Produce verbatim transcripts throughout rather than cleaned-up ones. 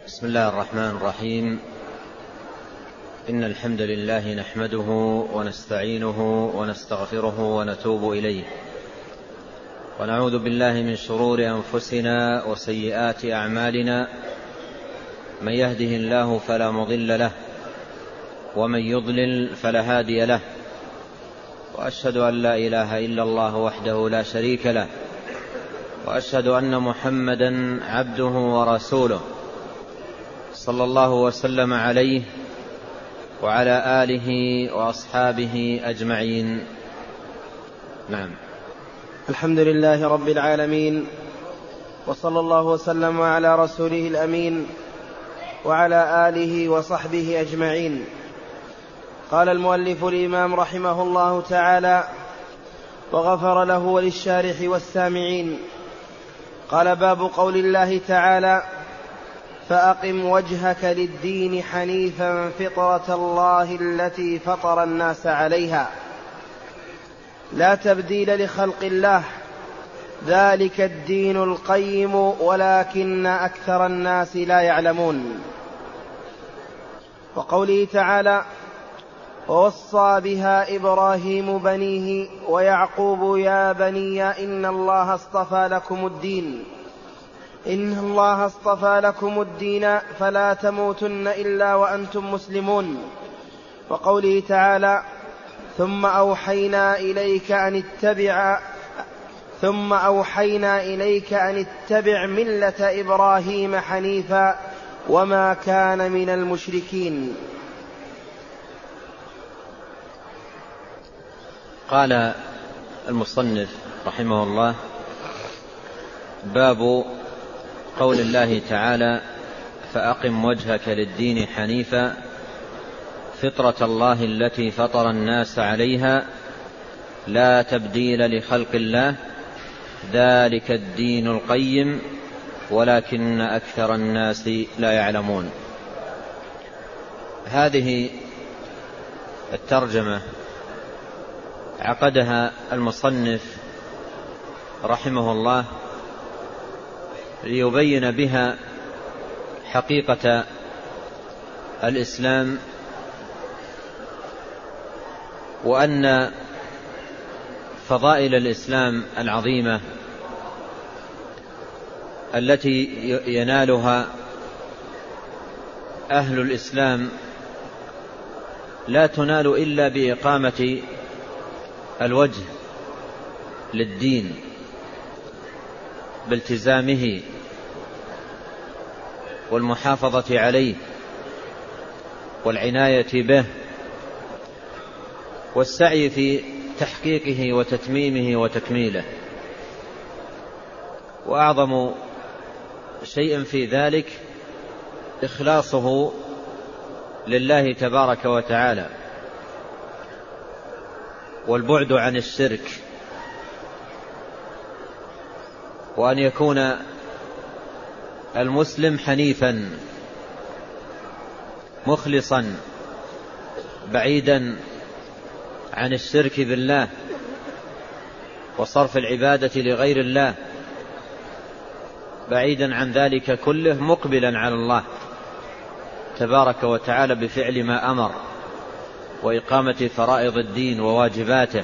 بسم الله الرحمن الرحيم. إن الحمد لله نحمده ونستعينه ونستغفره ونتوب إليه، ونعوذ بالله من شرور أنفسنا وسيئات أعمالنا. من يهده الله فلا مضل له، ومن يضلل فلا هادي له، وأشهد أن لا إله إلا الله وحده لا شريك له، وأشهد أن محمدا عبده ورسوله، صلى الله وسلم عليه وعلى آله وأصحابه أجمعين. نعم. الحمد لله رب العالمين، وصلى الله وسلم على رسوله الأمين وعلى آله وصحبه أجمعين. قال المؤلف الإمام رحمه الله تعالى وغفر له وللشارح والسامعين. قال: باب قول الله تعالى: فأقم وجهك للدين حنيفا فطرة الله التي فطر الناس عليها لا تبديل لخلق الله ذلك الدين القيم ولكن أكثر الناس لا يعلمون. وقوله تعالى: ووصى بها إبراهيم بنيه ويعقوب يا بني إن الله اصطفى لكم الدين إن الله اصطفى لكم الدين فلا تموتن إلا وأنتم مسلمون. وقوله تعالى: ثم أوحينا إليك أن اتبع ثم أوحينا إليك أن اتبع ملة إبراهيم حنيفا وما كان من المشركين. قال المصنف رحمه الله: باب قول الله تعالى: فأقم وجهك للدين حنيفا فطرة الله التي فطر الناس عليها لا تبديل لخلق الله ذلك الدين القيم ولكن أكثر الناس لا يعلمون. هذه الترجمة عقدها المصنف رحمه الله ليبين بها حقيقة الإسلام، وأن فضائل الإسلام العظيمة التي ينالها أهل الإسلام لا تنال إلا بإقامة الوجه للدين بالتزامه والمحافظة عليه والعناية به والسعي في تحقيقه وتتميمه وتكميله. وأعظم شيء في ذلك إخلاصه لله تبارك وتعالى والبعد عن الشرك، وأن يكون المسلم حنيفا مخلصا بعيدا عن الشرك بالله وصرف العبادة لغير الله، بعيدا عن ذلك كله مقبلا على الله تبارك وتعالى بفعل ما أمر وإقامة فرائض الدين وواجباته.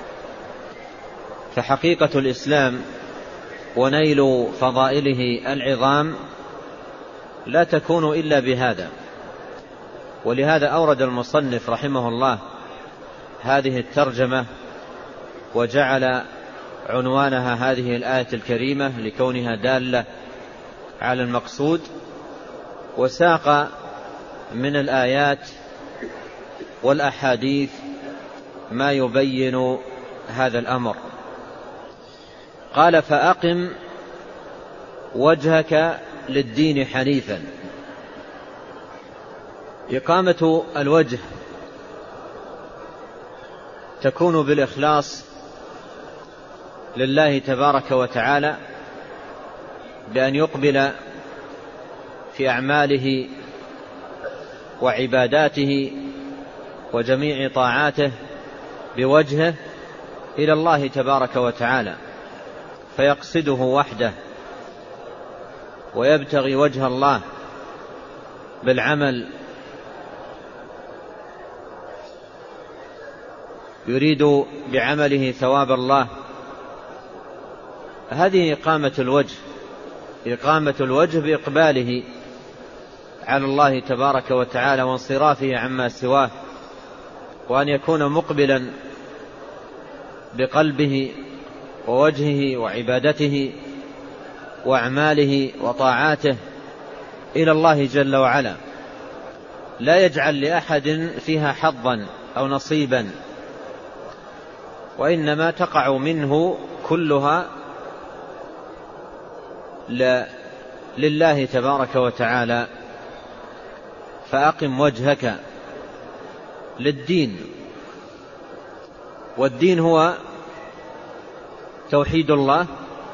فحقيقة الإسلام ونيل فضائله العظام لا تكون إلا بهذا. ولهذا أورد المصنف رحمه الله هذه الترجمة وجعل عنوانها هذه الآية الكريمة لكونها دالة على المقصود، وساق من الآيات والأحاديث ما يبين هذا الأمر. قال: فأقم وجهك للدين حنيفا. إقامة الوجه تكون بالإخلاص لله تبارك وتعالى بأن يقبل في أعماله وعباداته وجميع طاعاته بوجهه إلى الله تبارك وتعالى، فيقصده وحده ويبتغي وجه الله بالعمل يريد بعمله ثواب الله، هذه إقامة الوجه، إقامة الوجه بإقباله على الله تبارك وتعالى وانصرافه عما سواه، وأن يكون مقبلا بقلبه ووجهه وعبادته وأعماله وطاعاته إلى الله جل وعلا، لا يجعل لأحد فيها حظا أو نصيبا، وإنما تقع منه كلها لله تبارك وتعالى. فأقم وجهك للدين، والدين هو توحيد الله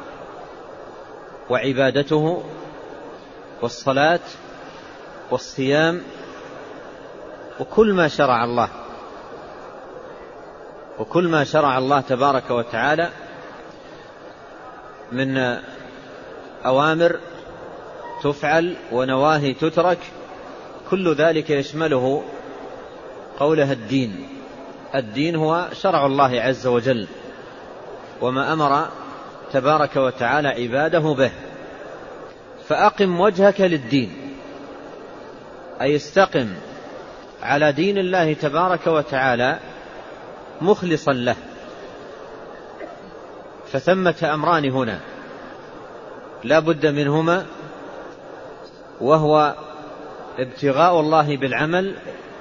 وعبادته والصلاة والصيام وكل ما شرع الله وكل ما شرع الله تبارك وتعالى من أوامر تفعل ونواهي تترك، كل ذلك يشمله قوله الدين. الدين هو شرع الله عز وجل وما أمر تبارك وتعالى عباده به. فأقم وجهك للدين، أي استقم على دين الله تبارك وتعالى مخلصا له. فثمة أمران هنا لا بد منهما، وهو ابتغاء الله بالعمل،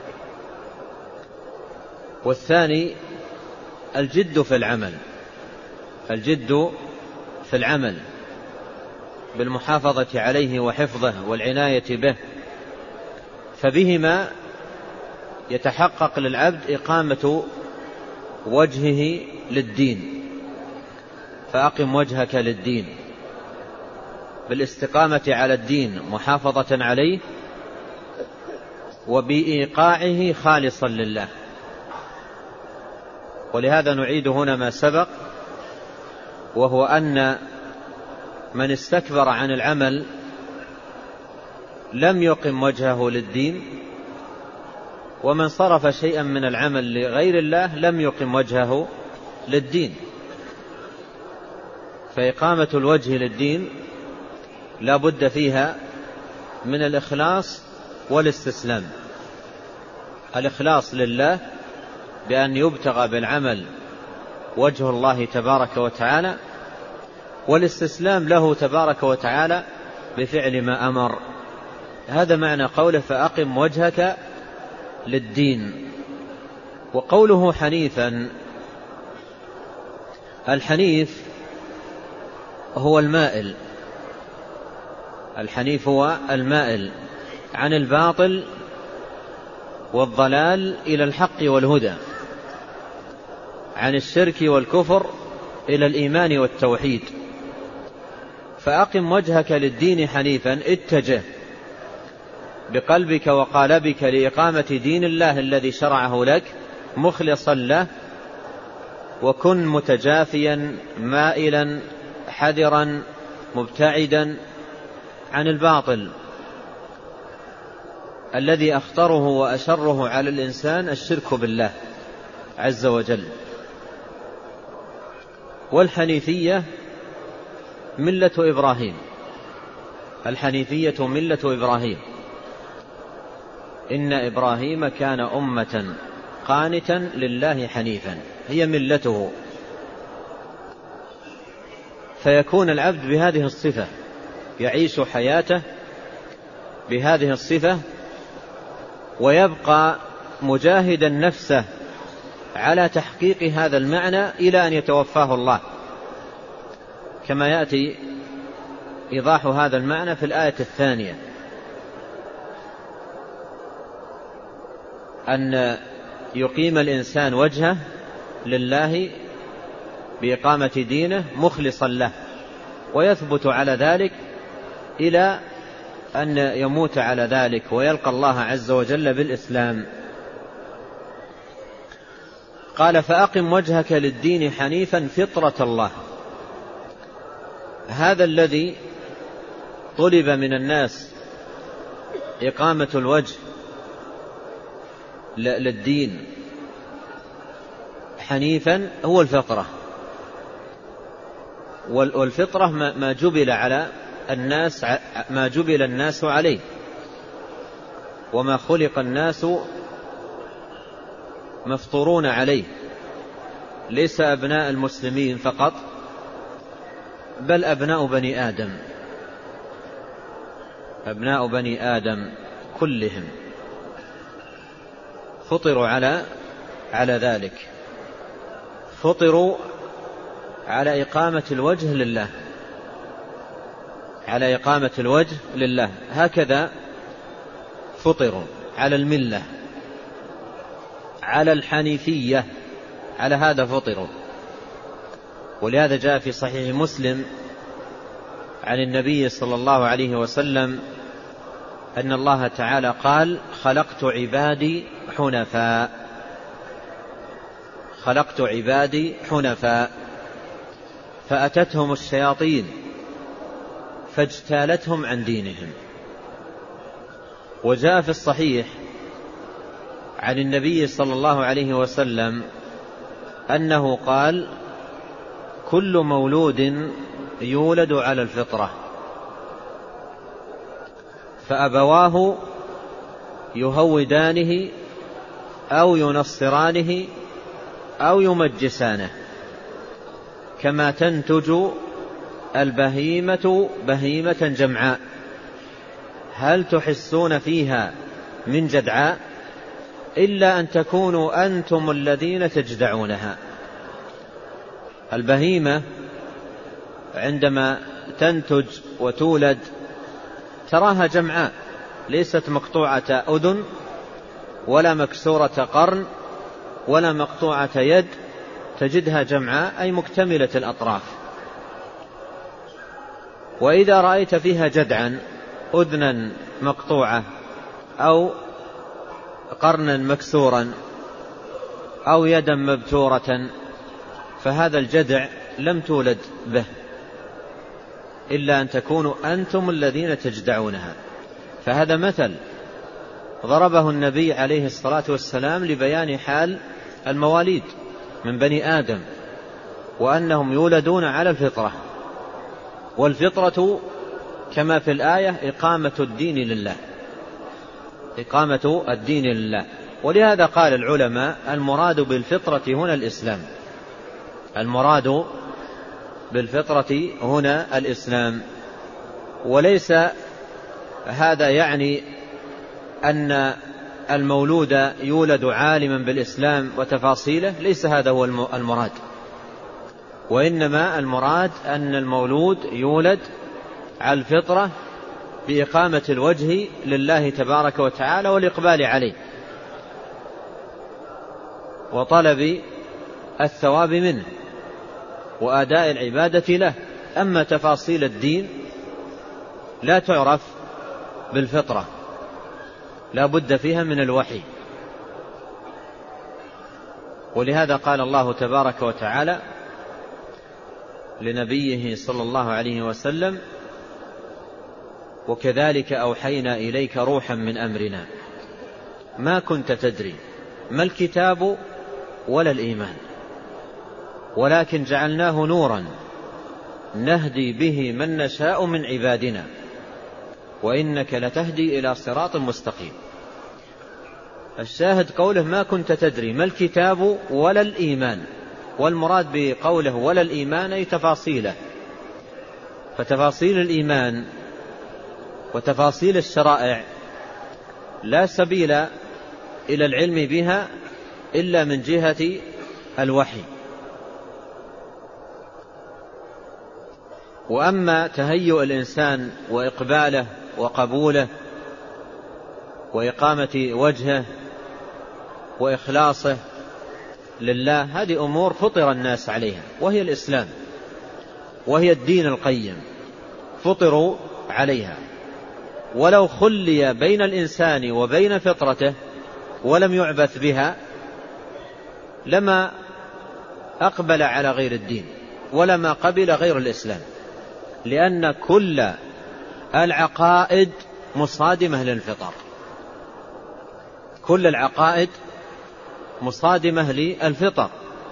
والثاني الجد في العمل، الجد في العمل بالمحافظة عليه وحفظه والعناية به، فبهما يتحقق للعبد إقامة وجهه للدين. فأقم وجهك للدين بالاستقامة على الدين محافظة عليه وبإيقاعه خالصا لله. ولهذا نعيد هنا ما سبق، وهو أن من استكبر عن العمل لم يقم وجهه للدين، ومن صرف شيئا من العمل لغير الله لم يقم وجهه للدين. فإقامة الوجه للدين لا بد فيها من الإخلاص والاستسلام. الإخلاص لله بأن يبتغى بالعمل وجه الله تبارك وتعالى، والاستسلام له تبارك وتعالى بفعل ما أمر. هذا معنى قوله فأقم وجهك للدين. وقوله حنيفا، الحنيف هو المائل، الحنيف هو المائل عن الباطل والضلال إلى الحق والهدى، عن الشرك والكفر إلى الإيمان والتوحيد. فأقم وجهك للدين حنيفا، اتجه بقلبك وقالبك لإقامة دين الله الذي شرعه لك مخلصا له، وكن متجافيا مائلا حذرا مبتعدا عن الباطل الذي أخطره وأشره على الإنسان الشرك بالله عز وجل. والحنيفية ملة إبراهيم، الحنيفية ملة إبراهيم، إن إبراهيم كان أمة قانتا لله حنيفا، هي ملته. فيكون العبد بهذه الصفة، يعيش حياته بهذه الصفة، ويبقى مجاهدا نفسه على تحقيق هذا المعنى إلى أن يتوفاه الله، كما يأتي إيضاح هذا المعنى في الآية الثانية، أن يقيم الإنسان وجهه لله بإقامة دينه مخلصا له، ويثبت على ذلك إلى أن يموت على ذلك ويلقى الله عز وجل بالإسلام. قال فأقم وجهك للدين حنيفا فطرة الله، هذا الذي طلب من الناس إقامة الوجه للدين حنيفا هو الفطرة، والفطرة ما جبل على الناس ما جبل الناس عليه، وما خلق الناس مفطورون عليه، ليس أبناء المسلمين فقط بل أبناء بني آدم، أبناء بني آدم كلهم فطروا على على ذلك، فطروا على إقامة الوجه لله، على إقامة الوجه لله، هكذا فطروا على الملة، على الحنيفية، على هذا فطروا. ولهذا جاء في صحيح مسلم عن النبي صلى الله عليه وسلم أن الله تعالى قال: خلقت عبادي حنفاء، خلقت عبادي حنفاء، فأتتهم الشياطين فاجتالتهم عن دينهم. وجاء في الصحيح عن النبي صلى الله عليه وسلم أنه قال: كل مولود يولد على الفطرة، فأبواه يهودانه أو ينصرانه أو يمجسانه، كما تنتج البهيمة بهيمة جمعاء، هل تحسون فيها من جدعاء إلا أن تكونوا أنتم الذين تجدعونها. البهيمة عندما تنتج وتولد تراها جمعاء، ليست مقطوعة أذن ولا مكسورة قرن ولا مقطوعة يد، تجدها جمعاء أي مكتملة الأطراف. وإذا رأيت فيها جدعا، أذنا مقطوعة أو قرنا مكسورا أو يدا مبتورة، فهذا الجدع لم تولد به إلا أن تكونوا أنتم الذين تجدعونها. فهذا مثل ضربه النبي عليه الصلاة والسلام لبيان حال المواليد من بني آدم، وأنهم يولدون على الفطرة، والفطرة كما في الآية إقامة الدين لله، إقامة الدين لله. ولهذا قال العلماء: المراد بالفطرة هنا الإسلام، المراد بالفطرة هنا الإسلام. وليس هذا يعني أن المولود يولد عالما بالإسلام وتفاصيله، ليس هذا هو المراد، وإنما المراد أن المولود يولد على الفطرة بإقامة الوجه لله تبارك وتعالى والإقبال عليه وطلب الثواب منه وأداء العبادة له. أما تفاصيل الدين لا تعرف بالفطرة، لا بد فيها من الوحي. ولهذا قال الله تبارك وتعالى لنبيه صلى الله عليه وسلم: وكذلك أوحينا إليك روحا من أمرنا ما كنت تدري ما الكتاب ولا الإيمان ولكن جعلناه نورا نهدي به من نشاء من عبادنا وإنك لتهدي إلى صراط مستقيم. الشاهد قوله ما كنت تدري ما الكتاب ولا الإيمان، والمراد بقوله ولا الإيمان أي تفاصيله. فتفاصيل الإيمان وتفاصيل الشرائع لا سبيل إلى العلم بها إلا من جهة الوحي. وأما تهيؤ الإنسان وإقباله وقبوله وإقامة وجهه وإخلاصه لله، هذه أمور فطر الناس عليها، وهي الإسلام وهي الدين القيم، فطروا عليها. ولو خلي بين الإنسان وبين فطرته ولم يعبث بها لما أقبل على غير الدين ولما قبل غير الإسلام، لأن كل العقائد مصادمة للفطر، كل العقائد مصادمة للفطر،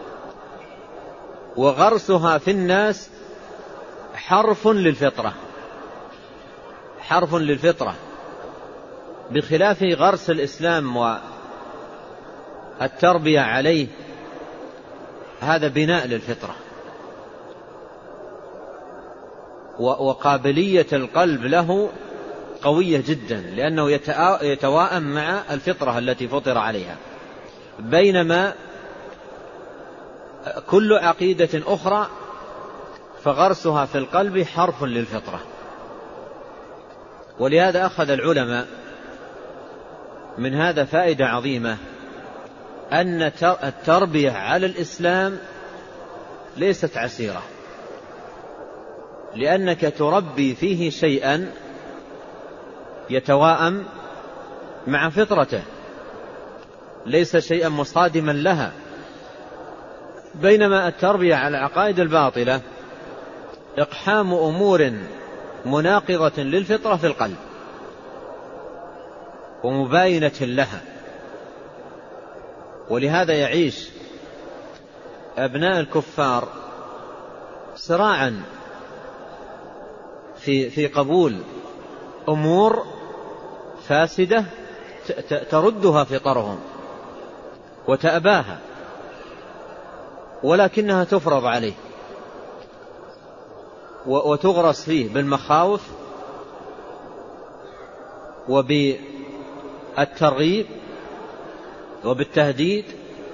وغرسها في الناس حرف للفطرة، حرف للفطرة، بخلاف غرس الإسلام والتربية عليه، هذا بناء للفطرة. وقابلية القلب له قوية جدا، لأنه يتواءم مع الفطرة التي فطر عليها، بينما كل عقيدة أخرى فغرسها في القلب حرف للفطرة. ولهذا أخذ العلماء من هذا فائدة عظيمة، أن التربية على الإسلام ليست عسيرة، لأنك تربي فيه شيئا يتواءم مع فطرته، ليس شيئا مصادما لها، بينما التربية على العقائد الباطلة إقحام أمور مناقضة للفطرة في القلب ومباينة لها. ولهذا يعيش أبناء الكفار صراعا في في قبول أمور فاسدة تردها فطرهم وتأباها، ولكنها تفرض عليه وتغرس فيه بالمخاوف وبالترغيب وبالتهديد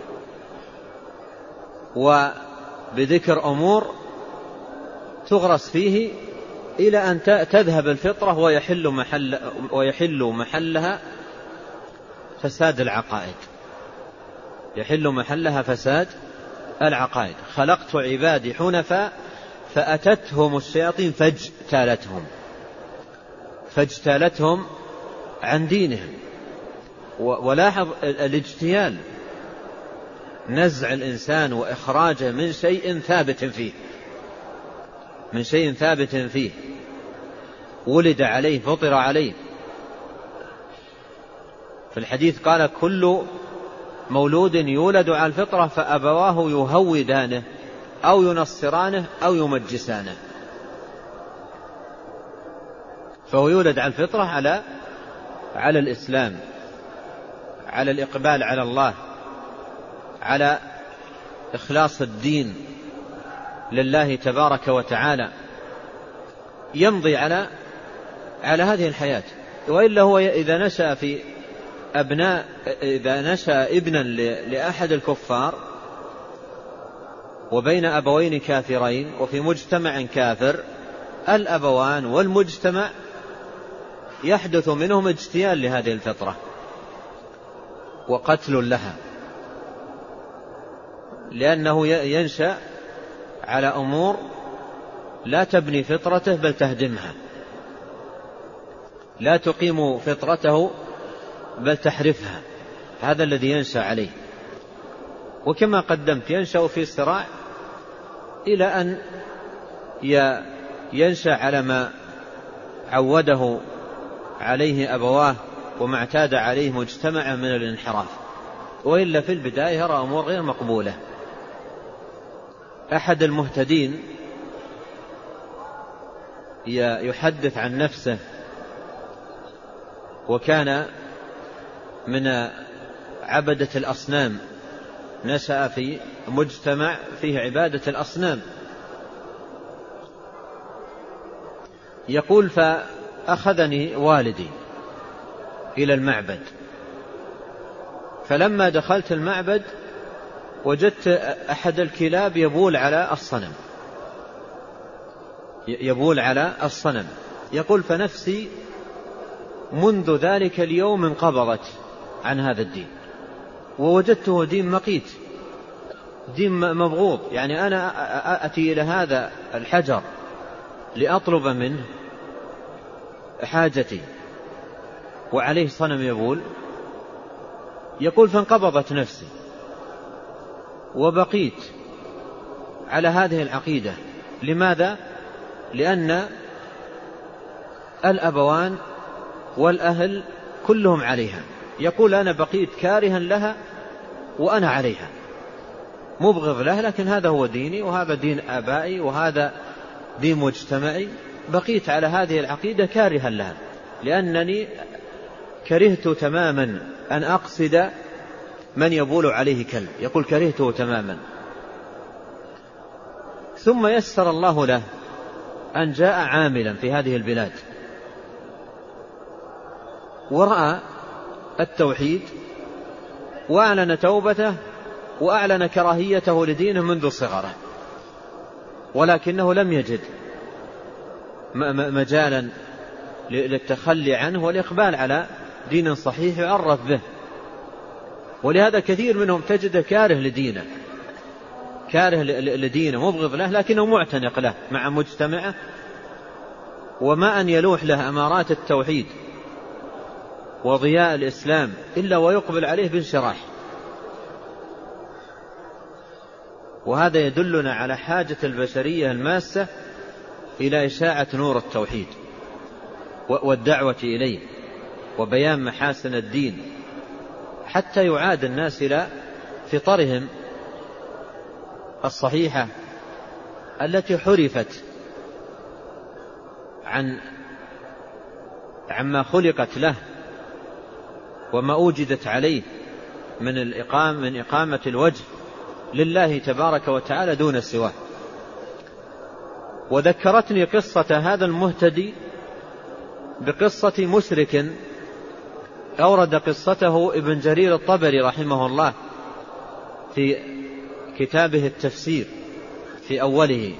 وبذكر أمور تغرس فيه إلى أن تذهب الفطرة ويحل محل ويحل محلها فساد العقائد، يحل محلها فساد العقائد. خلقت عبادي حنفاء فأتتهم الشياطين فاجتالتهم فاجتالتهم عن دينهم. ولاحظ الاجتيال، نزع الإنسان وإخراجه من شيء ثابت فيه، من شيء ثابت فيه ولد عليه فطر عليه. في الحديث قال: كل مولود يولد على الفطرة فأبواه يهودانه أو ينصرانه أو يمجسانه. فهو يولد على الفطرة على على الإسلام، على الإقبال على الله، على إخلاص الدين لله تبارك وتعالى، يمضي على على هذه الحياة. وإلا هو إذا نشأ في أبناء إذا نشأ ابنا لأحد الكفار وبين أبوين كافرين وفي مجتمع كافر، الأبوان والمجتمع يحدث منهم اجتيال لهذه الفطرة وقتل لها، لأنه ينشأ على أمور لا تبني فطرته بل تهدمها، لا تقيم فطرته بل تحرفها. هذا الذي ينشأ عليه. وكما قدمت ينشأ في صراع إلى أن ينشأ على ما عوده عليه أبواه وما اعتاد عليه مجتمع من الانحراف، وإلا في البداية يرى أمور غير مقبولة. أحد المهتدين يحدث عن نفسه، وكان من عبدة الأصنام، نشأ في مجتمع فيه عبادة الأصنام. يقول: فأخذني والدي إلى المعبد، فلما دخلت المعبد وجدت أحد الكلاب يبول على الصنم يبول على الصنم يقول: فنفسي منذ ذلك اليوم انقبضت عن هذا الدين، ووجدته دين مقيت، دين مبغوض. يعني أنا أتي إلى هذا الحجر لأطلب منه حاجتي وعليه صنم يبول. يقول: فانقبضت نفسي وبقيت على هذه العقيدة. لماذا؟ لأن الأبوان والأهل كلهم عليها، يقول أنا بقيت كارها لها وأنا عليها، مبغض لها، لكن هذا هو ديني وهذا دين آبائي وهذا دين مجتمعي، بقيت على هذه العقيدة كارها لها، لأنني كرهت تماما أن أقصد من يبول عليه كلب، يقول كرهته تماما. ثم يسر الله له أن جاء عاملا في هذه البلاد ورأى التوحيد وأعلن توبته وأعلن كراهيته لدينه منذ صغره، ولكنه لم يجد مجالا للتخلي عنه والإقبال على دين صحيح يعرف به. ولهذا كثير منهم تجد كاره لدينه، كاره لدينه مبغض له، لكنه معتنق له مع مجتمعه، وما أن يلوح له أمارات التوحيد وضياء الإسلام إلا ويقبل عليه بانشراح. وهذا يدلنا على حاجة البشرية الماسة إلى إشاعة نور التوحيد والدعوة إليه وبيان محاسن الدين، حتى يعاد الناس إلى فطرهم الصحيحة التي حرفت عن عما خلقت له وما أوجدت عليه من الإقامة من إقامة الوجه لله تبارك وتعالى دون سواه. وذكرتني قصة هذا المهتدي بقصة مشرك أورد قصته ابن جرير الطبري رحمه الله في كتابه التفسير في أوله.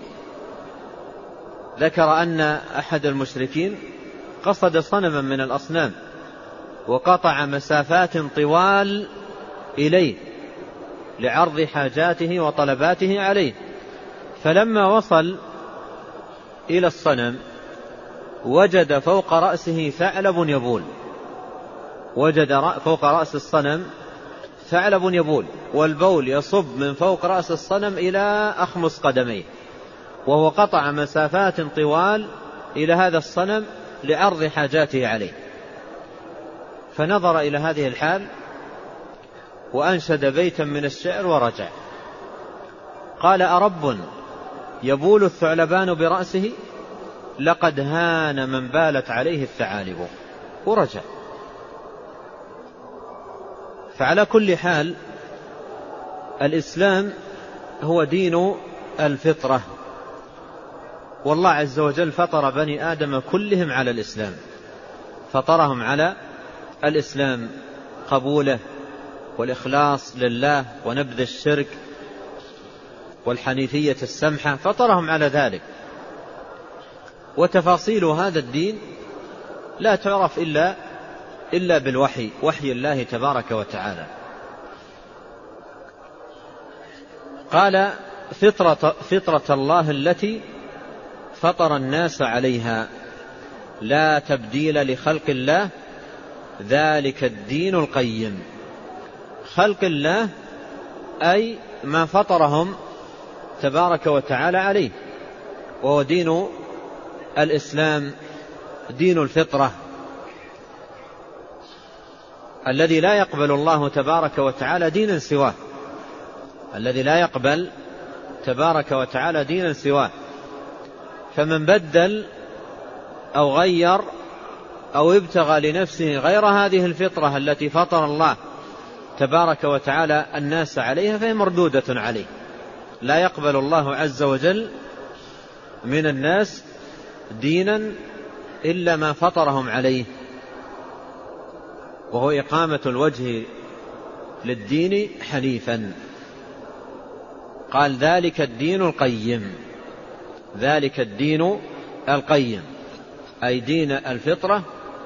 ذكر أن أحد المشركين قصد صنما من الأصنام وقطع مسافات طوال إليه لعرض حاجاته وطلباته عليه، فلما وصل إلى الصنم وجد فوق رأسه ثعلب يبول، وجد فوق رأس الصنم ثعلب يبول، والبول يصب من فوق رأس الصنم إلى أخمص قدميه، وهو قطع مسافات طوال إلى هذا الصنم لعرض حاجاته عليه. فنظر إلى هذه الحال وأنشد بيتا من الشعر ورجع. قال: أرب يبول الثعلبان برأسه، لقد هان من بالت عليه الثعالب، ورجع. فعلى كل حال الإسلام هو دين الفطرة، والله عز وجل فطر بني آدم كلهم على الإسلام، فطرهم على الإسلام، قبوله والإخلاص لله ونبذ الشرك والحنيفية السمحة، فطرهم على ذلك. وتفاصيل هذا الدين لا تعرف إلا إلا بالوحي، وحي الله تبارك وتعالى. قال: فطرة, فطرة الله التي فطر الناس عليها لا تبديل لخلق الله ذلك الدين القيم. خلق الله أي ما فطرهم تبارك وتعالى عليه، وهو دين الإسلام، دين الفطرة الذي لا يقبل الله تبارك وتعالى دينا سواه، الذي لا يقبل تبارك وتعالى دينا سواه. فمن بدل أو غير أو ابتغى لنفسه غير هذه الفطرة التي فطر الله تبارك وتعالى الناس عليها فهي مردودة عليه. لا يقبل الله عز وجل من الناس دينا إلا ما فطرهم عليه، وهو إقامة الوجه للدين حنيفا. قال: ذلك الدين القيم، ذلك الدين القيم أي دين الفطرة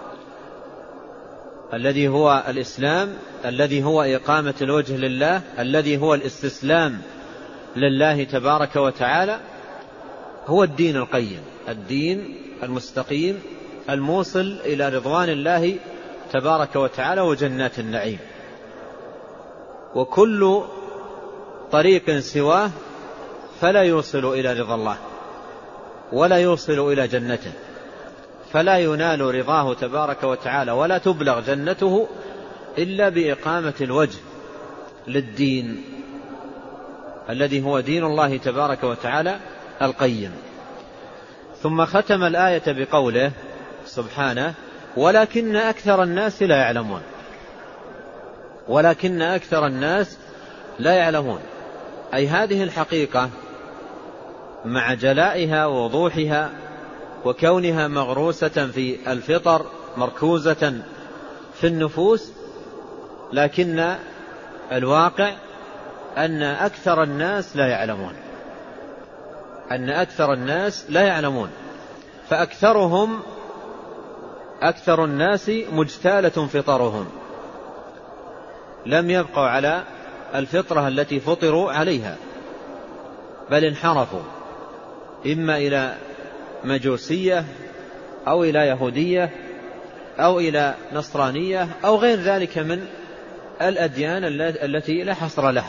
الذي هو الإسلام، الذي هو إقامة الوجه لله، الذي هو الاستسلام لله تبارك وتعالى، هو الدين القيم، الدين المستقيم الموصل إلى رضوان الله تبارك وتعالى وجنات النعيم. وكل طريق سواه فلا يوصل إلى رضا الله ولا يوصل إلى جنته. فلا ينال رضاه تبارك وتعالى ولا تبلغ جنته إلا بإقامة الوجه للدين الذي هو دين الله تبارك وتعالى القيم. ثم ختم الآية بقوله سبحانه: ولكن أكثر الناس لا يعلمون. ولكن أكثر الناس لا يعلمون، أي هذه الحقيقة مع جلائها ووضوحها وكونها مغروسة في الفطر مركوزة في النفوس، لكن الواقع أن أكثر الناس لا يعلمون أن أكثر الناس لا يعلمون فأكثرهم أكثر الناس مجتالة فطرهم، لم يبقوا على الفطرة التي فطروا عليها، بل انحرفوا إما إلى مجوسية أو إلى يهودية أو إلى نصرانية أو غير ذلك من الأديان التي لا حصر لها.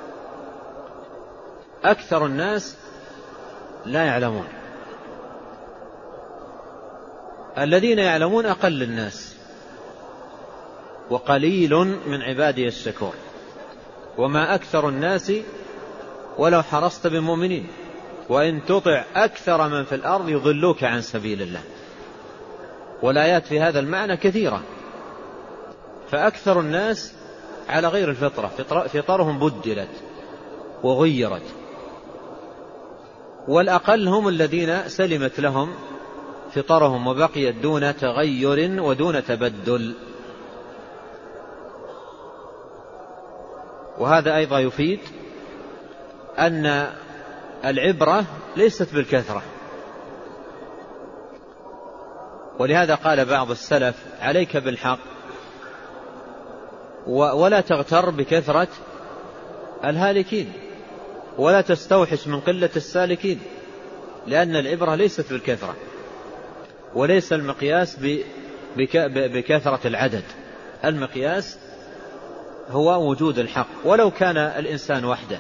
أكثر الناس لا يعلمون، الذين يعلمون أقل الناس، وقليل من عبادي الشكور. وما أكثر الناس ولو حرصت بمؤمنين، وإن تطع أكثر من في الأرض يضلوك عن سبيل الله. والآيات في هذا المعنى كثيرة. فأكثر الناس على غير الفطرة، فطرهم بدلت وغيرت، والأقل هم الذين سلمت لهم فطرهم وبقيت دون تغير ودون تبدل. وهذا أيضا يفيد أن العبرة ليست بالكثرة، ولهذا قال بعض السلف: عليك بالحق ولا تغتر بكثرة الهالكين، ولا تستوحش من قلة السالكين، لأن العبرة ليست بالكثرة، وليس المقياس بكثرة العدد. المقياس هو وجود الحق ولو كان الإنسان وحده.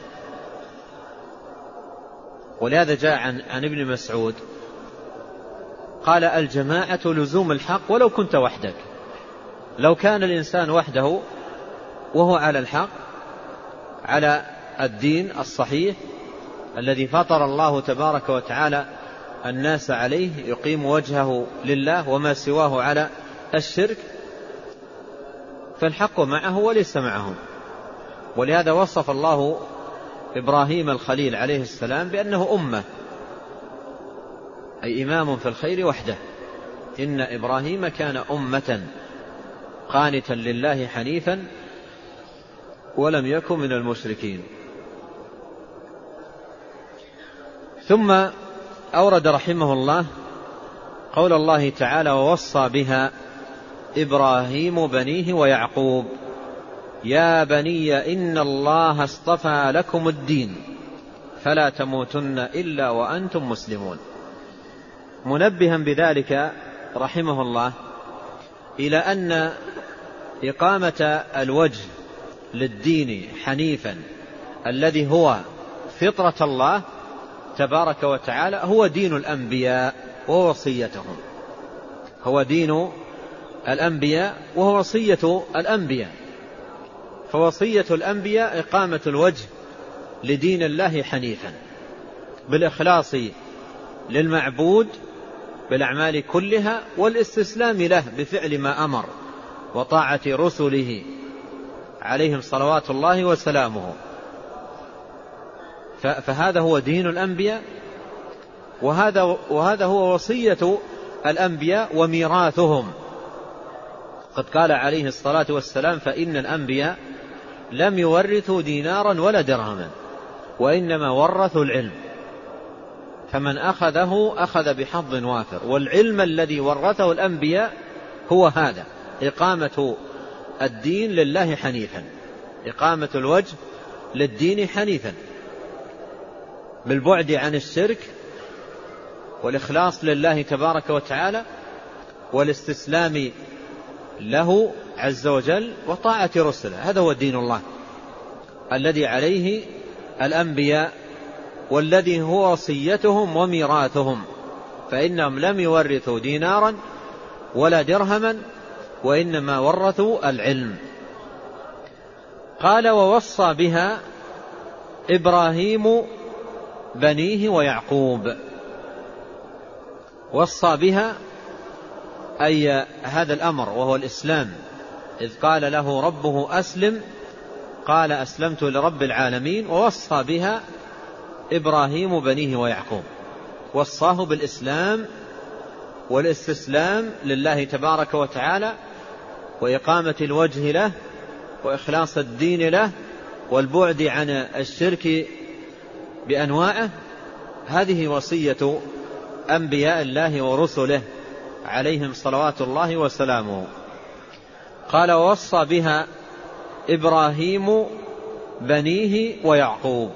ولهذا جاء عن, عن ابن مسعود قال: الجماعة لزوم الحق ولو كنت وحدك. لو كان الإنسان وحده وهو على الحق، على الدين الصحيح الذي فطر الله تبارك وتعالى الناس عليه، يقيم وجهه لله وما سواه على الشرك، فالحق معه وليس معهم. ولهذا وصف الله إبراهيم الخليل عليه السلام بأنه أمة، أي إمام في الخير وحده. إن إبراهيم كان أمة قانتا لله حنيفا ولم يكن من المشركين. ثم أورد رحمه الله قول الله تعالى: ووصى بها إبراهيم بنيه ويعقوب يا بني إن الله اصطفى لكم الدين فلا تموتن إلا وأنتم مسلمون، منبها بذلك رحمه الله إلى أن إقامة الوجه للدين حنيفا الذي هو فطرة الله تبارك وتعالى هو دين الأنبياء ووصيتهم، هو دين الأنبياء وهو وصية الأنبياء. فوصية الأنبياء إقامة الوجه لدين الله حنيفا بالإخلاص للمعبود بالأعمال كلها، والاستسلام له بفعل ما أمر، وطاعة رسله عليهم صلوات الله وسلامه. فهذا هو دين الأنبياء، وهذا, وهذا هو وصية الأنبياء وميراثهم. قد قال عليه الصلاة والسلام: فإن الأنبياء لم يورثوا دينارا ولا درهما وإنما ورثوا العلم، فمن أخذه أخذ بحظ وافر. والعلم الذي ورثه الأنبياء هو هذا: إقامة الدين لله حنيفا، إقامة الوجه للدين حنيفا بالبعد عن الشرك والإخلاص لله تبارك وتعالى والاستسلام له عز وجل وطاعة رسله. هذا هو دين الله الذي عليه الأنبياء والذي هو وصيتهم وميراثهم. فإنهم لم يورثوا دينارا ولا درهما وإنما ورثوا العلم. قال ووصى بها إبراهيم بنيه ويعقوب. وصى بها أي هذا الأمر وهو الإسلام، إذ قال له ربه أسلم قال أسلمت لرب العالمين. ووصى بها إبراهيم بنيه ويعقوب، وصاه بالإسلام والاستسلام لله تبارك وتعالى وإقامة الوجه له وإخلاص الدين له والبعد عن الشرك بأنواعه. هذه وصية أنبياء الله ورسله عليهم صلوات الله وسلامه. قال ووصى بها إبراهيم بنيه ويعقوب.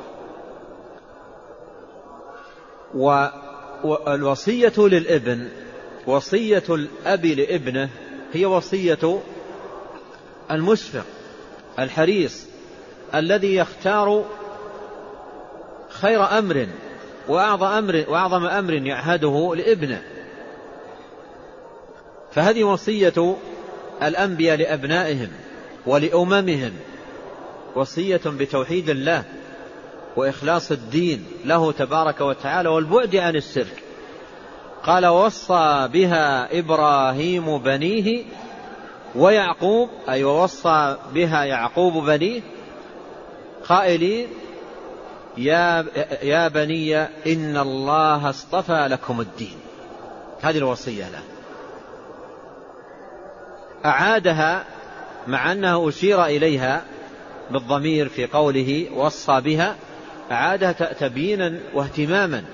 والوصية للابن، وصية الأب لابنه، هي وصية المشفق الحريص الذي يختار خير أمر وأعظم أمر, وأعظم أمر يعهده لابنه. فهذه وصية الأنبياء لأبنائهم ولأممهم، وصية بتوحيد الله وإخلاص الدين له تبارك وتعالى والبعد عن الشرك. قال ووصى بها إبراهيم بنيه ويعقوب، أي ووصى بها يعقوب بنيه قائلين يا, يا بني إن الله اصطفى لكم الدين. هذه الوصية له، أعادها مع أنه أشير إليها بالضمير في قوله وصى بها، أعادها تبيينا واهتماما،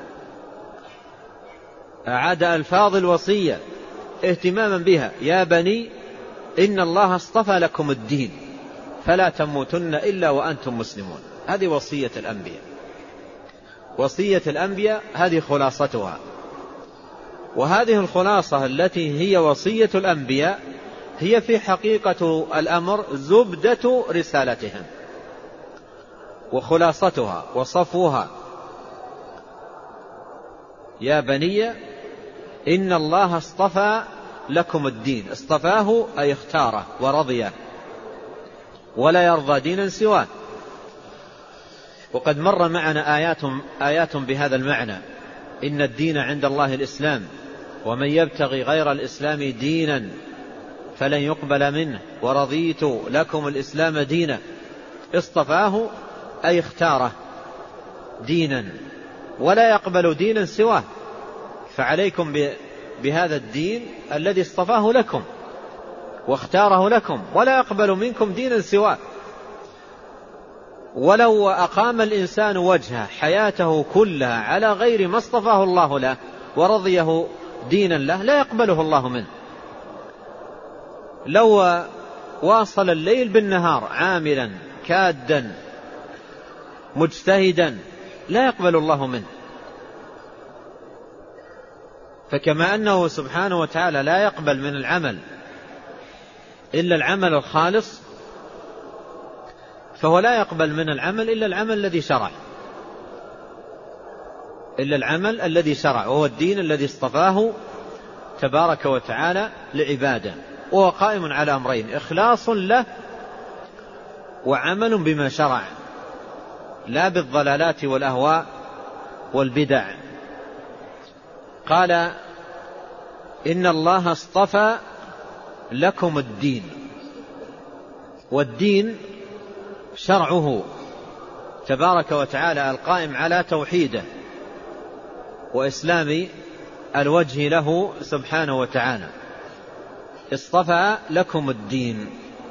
أعاد ألفاظ الوصية اهتماما بها. يا بني إن الله اصطفى لكم الدين فلا تموتن إلا وأنتم مسلمون. هذه وصية الأنبياء، وصية الأنبياء هذه خلاصتها. وهذه الخلاصة التي هي وصية الأنبياء هي في حقيقة الأمر زبدة رسالتهم وخلاصتها وصفوها. يا بني إن الله اصطفى لكم الدين، اصطفاه أي اختاره ورضيه ولا يرضى دينا سواه. وقد مر معنا آيات, آيات بهذا المعنى: إن الدين عند الله الإسلام ومن يبتغي غير الإسلام دينا فلن يقبل منه ورضيت لكم الإسلام دينا. اصطفاه أي اختاره دينا ولا يقبل دينا سواه، فعليكم بهذا الدين الذي اصطفاه لكم واختاره لكم ولا يقبل منكم دينا سواه. ولو أقام الإنسان وجهه حياته كلها على غير ما اصطفاه الله له ورضيه دينا له لا يقبله الله منه. لو واصل الليل بالنهار عاملا كادا مجتهدا لا يقبل الله منه. فكما أنه سبحانه وتعالى لا يقبل من العمل إلا العمل الخالص، فهو لا يقبل من العمل إلا العمل الذي شرع إلا العمل الذي شرع وهو الدين الذي اصطفاه تبارك وتعالى لعباده. وهو قائم على أمرين: إخلاص له وعمل بما شرع، لا بالضلالات والأهواء والبدع. قال إن الله اصطفى لكم الدين، والدين شرعه تبارك وتعالى القائم على توحيده وإسلام الوجه له سبحانه وتعالى. اصطفى لكم الدين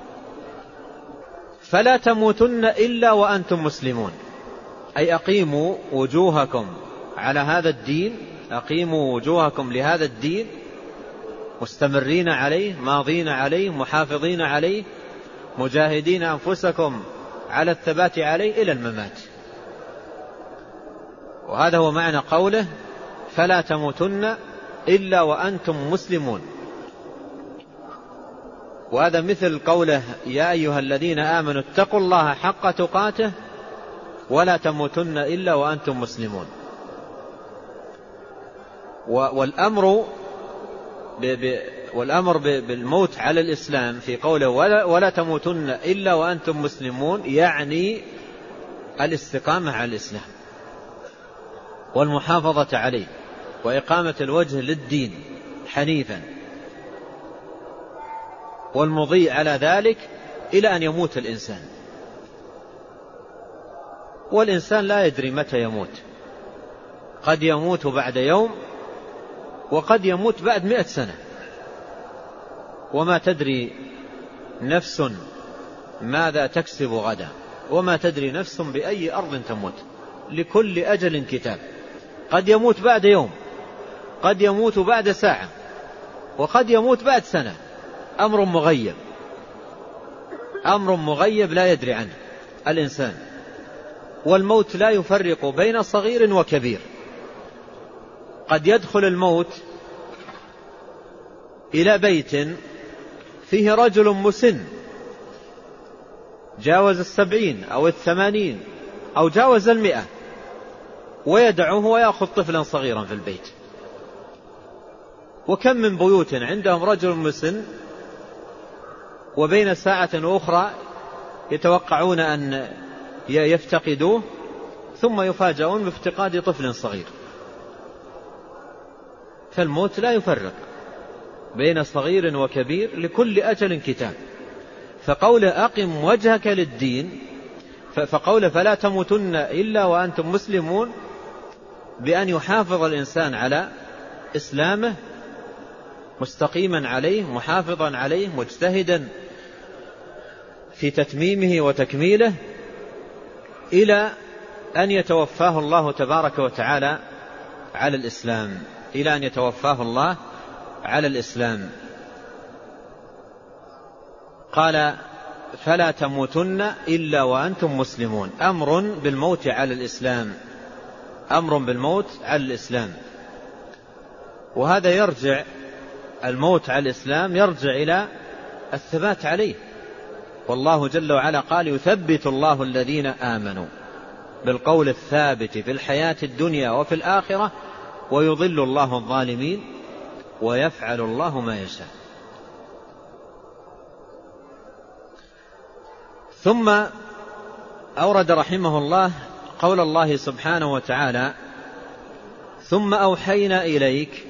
فلا تموتن إلا وأنتم مسلمون، أي أقيموا وجوهكم على هذا الدين، أقيموا وجوهكم لهذا الدين مستمرين عليه ماضين عليه محافظين عليه مجاهدين أنفسكم على الثبات عليه إلى الممات. وهذا هو معنى قوله فلا تموتن إلا وأنتم مسلمون. وهذا مثل قوله يا أيها الذين آمنوا اتقوا الله حق تقاته ولا تموتن إلا وأنتم مسلمون. والأمر والأمر بالموت على الإسلام في قوله ولا, ولا تموتن إلا وأنتم مسلمون يعني الاستقامة على الإسلام والمحافظة عليه وإقامة الوجه للدين حنيفا والمضي على ذلك إلى أن يموت الإنسان. والإنسان لا يدري متى يموت، قد يموت بعد يوم وقد يموت بعد مئة سنة، وما تدري نفس ماذا تكسب غدا، وما تدري نفس بأي أرض تموت، لكل أجل كتاب. قد يموت بعد يوم، قد يموت بعد ساعة، وقد يموت بعد سنة. أمر مغيب، أمر مغيب لا يدري عنه الإنسان. والموت لا يفرق بين صغير وكبير. قد يدخل الموت إلى بيت فيه رجل مسن جاوز السبعين أو الثمانين أو جاوز المئة، ويدعوه ويأخذ طفلا صغيرا في البيت. وكم من بيوت عندهم رجل مسن وبين ساعة أخرى يتوقعون أن يفتقدوه ثم يفاجئون بافتقاد طفل صغير. فالموت لا يفرق بين صغير وكبير، لكل أجل كتاب. فقول أقم وجهك للدين، فقول فلا تموتن إلا وأنتم مسلمون، بأن يحافظ الإنسان على إسلامه مستقيما عليه محافظا عليه مجتهدا في تتميمه وتكميله إلى أن يتوفاه الله تبارك وتعالى على الإسلام، إلى أن يتوفاه الله على الإسلام. قال فلا تموتن إلا وأنتم مسلمون، أمر بالموت على الإسلام، أمر بالموت على الإسلام. وهذا يرجع، الموت على الإسلام يرجع إلى الثبات عليه. والله جل وعلا قال يثبت الله الذين آمنوا بالقول الثابت في الحياة الدنيا وفي الآخرة ويضل الله الظالمين ويفعل الله ما يشاء. ثم أورد رحمه الله قول الله سبحانه وتعالى ثم أوحينا إليك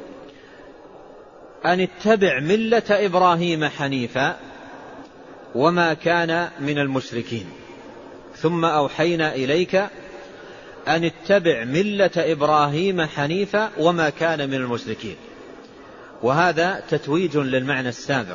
أن اتبع ملة إبراهيم حنيفا وما كان من المشركين. ثم أوحينا إليك أن اتبع ملة إبراهيم حنيفا وما كان من المشركين. وهذا تتويج للمعنى السابق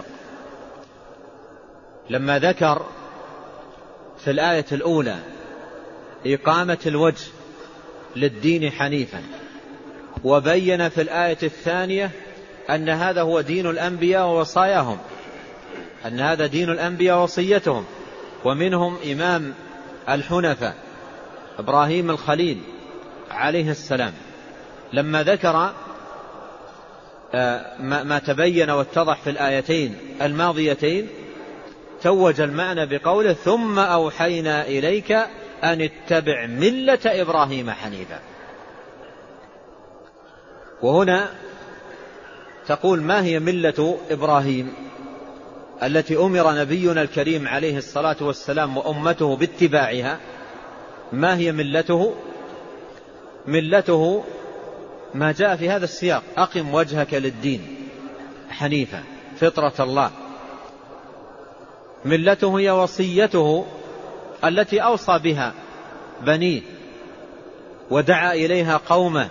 لما ذكر في الآية الأولى إقامة الوجه للدين حنيفا، وبين في الآية الثانية أن هذا هو دين الأنبياء ووصاياهم، أن هذا دين الأنبياء وصيتهم، ومنهم إمام الحنفاء إبراهيم الخليل عليه السلام. لما ذكر ما تبين واتضح في الآيتين الماضيتين توج المعنى بقوله ثم أوحينا إليك أن اتبع ملة إبراهيم حنيفا. وهنا تقول ما هي ملة إبراهيم التي أمر نبينا الكريم عليه الصلاة والسلام وأمته باتباعها؟ ما هي ملته؟ ملته ما جاء في هذا السياق أقم وجهك للدين حنيفا فطرة الله. ملته هي وصيته التي أوصى بها بنيه ودعا إليها قومه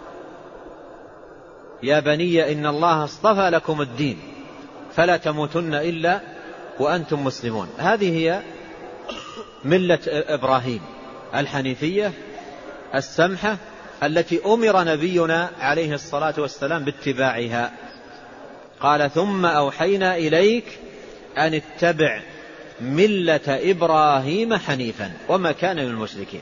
يا بني إن الله اصطفى لكم الدين فلا تموتن إلا وأنتم مسلمون. هذه هي ملة إبراهيم الحنيفية السمحة التي أمر نبينا عليه الصلاة والسلام باتباعها. قال ثم أوحينا إليك أن اتبع ملة إبراهيم حنيفا وما كان من المشركين.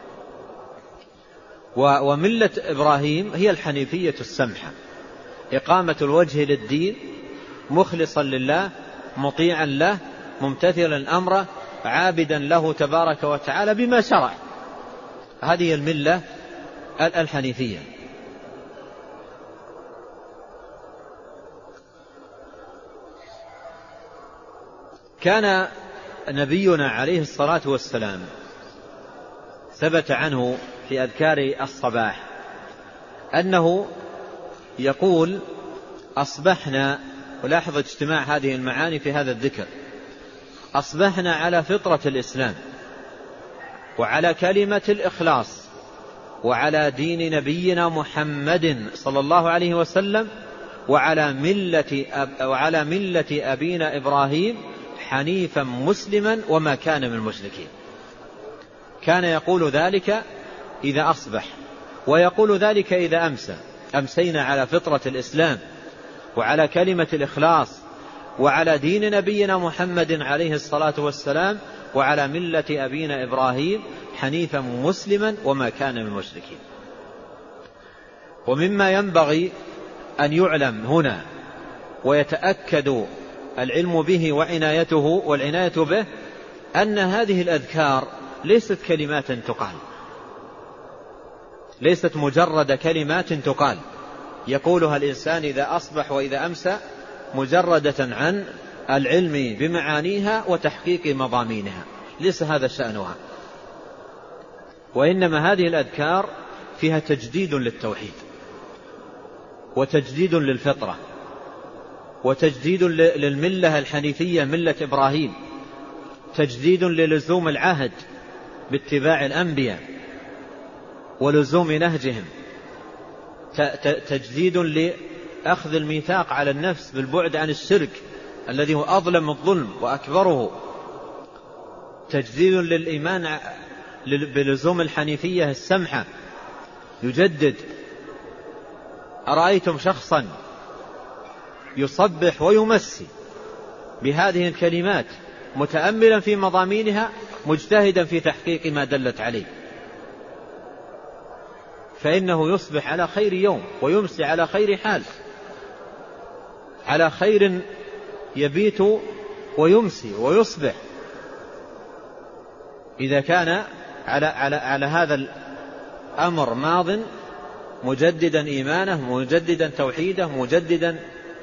وملة إبراهيم هي الحنيفية السمحة، إقامة الوجه للدين مخلصا لله مطيعا له ممتثلا أمره عابدا له تبارك وتعالى بما شرع. هذه الملة الحنيفية. كان نبينا عليه الصلاة والسلام ثبت عنه في أذكار الصباح أنه يقول أصبحنا، ولاحظ اجتماع هذه المعاني في هذا الذكر، أصبحنا على فطرة الإسلام وعلى كلمة الإخلاص وعلى دين نبينا محمد صلى الله عليه وسلم وعلى ملة, أب وعلى ملة أبينا إبراهيم حنيفا مسلما وما كان من المشركين. كان يقول ذلك إذا أصبح، ويقول ذلك إذا أمسى. أمسينا على فطرة الإسلام وعلى كلمة الإخلاص وعلى دين نبينا محمد عليه الصلاة والسلام وعلى ملة أبينا إبراهيم حنيفا مسلما وما كان من المشركين. ومما ينبغي أن يعلم هنا ويتأكد العلم به وعنايته والعناية به أن هذه الأذكار ليست كلمات تقال، ليست مجرد كلمات تقال يقولها الإنسان إذا أصبح وإذا أمسى مجردة عن العلم بمعانيها وتحقيق مضامينها، ليس هذا شأنها. وإنما هذه الأذكار فيها تجديد للتوحيد وتجديد للفطرة وتجديد للملة الحنيفية ملة إبراهيم، تجديد للزوم العهد باتباع الأنبياء ولزوم نهجهم، تجديد لأخذ الميثاق على النفس بالبعد عن الشرك الذي هو أظلم الظلم وأكبره، تجديد للإيمان بلزوم الحنيفية السمحة. يجدد. أرأيتم شخصا يصبح ويمسي بهذه الكلمات متأملا في مضامينها مجتهدا في تحقيق ما دلت عليه، فإنه يصبح على خير يوم ويمسي على خير حال، على خير يبيت ويمسي ويصبح، إذا كان على, على, على هذا الأمر ماض مجددا إيمانه مجددا توحيده مجددا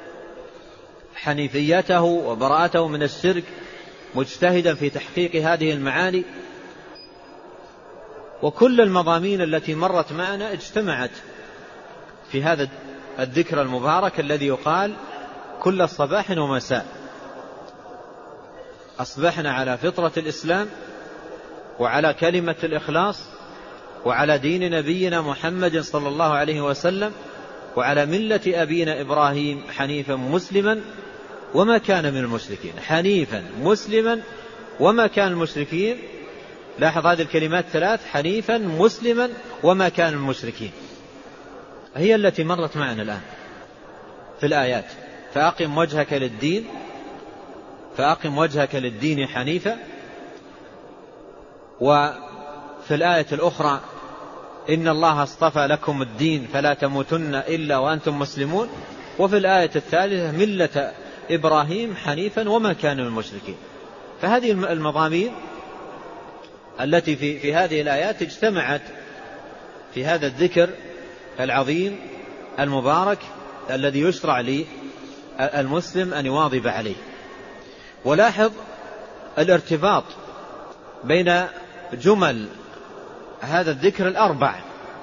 حنيفيته وبراءته من الشرك، مجتهدا في تحقيق هذه المعاني. وكل المضامين التي مرت معنا اجتمعت في هذا الذكر المبارك الذي يقال كل صباح ومساء. أصبحنا على فطرة الإسلام وعلى كلمة الإخلاص وعلى دين نبينا محمد صلى الله عليه وسلم وعلى ملة أبينا إبراهيم حنيفا مسلما وما كان من المشركين. حنيفا مسلما وما كان المشركين. لاحظ هذه الكلمات ثلاث: حنيفا مسلما وما كان المشركين، هي التي مرت معنا الآن في الآيات. فأقم وجهك للدين فأقم وجهك للدين حنيفا. وفي الآية الأخرى: إن الله اصطفى لكم الدين فلا تموتن إلا وأنتم مسلمون. وفي الآية الثالثة: ملة إبراهيم حنيفا وما كان من المشركين. فهذه المضامين التي في, في هذه الآيات اجتمعت في هذا الذكر العظيم المبارك الذي يشرع للمسلم أن يواظب عليه. ولاحظ الارتباط بين جمل هذا الذكر الأربع: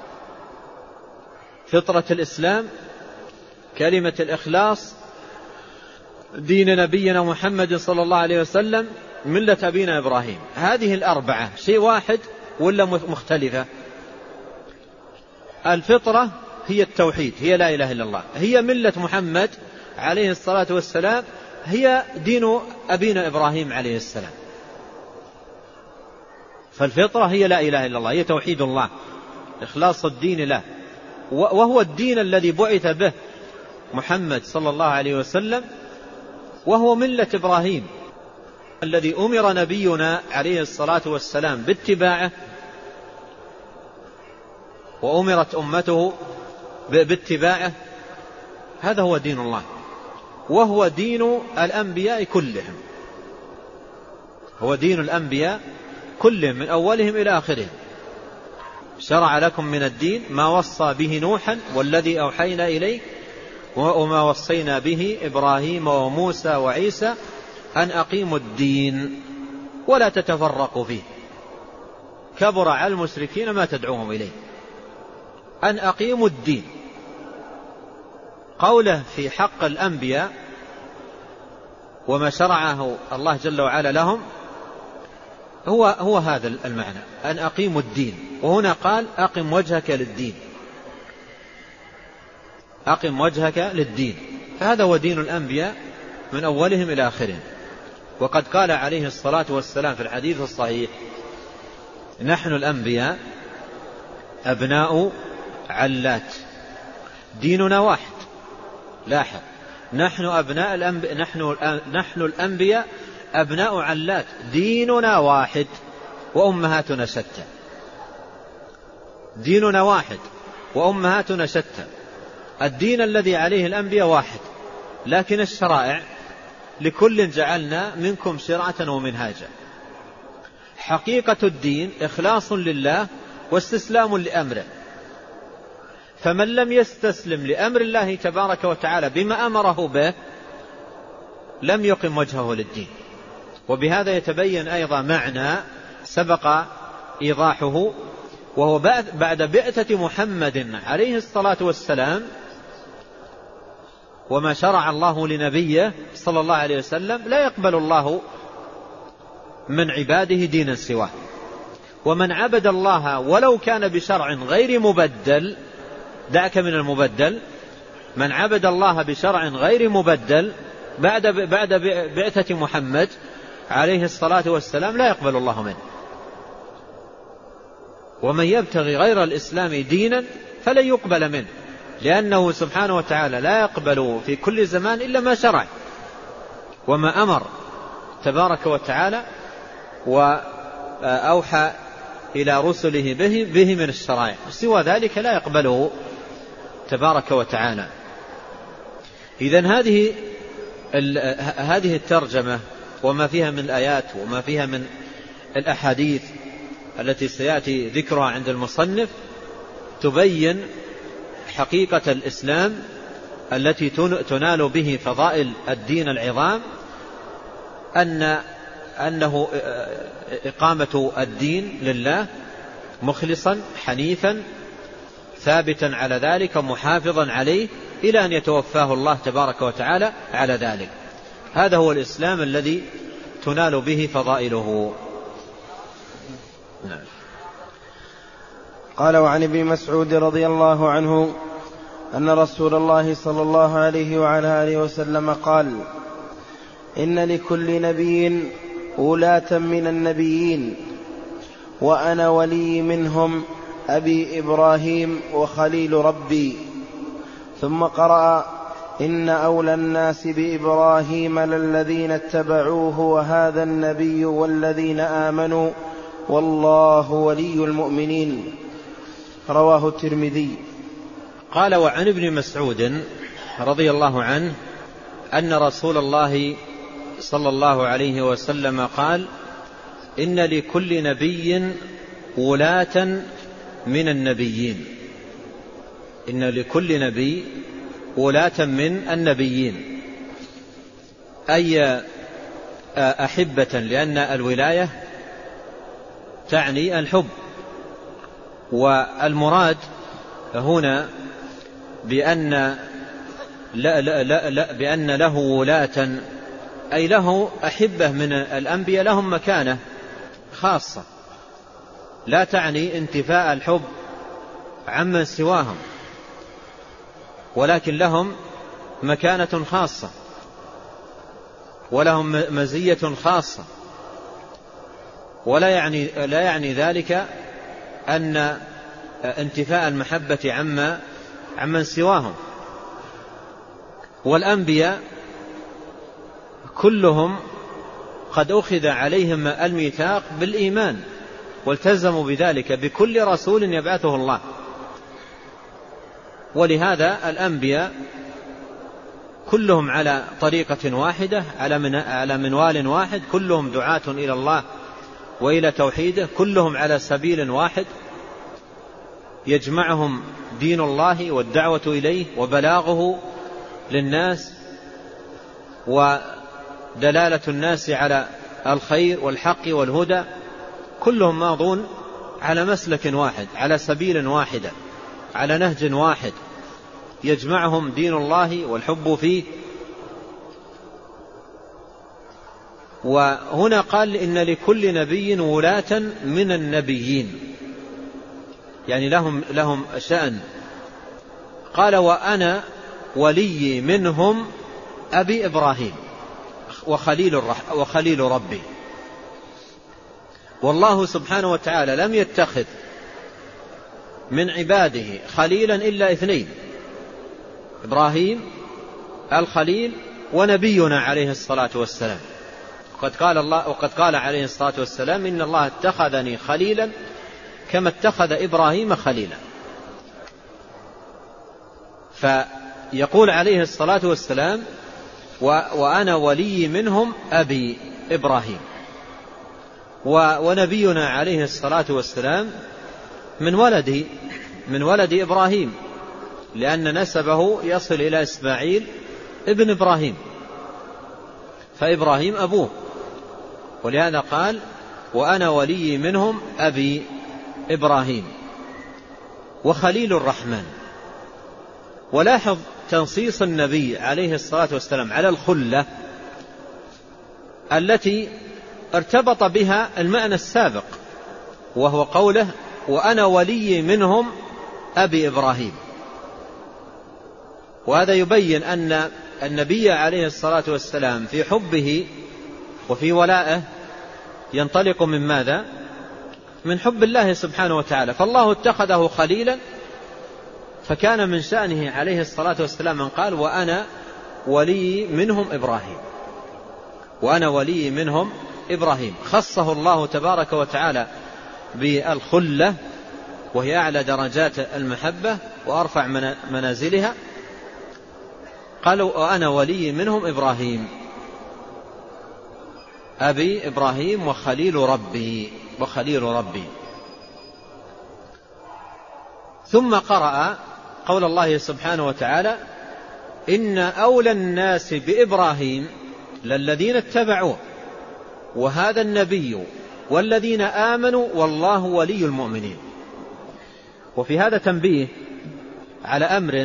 فطرة الإسلام، كلمة الإخلاص، دين نبينا محمد صلى الله عليه وسلم، ملة أبينا إبراهيم. هذه الأربعة شيء واحد ولا مختلفة؟ الفطرة هي التوحيد، هي لا إله إلا الله، هي ملة محمد عليه الصلاة والسلام، هي دين أبينا إبراهيم عليه السلام. فالفطرة هي لا إله إلا الله، هي توحيد الله، إخلاص الدين له، وهو الدين الذي بعث به محمد صلى الله عليه وسلم، وهو ملة إبراهيم الذي أمر نبينا عليه الصلاة والسلام باتباعه وأمرت أمته باتباعه. هذا هو دين الله، وهو دين الأنبياء كلهم، هو دين الأنبياء كلهم من أولهم إلى آخرهم. شرع لكم من الدين ما وصى به نوحا والذي أوحينا إليك وما وصينا به إبراهيم وموسى وعيسى أن أقيموا الدين ولا تتفرقوا فيه، كبر على المشركين ما تدعوهم إليه، أن أقيموا الدين. قوله في حق الأنبياء وما شرعه الله جل وعلا لهم هو, هو هذا المعنى، أن أقيموا الدين. وهنا قال أقم وجهك للدين، أقم وجهك للدين، فهذا هو دين الأنبياء من أولهم إلى آخرهم. وقد قال عليه الصلاة والسلام في الحديث الصحيح: نحن الأنبياء أبناء علات ديننا واحد. لاحظ، نحن أبناء الأنبياء نحن, نحن الأنبياء أبناء علات ديننا واحد وأمهاتنا شتى. ديننا واحد وأمهاتنا شتى. الدين الذي عليه الأنبياء واحد، لكن الشرائع لكل جعلنا منكم شرعة ومنهاجا. حقيقة الدين إخلاص لله واستسلام لأمره، فمن لم يستسلم لأمر الله تبارك وتعالى بما أمره به لم يقم وجهه للدين. وبهذا يتبين أيضا معنى سبق إيضاحه، وهو بعد بعثة محمد عليه الصلاة والسلام وما شرع الله لنبيه صلى الله عليه وسلم لا يقبل الله من عباده دينا سواه. ومن عبد الله ولو كان بشرع غير مبدل، دعك من المبدل، من عبد الله بشرع غير مبدل بعد بعد بعثة محمد عليه الصلاة والسلام لا يقبل الله منه. ومن يبتغي غير الإسلام دينا فلن يقبل منه، لأنه سبحانه وتعالى لا يقبل في كل زمان إلا ما شرع وما أمر تبارك وتعالى وأوحى إلى رسله به, به من الشرائع، سوى ذلك لا يقبله تبارك وتعالى. إذن هذه هذه الترجمة وما فيها من الآيات وما فيها من الأحاديث التي سيأتي ذكرها عند المصنف تبين حقيقة الإسلام التي تنال به فضائل الدين العظام، أن أنه إقامة الدين لله مخلصا حنيفا ثابتا على ذلك محافظا عليه إلى أن يتوفاه الله تبارك وتعالى على ذلك. هذا هو الإسلام الذي تنال به فضائله. نعم. قال: وعن ابن مسعود رضي الله عنه أن رسول الله صلى الله عليه وعلى آله وسلم قال: إن لكل نبي ولاة من النبيين، وأنا ولي منهم أبي إبراهيم وخليل ربي. ثم قرأ: إن أولى الناس بإبراهيم للذين اتبعوه وهذا النبي والذين آمنوا والله ولي المؤمنين. رواه الترمذي. قال: وعن ابن مسعود رضي الله عنه أن رسول الله صلى الله عليه وسلم قال: إن لكل نبي ولاة من النبيين. إن لكل نبي ولاة من النبيين، أي أحبة، لأن الولاية تعني الحب. والمراد هنا بأن لا لا لا لا بأن له ولاة أي له أحبة من الأنبياء لهم مكانة خاصة، لا تعني انتفاء الحب عمن سواهم، ولكن لهم مكانة خاصة ولهم مزية خاصة. ولا يعني لا يعني ذلك أن انتفاء المحبة عما عمن سواهم. والأنبياء كلهم قد أخذ عليهم الميثاق بالإيمان والتزموا بذلك بكل رسول يبعثه الله. ولهذا الأنبياء كلهم على طريقة واحدة، على من على منوال واحد، كلهم دعاة إلى الله وإلى توحيده، كلهم على سبيل واحد يجمعهم دين الله والدعوة إليه وبلاغه للناس ودلالة الناس على الخير والحق والهدى، كلهم ماضون على مسلك واحد، على سبيل واحدة، على نهج واحد يجمعهم دين الله والحب فيه. وهنا قال إن لكل نبي ولاة من النبيين، يعني لهم, لهم شأن. قال وأنا ولي منهم أبي إبراهيم وخليل, الرح وخليل ربي. والله سبحانه وتعالى لم يتخذ من عباده خليلا إلا اثنين، إبراهيم الخليل ونبينا عليه الصلاة والسلام. وقد قال الله وقد قال عليه الصلاة والسلام إن الله اتخذني خليلا كما اتخذ إبراهيم خليلا. فيقول عليه الصلاة والسلام وأنا ولي منهم أبي إبراهيم، ونبينا عليه الصلاة والسلام من ولد من ولد إبراهيم، لأن نسبه يصل إلى إسماعيل ابن إبراهيم، فإبراهيم أبوه، ولهذا قال وأنا ولي منهم أبي إبراهيم وخليل الرحمن. ولاحظ تنصيص النبي عليه الصلاة والسلام على الخلة التي ارتبط بها المعنى السابق، وهو قوله وأنا ولي منهم أبي إبراهيم. وهذا يبين أن النبي عليه الصلاة والسلام في حبه وفي ولائه ينطلق من ماذا؟ من حب الله سبحانه وتعالى. فالله اتخذه خليلا، فكان من شأنه عليه الصلاة والسلام من قال وأنا ولي منهم إبراهيم، وأنا ولي منهم إبراهيم. خصه الله تبارك وتعالى بالخلة، وهي أعلى درجات المحبة وأرفع منازلها. قالوا وأنا ولي منهم إبراهيم أبي إبراهيم وخليل ربي وخليل ربي. ثم قرأ قول الله سبحانه وتعالى إن أولى الناس بإبراهيم للذين اتبعوه وهذا النبي والذين آمنوا والله ولي المؤمنين. وفي هذا تنبيه على أمر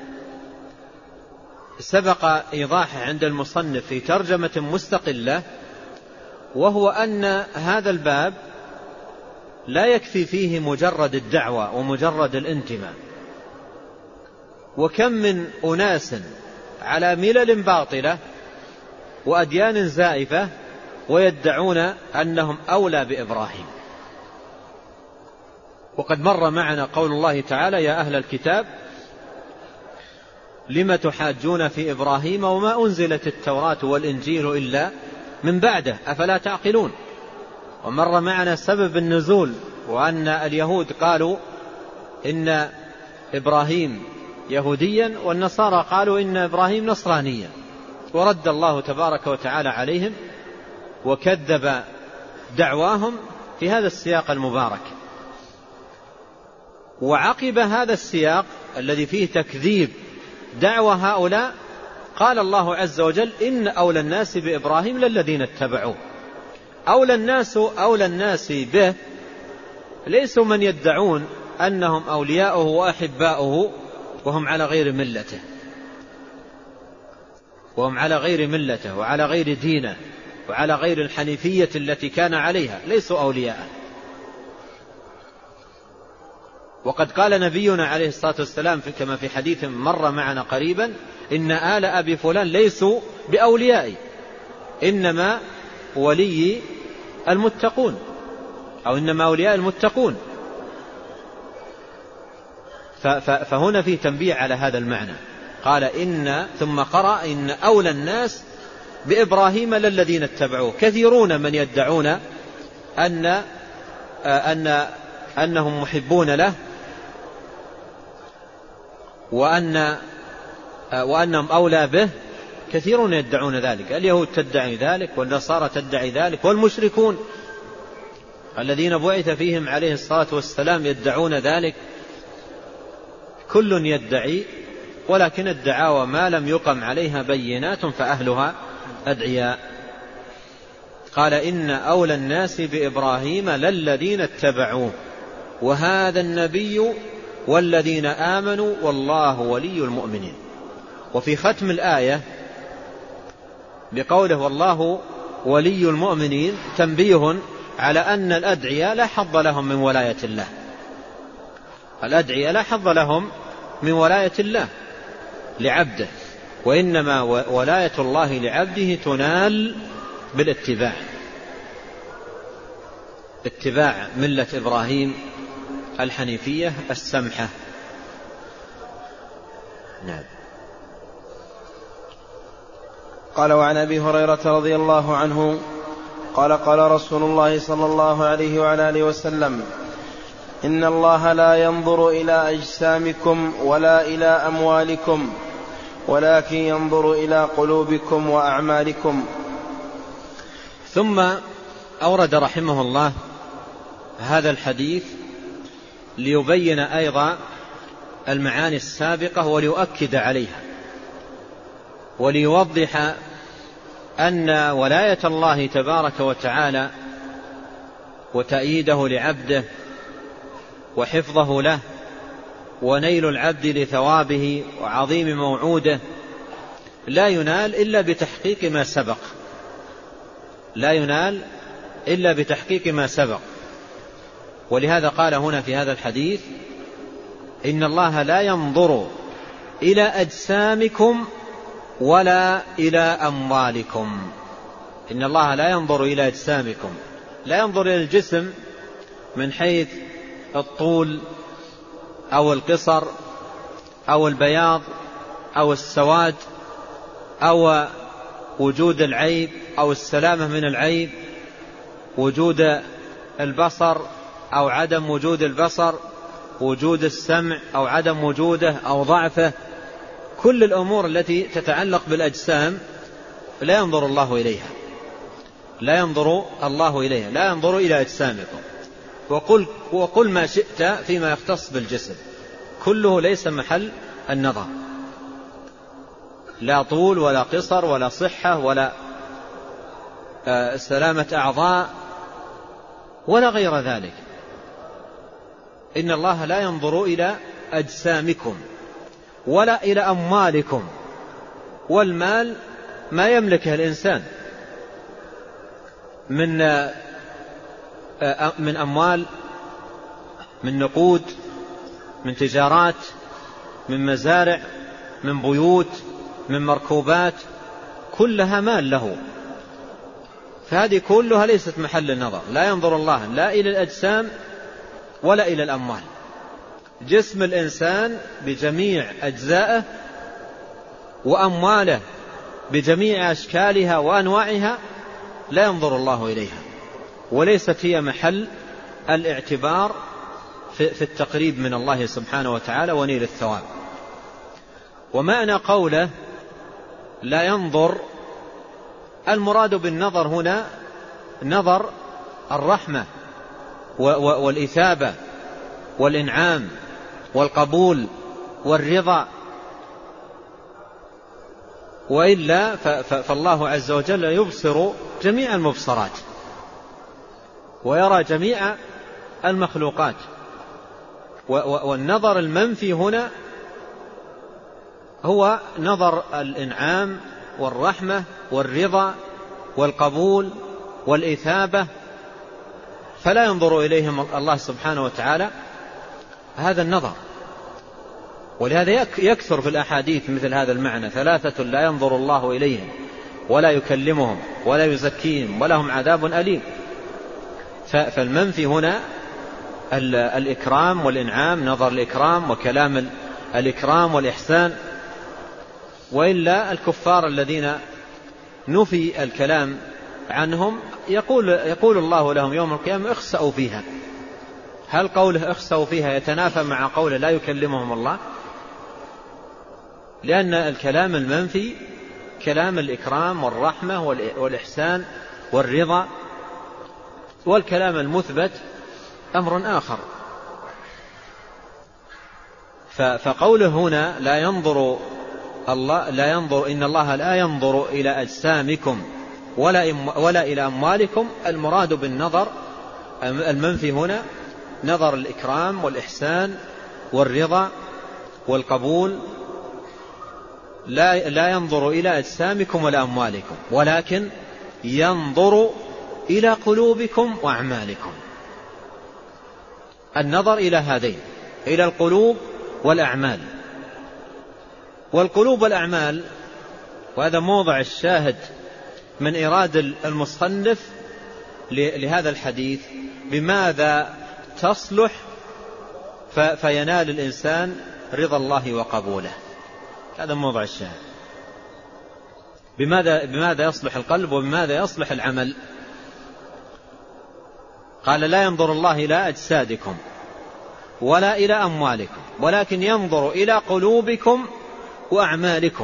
سبق إيضاحه عند المصنف في ترجمة مستقلة، وهو أن هذا الباب لا يكفي فيه مجرد الدعوة ومجرد الانتماء. وكم من أناس على ملل باطلة وأديان زائفة ويدعون أنهم أولى بإبراهيم. وقد مر معنا قول الله تعالى يا أهل الكتاب لم تحاجون في إبراهيم وما أنزلت التوراة والإنجيل إلا من بعده أفلا تعقلون. ومر معنا سبب النزول، وأن اليهود قالوا إن إبراهيم يهوديا والنصارى قالوا إن إبراهيم نصرانيا، ورد الله تبارك وتعالى عليهم وكذب دعواهم في هذا السياق المبارك. وعقب هذا السياق الذي فيه تكذيب دعوى هؤلاء قال الله عز وجل إن أولى الناس بإبراهيم للذين اتبعوه. أولى الناس أولى الناس به ليسوا من يدعون أنهم أولياؤه وأحباؤه وهم على غير ملته وهم على غير ملته وعلى غير دينه وعلى غير الحنيفية التي كان عليها، ليسوا أولياءه. وقد قال نبينا عليه الصلاة والسلام كما في حديث مر معنا قريبا إن آل أبي فلان ليسوا بأوليائي إنما ولي المتقون أو إنما أولياء المتقون. فهنا في تنبيه على هذا المعنى. قال إن ثم قرأ إن أولى الناس بإبراهيم للذين اتبعوه. كثيرون من يدعون أن أن أنهم محبون له وأن وأنهم أولى به، كثيرون يدعون ذلك. اليهود تدعي ذلك والنصارى تدعي ذلك والمشركون الذين بعث فيهم عليه الصلاة والسلام يدعون ذلك. كل يدعي، ولكن الدعاوى ما لم يقم عليها بينات فأهلها أدعياء. قال إن أولى الناس بإبراهيم للذين اتبعوه وهذا النبي والذين آمنوا والله ولي المؤمنين. وفي ختم الآية بقوله والله ولي المؤمنين تنبيه على أن الأدعياء لا حظ لهم من ولاية الله. الأدعياء لا حظ لهم من ولاية الله لعبده، وإنما ولاية الله لعبده تنال بالاتباع، اتباع ملة إبراهيم الحنيفية السمحة. نعم. قال وعن أبي هريرة رضي الله عنه قال قال رسول الله صلى الله عليه وعلى آله وسلم إن الله لا ينظر إلى أجسامكم ولا إلى أموالكم ولكن ينظر إلى قلوبكم وأعمالكم. ثم أورد رحمه الله هذا الحديث ليبين أيضا المعاني السابقة وليؤكد عليها وليوضح أن ولاية الله تبارك وتعالى وتأييده لعبده وحفظه له ونيل العبد لثوابه وعظيم موعوده لا ينال إلا بتحقيق ما سبق، لا ينال إلا بتحقيق ما سبق. ولهذا قال هنا في هذا الحديث إن الله لا ينظر إلى أجسامكم ولا إلى أموالكم. إن الله لا ينظر إلى أجسامكم، لا ينظر إلى الجسم من حيث الطول أو القصر أو البياض أو السواد أو وجود العيب أو السلامة من العيب، وجود البصر أو عدم وجود البصر، وجود السمع أو عدم وجوده أو ضعفه. كل الأمور التي تتعلق بالأجسام لا ينظر الله إليها، لا ينظر الله إليها، لا ينظر إلى أجسامكم. وقل, وقل ما شئت فيما يختص بالجسم، كله ليس محل النظر، لا طول ولا قصر ولا صحة ولا سلامة أعضاء ولا غير ذلك. إن الله لا ينظر إلى أجسامكم ولا إلى أموالكم. والمال ما يملكه الإنسان من من أموال، من نقود، من تجارات، من مزارع، من بيوت، من مركوبات، كلها مال له. فهذه كلها ليست محل النظر. لا ينظر الله لا إلى الأجسام ولا إلى الأموال. جسم الإنسان بجميع أجزائه وأمواله بجميع أشكالها وأنواعها لا ينظر الله إليها، وليست هي محل الاعتبار في التقريب من الله سبحانه وتعالى ونيل الثواب. ومعنى قوله لا ينظر، المراد بالنظر هنا نظر الرحمة والإثابة والإنعام والقبول والرضا، وإلا فالله عز وجل يبصر جميع المبصرات ويرى جميع المخلوقات. والنظر المنفي هنا هو نظر الإنعام والرحمة والرضا والقبول والإثابة، فلا ينظر إليهم الله سبحانه وتعالى هذا النظر. ولهذا يكثر في الأحاديث مثل هذا المعنى: ثلاثة لا ينظر الله إليهم ولا يكلمهم ولا يزكيهم ولهم عذاب أليم. فالمنفي هنا الإكرام والإنعام، نظر الإكرام وكلام الإكرام والإحسان. وإلا الكفار الذين نفي الكلام عنهم يقول, يقول الله لهم يوم القيامة اخسأوا فيها. هل قوله اخسأوا فيها يتنافى مع قوله لا يكلمهم الله؟ لأن الكلام المنفي كلام الإكرام والرحمة والإحسان والرضا، والكلام المثبت أمر آخر. فقوله هنا لا ينظر الله لا ينظر إن الله لا ينظر إلى أجسامكم ولا, ولا إلى أموالكم. المراد بالنظر المنفي هنا نظر الإكرام والإحسان والرضا والقبول، لا, لا ينظر إلى أجسامكم ولا أموالكم، ولكن ينظر إلى قلوبكم وأعمالكم. النظر إلى هذين، إلى القلوب والأعمال. والقلوب والأعمال، وهذا موضع الشاهد من إيراد المصنف لهذا الحديث، بماذا تصلح فينال الإنسان رضا الله وقبوله. هذا موضع الشاهد، بماذا, بماذا يصلح القلب وبماذا يصلح العمل. قال لا ينظر الله إلى أجسادكم ولا إلى أموالكم، ولكن ينظر إلى قلوبكم وأعمالكم.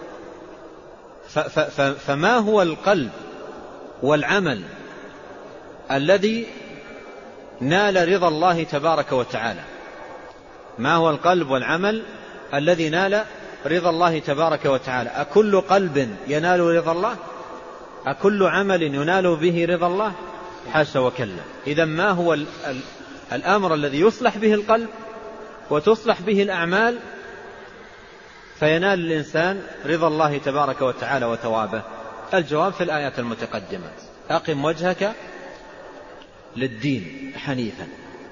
فما هو القلب والعمل الذي نال رضا الله تبارك وتعالى؟ ما هو القلب والعمل الذي نال رضا الله تبارك وتعالى؟ أكل قلب ينال رضا الله؟ أكل عمل ينال به رضا الله؟ حاشا وكلا. إذا ما هو الأمر الذي يصلح به القلب وتصلح به الأعمال فينال الإنسان رضا الله تبارك وتعالى وثوابه؟ الجواب في الآيات المتقدمة: أقم وجهك للدين حنيفا.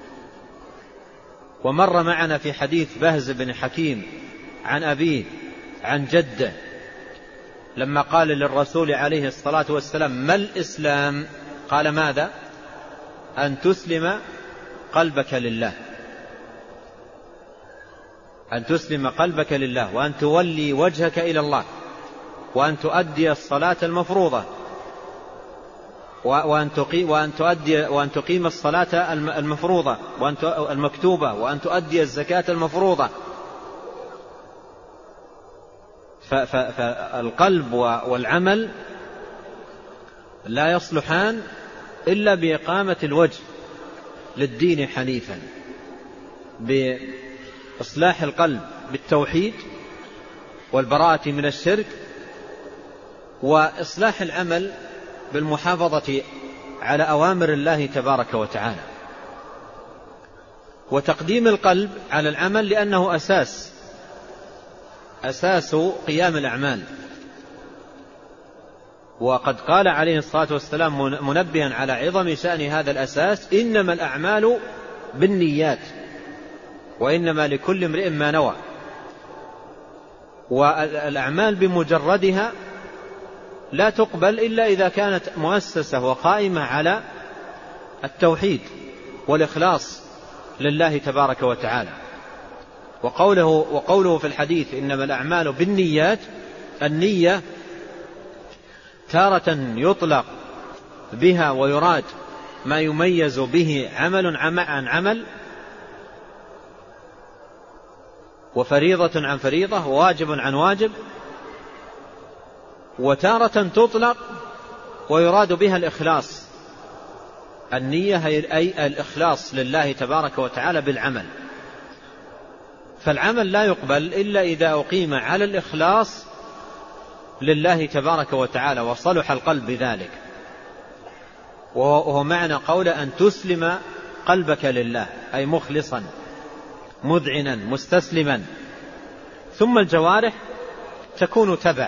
ومر معنا في حديث بهز بن حكيم عن أبيه عن جده لما قال للرسول عليه الصلاة والسلام: ما الإسلام؟ قال: ماذا؟ أن تسلم قلبك لله، أن تسلم قلبك لله، وأن تولي وجهك إلى الله، وأن تؤدي الصلاة المفروضة، وأن تقيم, وأن تؤدي وأن تقيم الصلاة المفروضة وأن المكتوبة، وأن تؤدي الزكاة المفروضة. فالقلب والعمل لا يصلحان إلا بإقامة الوجه للدين حنيفا، بإصلاح القلب بالتوحيد والبراءة من الشرك، وإصلاح العمل بالمحافظة على أوامر الله تبارك وتعالى. وتقديم القلب على العمل لأنه أساس أساس قيام الأعمال. وقد قال عليه الصلاة والسلام منبها على عظم شأن هذا الأساس: إنما الأعمال بالنيات وإنما لكل امرئ ما نوى. والأعمال بمجردها لا تقبل إلا إذا كانت مؤسسة وقائمة على التوحيد والإخلاص لله تبارك وتعالى. وقوله, وقوله في الحديث: إنما الأعمال بالنيات، النية تارة يطلق بها ويراد ما يميز به عمل عن عمل، وفريضة عن فريضة، وواجب عن واجب. وتارة تطلق ويراد بها الإخلاص، النية أي الإخلاص لله تبارك وتعالى بالعمل. فالعمل لا يقبل إلا إذا أقيم على الإخلاص لله تبارك وتعالى وصلح القلب بذلك. وهو معنى قول أن تسلم قلبك لله، أي مخلصا مذعنا مستسلما. ثم الجوارح تكون تبع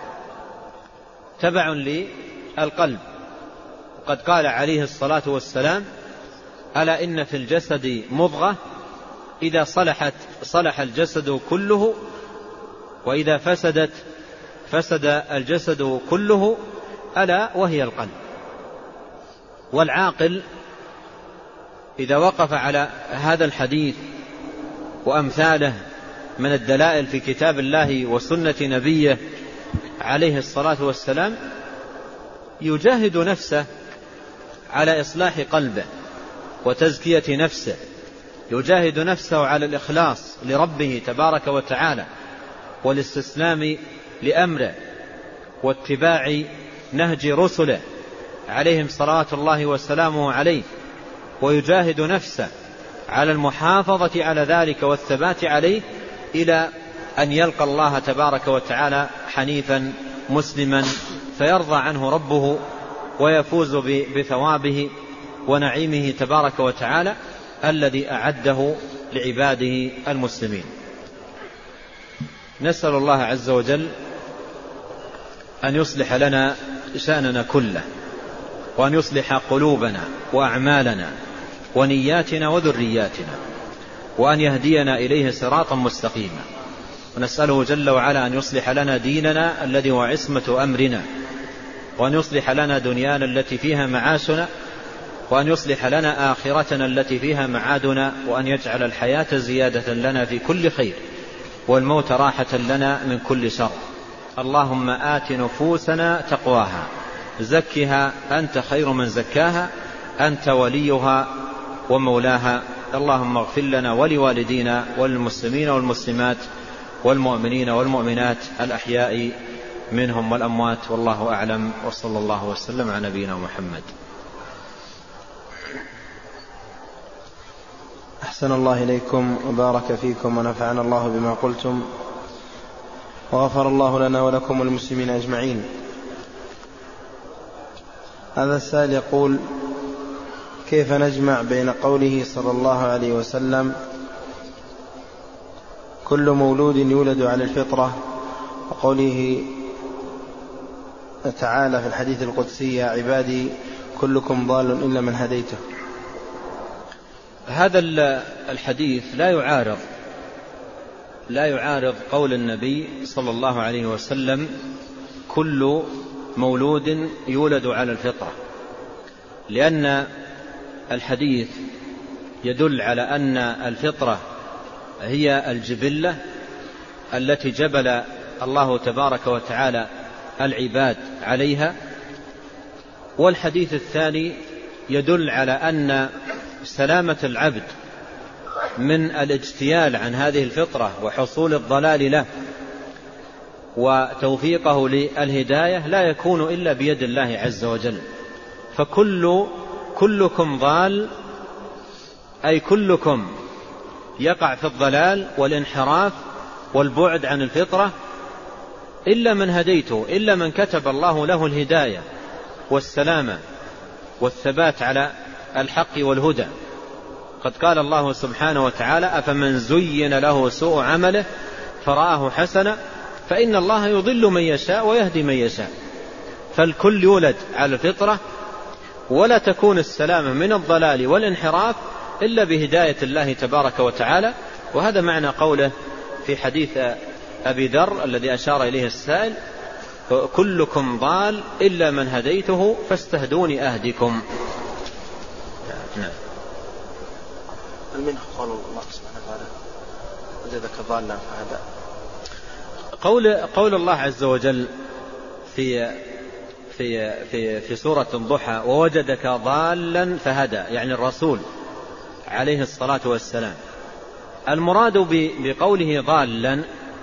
تبع للقلب. وقد قال عليه الصلاة والسلام: ألا إن في الجسد مضغة إذا صلحت صلح الجسد كله، وإذا فسدت فسد الجسد كله، ألا وهي القلب. والعاقل إذا وقف على هذا الحديث وأمثاله من الدلائل في كتاب الله وسنة نبيه عليه الصلاة والسلام يجاهد نفسه على إصلاح قلبه وتزكية نفسه، يجاهد نفسه على الإخلاص لربه تبارك وتعالى والاستسلام لأمره واتباع نهج رسله عليهم صلاة الله وسلامه عليه، ويجاهد نفسه على المحافظة على ذلك والثبات عليه إلى أن يلقى الله تبارك وتعالى حنيفا مسلما فيرضى عنه ربه ويفوز بثوابه ونعيمه تبارك وتعالى الذي أعده لعباده المسلمين. نسأل الله عز وجل أن يصلح لنا شأننا كله، وأن يصلح قلوبنا وأعمالنا ونياتنا وذرياتنا، وأن يهدينا إليه صراطا مستقيما. ونسأله جل وعلا أن يصلح لنا ديننا الذي هو عصمة أمرنا، وأن يصلح لنا دنيانا التي فيها معاشنا، وأن يصلح لنا آخرتنا التي فيها معادنا، وأن يجعل الحياة زيادة لنا في كل خير والموت راحة لنا من كل شر. اللهم آت نفوسنا تقواها زكها أنت خير من زكاها أنت وليها ومولاها. اللهم اغفر لنا ولوالدينا والمسلمين والمسلمات والمؤمنين والمؤمنات الأحياء منهم والأموات، والله أعلم، وصلى الله وسلم على نبينا محمد. أحسن الله إليكم وبارك فيكم ونفعنا الله بما قلتم، وغفر الله لنا ولكم والمسلمين أجمعين. هذا السائل يقول: كيف نجمع بين قوله صلى الله عليه وسلم كل مولود يولد على الفطرة، وقوله تعالى في الحديث القدسي: يا عبادي كلكم ضال إلا من هديته؟ هذا الحديث لا يعارض لا يعارض قول النبي صلى الله عليه وسلم: كل مولود يولد على الفطرة، لأن الحديث يدل على أن الفطرة هي الجبلة التي جبل الله تبارك وتعالى العباد عليها. والحديث الثاني يدل على أن سلامة العبد من الاجتيال عن هذه الفطرة وحصول الضلال له وتوفيقه للهداية لا يكون إلا بيد الله عز وجل. فكل كلكم ضال، أي كلكم يقع في الضلال والانحراف والبعد عن الفطرة إلا من هديته، إلا من كتب الله له الهداية والسلامة والثبات على الحق والهدى. قد قال الله سبحانه وتعالى: أفمن زين له سوء عمله فرآه حسنا فإن الله يضل من يشاء ويهدي من يشاء. فالكل يولد على الفطرة، ولا تكون السلامة من الضلال والانحراف إلا بهداية الله تبارك وتعالى. وهذا معنى قوله في حديث أبي ذر الذي أشار إليه السائل: كلكم ضال إلا من هديته فاستهدوني أهدكم. نعم. المنه قول الله سبحانه وتعالى: وجدك ضالا فهدى. قول قول الله عز وجل في في في في سورة الضحى: ووجدك ضالا فهدى، يعني الرسول عليه الصلاة والسلام. المراد بقوله ضالا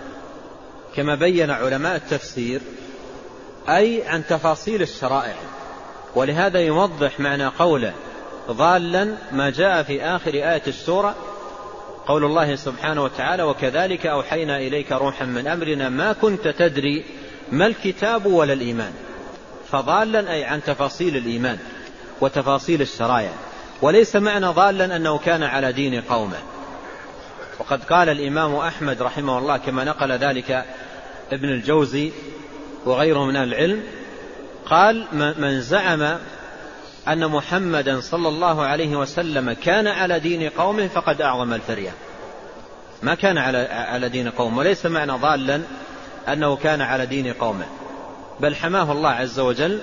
كما بين علماء التفسير أي عن تفاصيل الشرائع، ولهذا يوضح معنى قوله ضالا ما جاء في آخر آية السورة، قول الله سبحانه وتعالى: وكذلك أوحينا إليك روحا من أمرنا ما كنت تدري ما الكتاب ولا الإيمان. فضالا أي عن تفاصيل الإيمان وتفاصيل الشرائع، وليس معنى ضالا أنه كان على دين قومه. وقد قال الإمام أحمد رحمه الله كما نقل ذلك ابن الجوزي وغيره من العلم، قال: من زعم أن محمدا صلى الله عليه وسلم كان على دين قومه فقد أعظم الفرية. ما كان على دين قومه، وليس معنى ضالا أنه كان على دين قومه، بل حماه الله عز وجل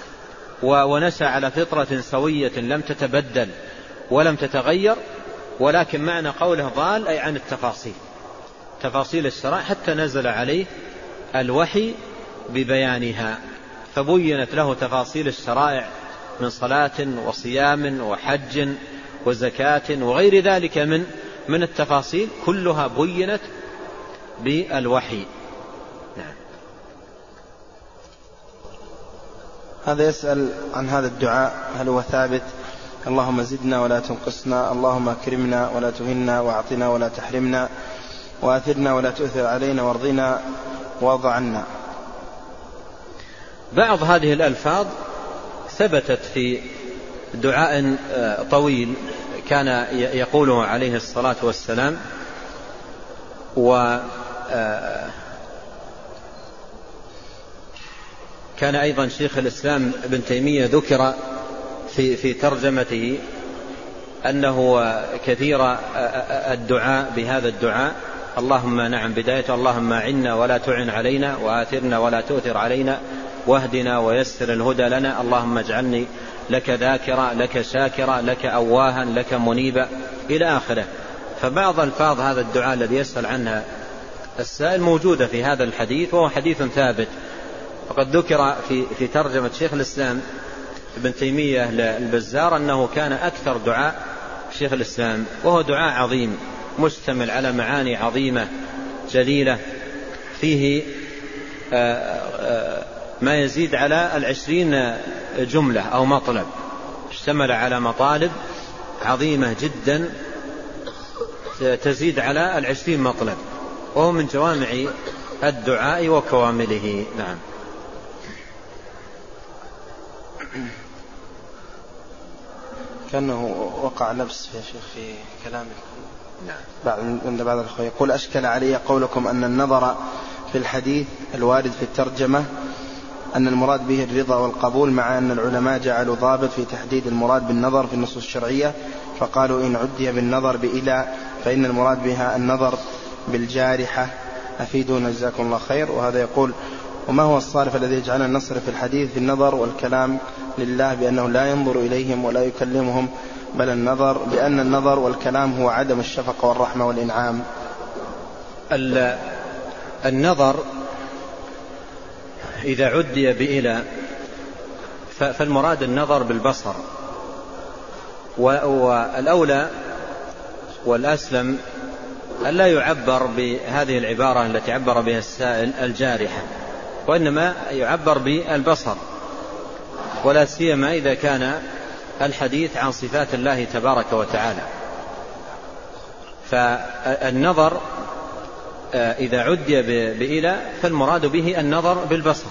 ونشأ على فطرة سوية لم تتبدل ولم تتغير. ولكن معنى قوله ضال أي عن التفاصيل، تفاصيل الشرائع، حتى نزل عليه الوحي ببيانها، فبينت له تفاصيل الشرائع من صلاة وصيام وحج وزكاة وغير ذلك من من التفاصيل، كلها بينت بالوحي. نعم. هذا يسأل عن هذا الدعاء: هل هو ثابت؟ اللهم زدنا ولا تنقصنا، اللهم اكرمنا ولا تهنا، واعطنا ولا تحرمنا، وآثرنا ولا تؤثر علينا، وارضنا وارض عنا. بعض هذه الألفاظ ثبتت في دعاء طويل كان يقوله عليه الصلاة والسلام، وكان أيضا شيخ الإسلام ابن تيمية ذكر في في ترجمته أنه كثير الدعاء بهذا الدعاء: اللهم نعم بدايته اللهم عنا ولا تعن علينا، وآثرنا ولا تؤثر علينا، واهدنا ويسر الهدى لنا، اللهم اجعلني لك ذاكرا لك شاكرا لك أواها لك منيبا، إلى آخره. فبعض الفاظ هذا الدعاء الذي يسأل عنها السائل موجودة في هذا الحديث، وهو حديث ثابت. وقد ذكر في في ترجمة شيخ الإسلام ابن تيمية للبزار أنه كان أكثر دعاء شيخ الإسلام، وهو دعاء عظيم مشتمل على معاني عظيمة جليلة، فيه ما يزيد على العشرين جملة أو مطلب، اشتمل على مطالب عظيمة جدا تزيد على العشرين مطلب، وهو من جوامع الدعاء وكوامله. نعم. كأنه وقع لبس يا شيخ في كلامكم. نعم. عند بعض الأخوة يقول: أشكل علي قولكم أن النظر في الحديث الوارد في الترجمة أن المراد به الرضا والقبول، مع أن العلماء جعلوا ضابط في تحديد المراد بالنظر في النصوص الشرعية، فقالوا إن عدي بالنظر بإلى فإن المراد بها النظر بالجارحة. أفيدونا جزاكم الله خير. وهذا يقول: وما هو الصارف الذي يجعلنا نصرف الحديث في النظر والكلام لله بأنه لا ينظر إليهم ولا يكلمهم، بل النظر بأن النظر والكلام هو عدم الشفقة والرحمة والإنعام؟ النظر إذا عدي بإلى فالمراد النظر بالبصر، والأولى والأسلم أن لا يعبر بهذه العبارة التي عبر بها السائل الجارحة، وإنما يعبر بالبصر، ولا سيما إذا كان الحديث عن صفات الله تبارك وتعالى. فالنظر إذا عدي بإلى فالمراد به النظر بالبصر،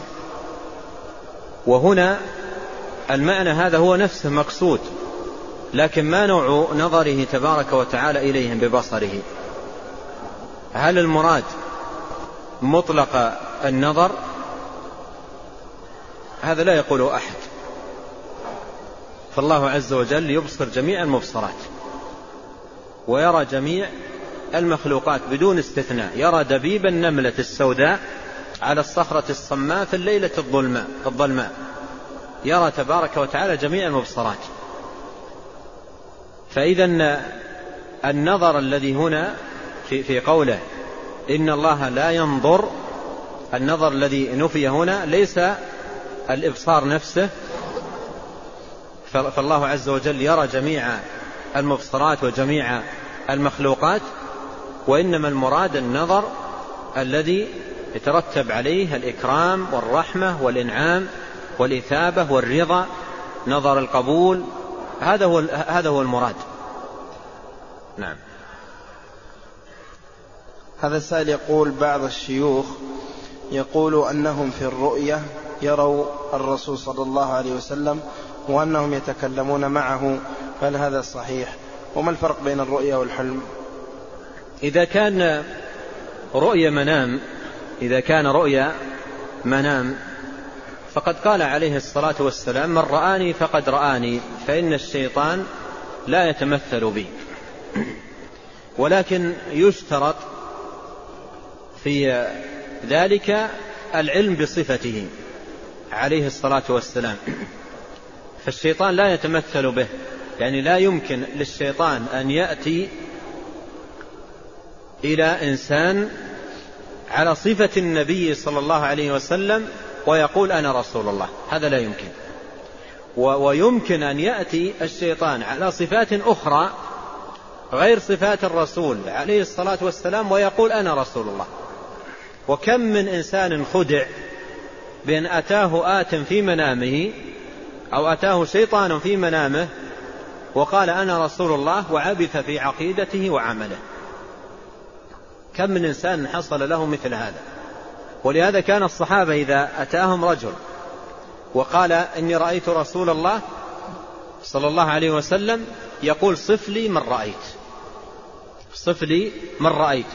وهنا المعنى هذا هو نفسه مقصود، لكن ما نوع نظره تبارك وتعالى إليهم ببصره؟ هل المراد مطلق النظر؟ هذا لا يقوله أحد، فالله عز وجل يبصر جميع المبصرات ويرى جميع المخلوقات بدون استثناء، يرى دبيب النملة السوداء على الصخرة الصماء في الليلة الظلماء الظلماء، يرى تبارك وتعالى جميع المبصرات. فإذا النظر الذي هنا في, في قوله إن الله لا ينظر، النظر الذي نفي هنا ليس الإبصار نفسه، فالله عز وجل يرى جميع المبصرات وجميع المخلوقات، وإنما المراد النظر الذي يترتب عليه الإكرام والرحمة والإنعام والإثابة والرضا، نظر القبول، هذا هو هذا هو المراد. نعم. هذا السائل يقول: بعض الشيوخ يقول أنهم في الرؤية يروا الرسول صلى الله عليه وسلم وأنهم يتكلمون معه، هل هذا صحيح؟ وما الفرق بين الرؤية والحلم؟ إذا كان رؤيا منام إذا كان رؤيا منام فقد قال عليه الصلاة والسلام: من رآني فقد رآني، فإن الشيطان لا يتمثل بي. ولكن يشترط في ذلك العلم بصفته عليه الصلاة والسلام، فالشيطان لا يتمثل به، يعني لا يمكن للشيطان أن يأتي إلى إنسان على صفة النبي صلى الله عليه وسلم ويقول أنا رسول الله، هذا لا يمكن. ويمكن أن يأتي الشيطان على صفات أخرى غير صفات الرسول عليه الصلاة والسلام ويقول أنا رسول الله. وكم من إنسان خدع بأن أتاه آت في منامه أو أتاه شيطان في منامه وقال أنا رسول الله، وعبث في عقيدته وعمله. كم من إنسان حصل له مثل هذا. ولهذا كان الصحابة إذا أتاهم رجل وقال إني رأيت رسول الله صلى الله عليه وسلم يقول صف لي من رأيت، صف لي من رأيت.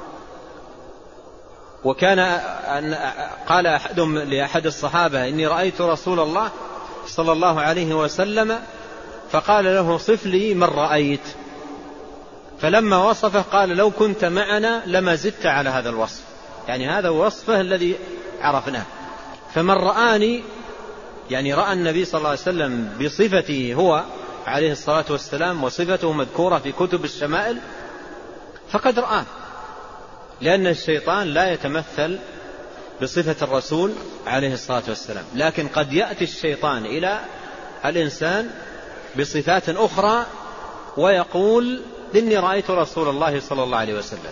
وكان قال أحدهم لأحد الصحابة إني رأيت رسول الله صلى الله عليه وسلم فقال له صف لي من رأيت، فلما وصفه قال لو كنت معنا لما زدت على هذا الوصف، يعني هذا وصفه الذي عرفناه. فمن رآني يعني رأى النبي صلى الله عليه وسلم بصفته هو عليه الصلاة والسلام، وصفته مذكورة في كتب الشمائل، فقد رآه، لأن الشيطان لا يتمثل بصفة الرسول عليه الصلاة والسلام، لكن قد يأتي الشيطان إلى الإنسان بصفات أخرى ويقول إني رأيت رسول الله صلى الله عليه وسلم.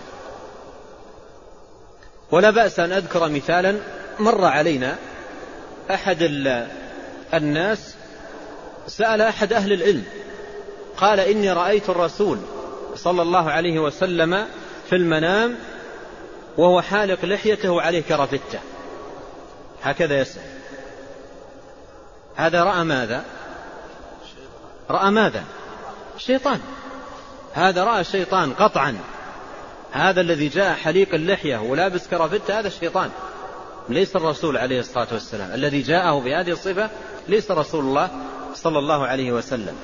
ولا بأس أن أذكر مثالا مر علينا. أحد الناس سأل أحد أهل العلم قال إني رأيت الرسول صلى الله عليه وسلم في المنام وهو حالق لحيته عليه كرفتة، هكذا يسأل. هذا رأى ماذا؟ رأى ماذا؟ الشيطان. هذا رأى الشيطان قطعا. هذا الذي جاء حليق اللحية ولابس كرفتة هذا الشيطان، ليس الرسول عليه الصلاة والسلام. الذي جاءه بهذه الصفة ليس رسول الله صلى الله عليه وسلم.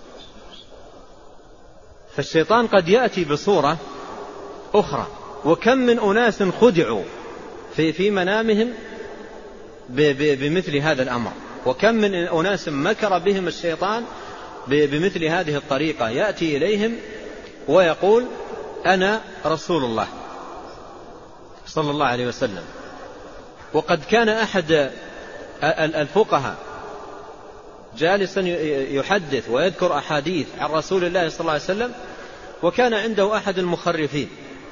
فالشيطان قد يأتي بصورة أخرى. وكم من أناس خدعوا في في منامهم بمثل هذا الأمر، وكم من أناس مكر بهم الشيطان بمثل هذه الطريقة. يأتي إليهم ويقول أنا رسول الله صلى الله عليه وسلم. وقد كان أحد الفقهاء جالسا يحدث ويذكر أحاديث عن رسول الله صلى الله عليه وسلم، وكان عنده أحد المخرفين،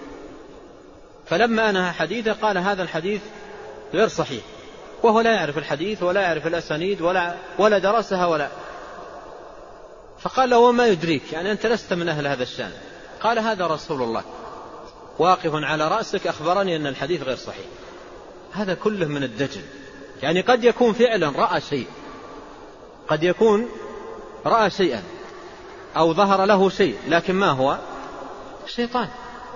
فلما أنهى حديثه قال هذا الحديث غير صحيح، وهو لا يعرف الحديث ولا يعرف الأسانيد ولا, ولا درسها ولا. فقال له وما يدريك، يعني أنت لست من أهل هذا الشأن. قال هذا رسول الله واقف على رأسك أخبرني أن الحديث غير صحيح. هذا كله من الدجل. يعني قد يكون فعلا رأى شيء، قد يكون رأى شيئا أو ظهر له شيء، لكن ما هو؟ الشيطان.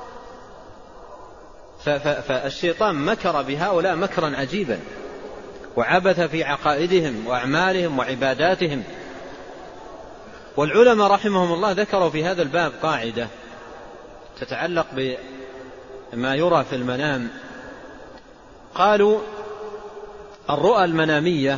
فالشيطان مكر بهؤلاء مكرا عجيبا، وعبث في عقائدهم وأعمالهم وعباداتهم. والعلماء رحمهم الله ذكروا في هذا الباب قاعدة تتعلق بما يرى في المنام. قالوا الرؤى المنامية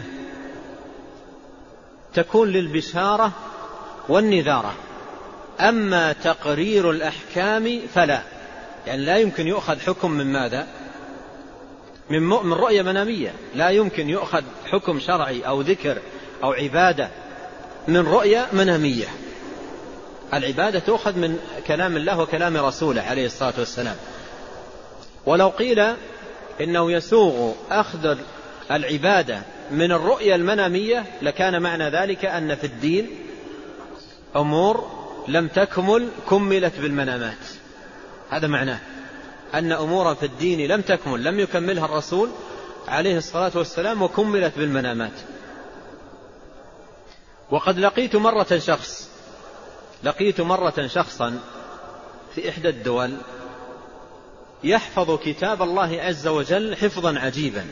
تكون للبشارة والنذارة، أما تقرير الأحكام فلا، يعني لا يمكن يؤخذ حكم من ماذا؟ من, من رؤية منامية. لا يمكن يؤخذ حكم شرعي أو ذكر أو عبادة من رؤية منامية. العبادة تؤخذ من كلام الله وكلام رسوله عليه الصلاة والسلام. ولو قيل إنه يسوغ أخذ العبادة من الرؤية المنامية لكان معنى ذلك أن في الدين أمور لم تكمل كملت بالمنامات. هذا معناه أن أمورا في الدين لم تكمل، لم يكملها الرسول عليه الصلاة والسلام وكملت بالمنامات. وقد لقيت مرة شخص لقيت مرة شخصا في إحدى الدول يحفظ كتاب الله عز وجل حفظا عجيبا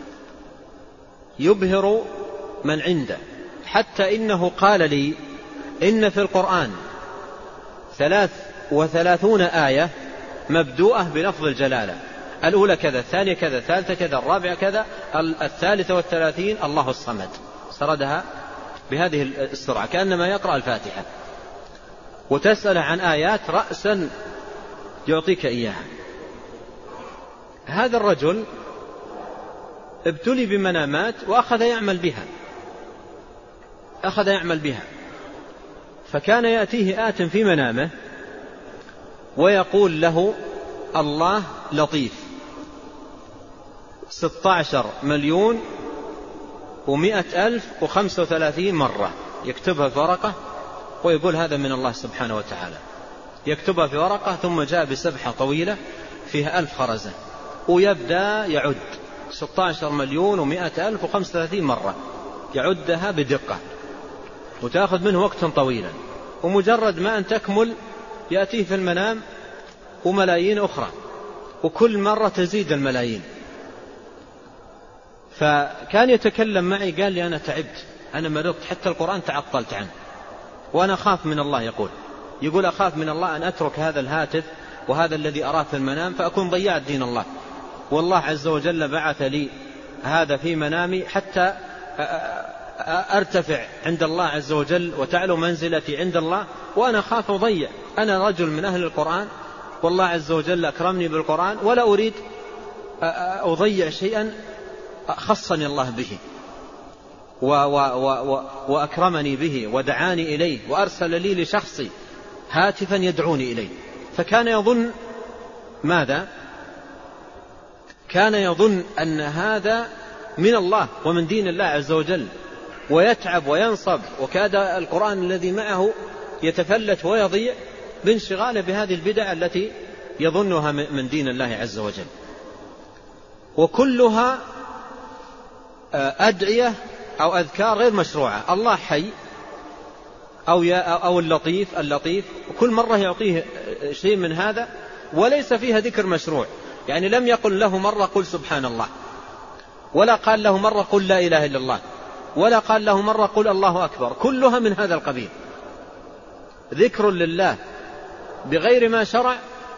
يبهر من عنده، حتى إنه قال لي إن في القرآن ثلاث وثلاثون آية مبدوءة بلفظ الجلالة، الأولى كذا، الثانية كذا، الثالثة كذا، الرابعة كذا، الثالثة والثلاثين الله الصمد. سردها بهذه السرعة كأنما يقرأ الفاتحة، وتسأل عن آيات رأسا يعطيك إياها. هذا الرجل ابتلي بمنامات وأخذ يعمل بها أخذ يعمل بها فكان يأتيه آت في منامه ويقول له الله لطيف ستة عشر مليون ومئة ألف وخمسة وثلاثين مرة، يكتبها في ورقة ويقول هذا من الله سبحانه وتعالى، يكتبها في ورقة ثم جاء بسبحة طويلة فيها ألف خرزة ويبدأ يعد ستة عشر مليون ومئة ألف وخمسة وثلاثين مرة يعدها بدقة وتأخذ منه وقتا طويلا، ومجرد ما أن تكمل يأتيه في المنام وملايين أخرى، وكل مرة تزيد الملايين. فكان يتكلم معي قال لي أنا تعبت، أنا مرضت، حتى القرآن تعطلت عنه، وأنا أخاف من الله. يقول يقول أخاف من الله أن أترك هذا الهاتف وهذا الذي أراه في المنام فأكون ضيعت دين الله، والله عز وجل بعث لي هذا في منامي حتى أرتفع عند الله عز وجل وتعلو منزلتي عند الله، وأنا خاف أضيع. أنا رجل من أهل القرآن والله عز وجل أكرمني بالقرآن، ولا أريد أضيع شيئا خصني الله به و و و وأكرمني به ودعاني إليه وأرسل لي لشخصي هاتفا يدعوني إليه. فكان يظن ماذا؟ كان يظن أن هذا من الله ومن دين الله عز وجل، ويتعب وينصب، وكاد القرآن الذي معه يتفلت ويضيع بانشغاله بهذه البدع التي يظنها من دين الله عز وجل، وكلها أدعية أو أذكار غير مشروعة. الله حي أو, أو اللطيف اللطيف وكل مرة يعطيه شيء من هذا وليس فيها ذكر مشروع، يعني لم يقل له مرة قل سبحان الله، ولا قال له مرة قل لا إله إلا الله، ولا قال له مرة قل الله أكبر، كلها من هذا القبيل، ذكر لله بغير ما شرع،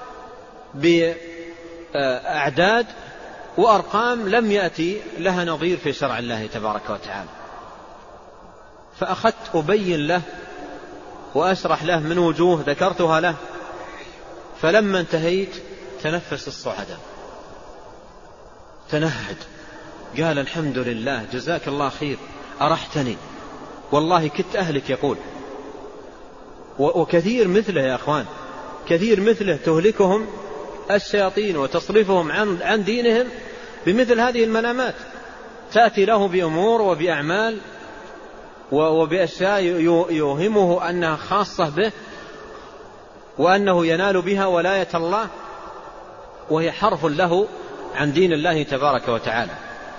بأعداد وأرقام لم يأتي لها نظير في شرع الله تبارك وتعالى. فأخذت أبين له وأشرح له من وجوه ذكرتها له، فلما انتهيت تنفس الصعداء، تنهد، قال الحمد لله جزاك الله خير أرحتني، والله كنت أهلك. يقول وكثير مثله يا أخوان، كثير مثله تهلكهم الشياطين وتصرفهم عن, عن دينهم بمثل هذه المنامات، تأتي له بأمور وبأعمال وبأشياء يوهمه أنها خاصة به وأنه ينال بها ولاية الله، وهي حرف له عن دين الله تبارك وتعالى.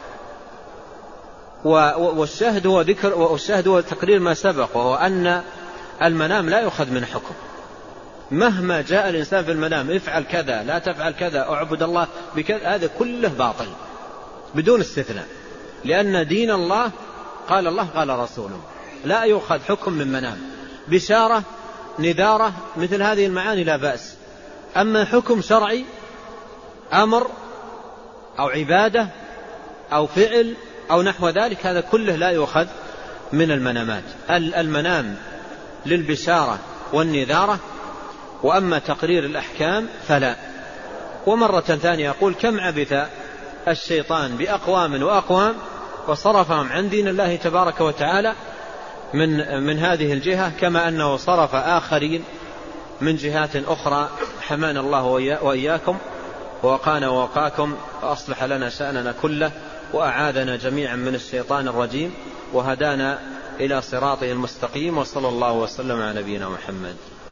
والشاهد هو ذكر، والشاهد هو تقرير ما سبق، وهو أن المنام لا يؤخذ من حكم. مهما جاء الإنسان في المنام افعل كذا لا تفعل كذا اعبد الله بكذا، هذا كله باطل بدون استثناء، لأن دين الله قال الله قال رسوله، لا يؤخذ حكم من منام. بشارة نذارة مثل هذه المعاني لا بأس، أما حكم شرعي أمر أو عبادة أو فعل أو نحو ذلك هذا كله لا يؤخذ من المنامات. المنام للبشارة والنذارة، وأما تقرير الأحكام فلا. ومرة ثانية يقول كم عبث الشيطان بأقوام وأقوام وصرفهم عن دين الله تبارك وتعالى من, من هذه الجهة، كما أنه صرف آخرين من جهات أخرى. حمانا الله وإياكم ووقانا ووقاكم وأصلح لنا شأننا كله، وأعاذنا جميعا من الشيطان الرجيم، وهدانا إلى صراطه المستقيم، وصلى الله وسلم على نبينا محمد.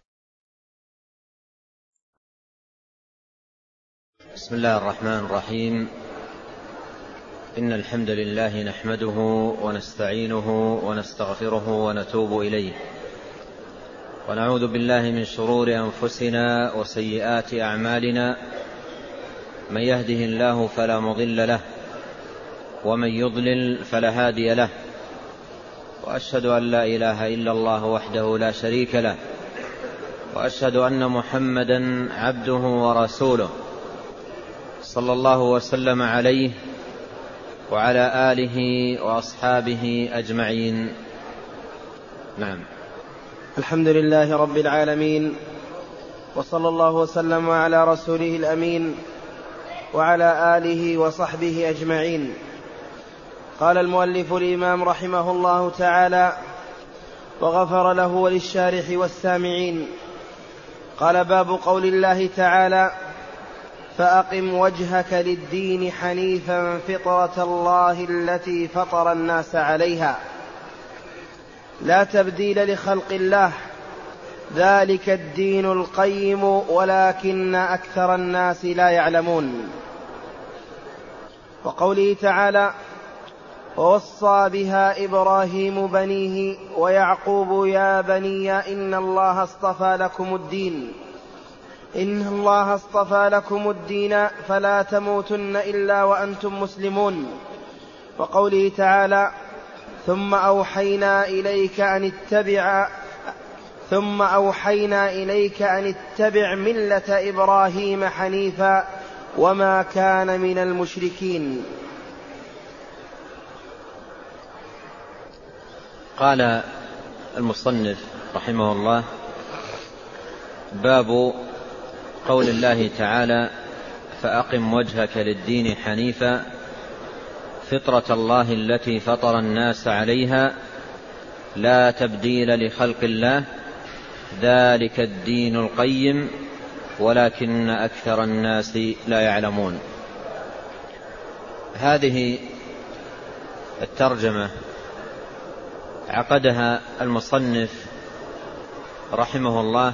بسم الله الرحمن الرحيم. إن الحمد لله نحمده ونستعينه ونستغفره ونتوب إليه، ونعوذ بالله من شرور أنفسنا وسيئات أعمالنا، من يهده الله فلا مضل له، ومن يضلل فلا هادي له، وأشهد أن لا إله إلا الله وحده لا شريك له، وأشهد أن محمدا عبده ورسوله، صلى الله وسلم عليه وعلى آله وأصحابه أجمعين. نعم. الحمد لله رب العالمين، وصلى الله وسلم على رسوله الأمين وعلى آله وصحبه أجمعين. قال المؤلف الإمام رحمه الله تعالى وغفر له وللشارح والسامعين. قال باب قول الله تعالى فأقم وجهك للدين حنيفا فطرة الله التي فطر الناس عليها لا تبديل لخلق الله ذلك الدين القيم ولكن أكثر الناس لا يعلمون. وقوله تعالى ووصى بها إبراهيم بنيه ويعقوب يا بني إن الله اصطفى لكم الدين إن الله اصطفى لكم الدين فلا تموتن إلا وأنتم مسلمون. وقوله تعالى ثم أوحينا إليك أن اتبع ثم أوحينا إليك أن اتبع ملة إبراهيم حنيفا وما كان من المشركين. قال المصنف رحمه الله: باب قول الله تعالى: فأقم وجهك للدين حنيفا فطرة الله التي فطر الناس عليها لا تبديل لخلق الله ذلك الدين القيم ولكن أكثر الناس لا يعلمون. هذه الترجمة عقدها المصنف رحمه الله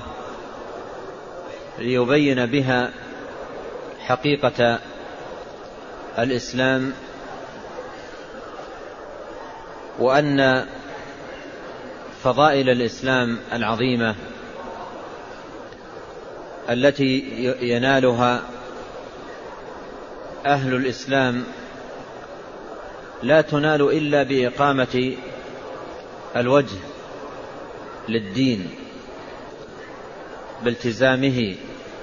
ليبين بها حقيقة الإسلام، وأن فضائل الإسلام العظيمة التي ينالها أهل الإسلام لا تنال إلا بإقامة الوجه للدين بالتزامه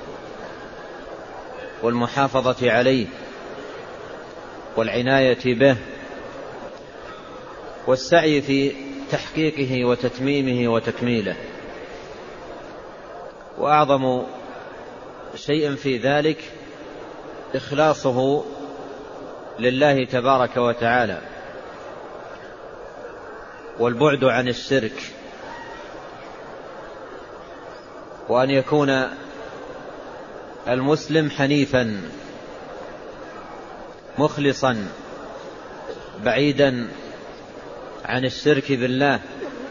والمحافظة عليه والعناية به والسعي في تحقيقه وتتميمه وتكميله. وأعظم شيء في ذلك إخلاصه لله تبارك وتعالى والبعد عن الشرك، وأن يكون المسلم حنيفا مخلصا بعيدا عن الشرك بالله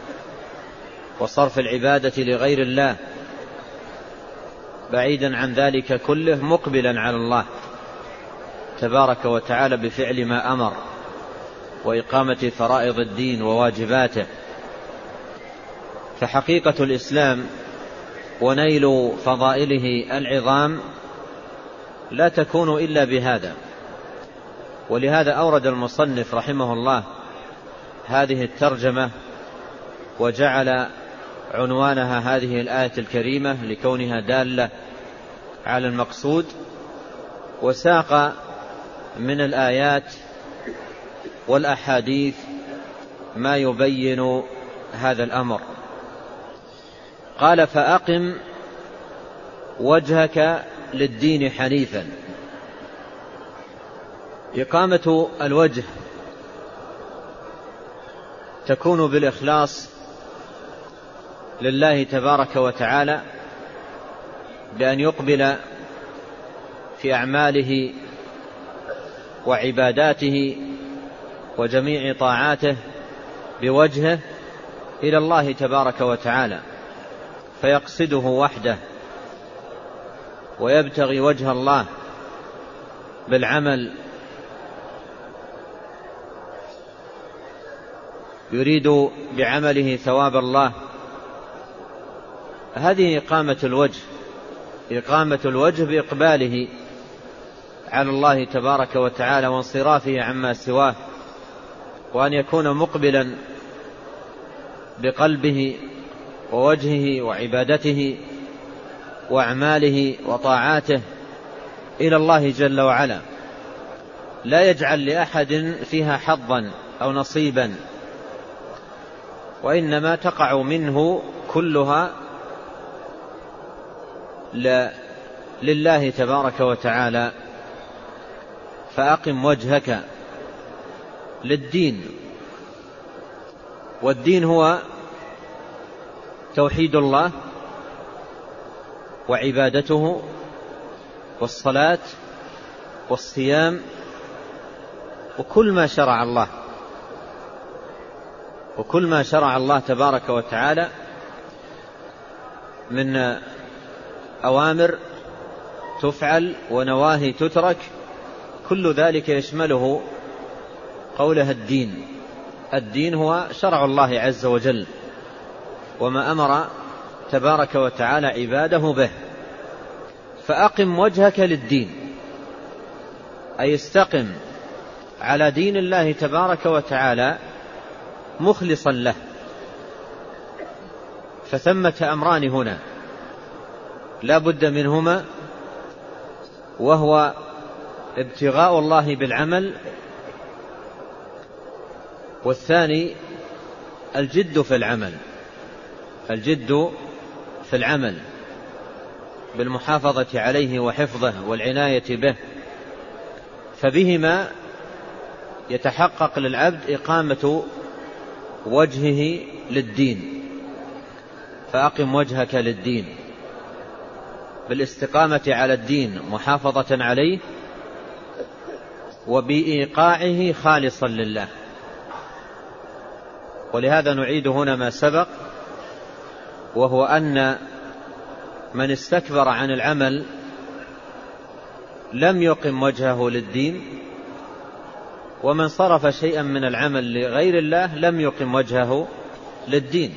وصرف العبادة لغير الله، بعيدا عن ذلك كله مقبلا على الله تبارك وتعالى بفعل ما أمر وإقامة فرائض الدين وواجباته. فحقيقة الإسلام ونيل فضائله العظام لا تكون إلا بهذا. ولهذا أورد المصنف رحمه الله هذه الترجمة وجعل عنوانها هذه الآية الكريمة لكونها دالة على المقصود، وساق من الآيات والأحاديث ما يبين هذا الأمر. قال: فأقم وجهك للدين حنيفا. إقامة الوجه تكون بالإخلاص لله تبارك وتعالى بأن يقبل في أعماله وعباداته وجميع طاعاته بوجهه إلى الله تبارك وتعالى، فيقصده وحده ويبتغي وجه الله بالعمل، يريد بعمله ثواب الله. هذه إقامة الوجه، إقامة الوجه بإقباله على الله تبارك وتعالى وانصرافه عما سواه، وأن يكون مقبلا بقلبه ووجهه وعبادته وأعماله وطاعاته إلى الله جل وعلا، لا يجعل لأحد فيها حظا أو نصيبا، وإنما تقع منه كلها لله تبارك وتعالى. فأقم وجهك للدين، والدين هو توحيد الله وعبادته والصلاة والصيام وكل ما شرع الله وكل ما شرع الله تبارك وتعالى من أوامر تفعل ونواهي تترك، كل ذلك يشمله قولها الدين. الدين هو شرع الله عز وجل وما أمر تبارك وتعالى عباده به. فأقم وجهك للدين، أي استقم على دين الله تبارك وتعالى مخلصا له. فثمة أمران هنا لا بد منهما، وهو ابتغاء الله بالعمل، والثاني الجد في العمل، الجد في العمل بالمحافظة عليه وحفظه والعناية به. فبهما يتحقق للعبد إقامة وجهه للدين. فأقم وجهك للدين بالاستقامة على الدين محافظة عليه وبإيقاعه خالصا لله. ولهذا نعيد هنا ما سبق، وهو أن من استكبر عن العمل لم يقم وجهه للدين، ومن صرف شيئا من العمل لغير الله لم يقم وجهه للدين.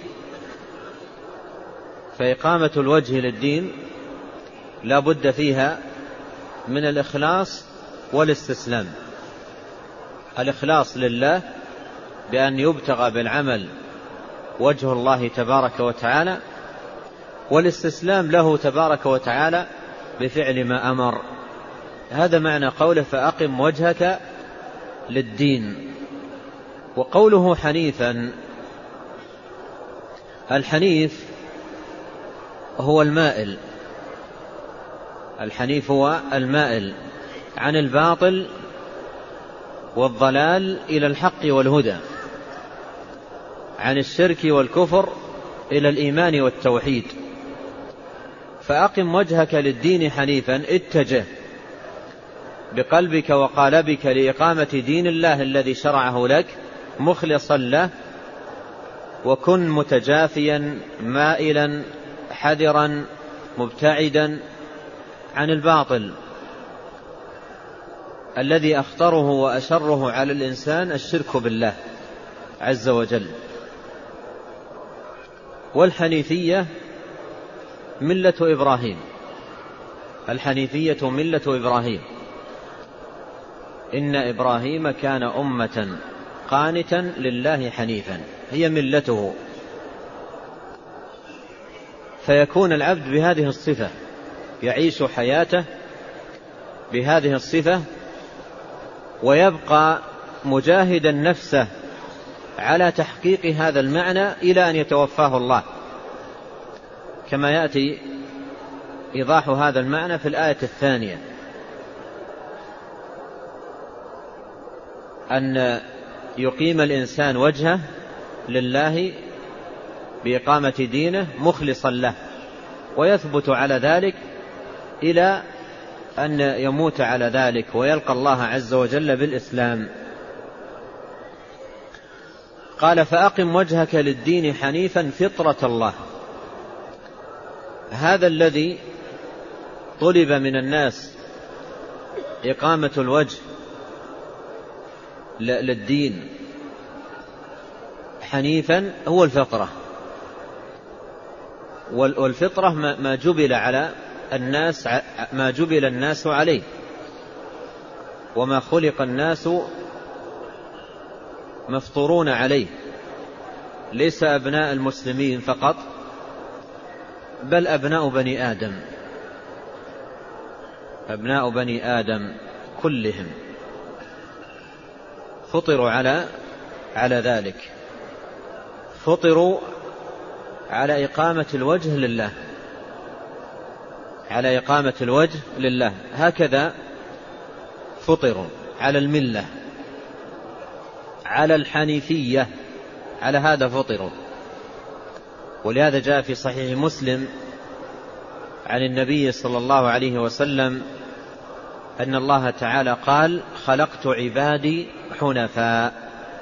فإقامة الوجه للدين لا بد فيها من الإخلاص والاستسلام. الإخلاص لله بأن يبتغى بالعمل وجه الله تبارك وتعالى، والاستسلام له تبارك وتعالى بفعل ما أمر. هذا معنى قوله فأقم وجهك للدين. وقوله حنيفا، الحنيف هو المائل، الحنيف هو المائل عن الباطل والضلال إلى الحق والهدى، عن الشرك والكفر إلى الإيمان والتوحيد. فأقم وجهك للدين حنيفا، اتجه بقلبك وقالبك لإقامة دين الله الذي شرعه لك مخلصا له، وكن متجافيا مائلا حذرا مبتعدا عن الباطل الذي أخطره وأشره على الإنسان الشرك بالله عز وجل. والحنيفية ملة إبراهيم، الحنيفية ملة إبراهيم. إن إبراهيم كان أمة قانتا لله حنيفا، هي ملته. فيكون العبد بهذه الصفة، يعيش حياته بهذه الصفة، ويبقى مجاهدا نفسه على تحقيق هذا المعنى إلى أن يتوفاه الله، كما يأتي إيضاح هذا المعنى في الآية الثانية، أن يقيم الإنسان وجهه لله بإقامة دينه مخلصا له، ويثبت على ذلك إلى أن يموت على ذلك ويلقى الله عز وجل بالإسلام. قال فأقم وجهك للدين حنيفا فطرة الله. هذا الذي طلب من الناس إقامة الوجه للدين حنيفا هو الفطرة. والفطرة ما جبل على الناس، ما جبل الناس عليه، وما خلق الناس مفطورون عليه، ليس أبناء المسلمين فقط، بل أبناء بني آدم، أبناء بني آدم كلهم فطروا على على ذلك، فطروا على إقامة الوجه لله، على إقامة الوجه لله. هكذا فطروا على الملة، على الحنيفية، على هذا فطروا. ولهذا جاء في صحيح مسلم عن النبي صلى الله عليه وسلم أن الله تعالى قال خلقت عبادي حنفاء،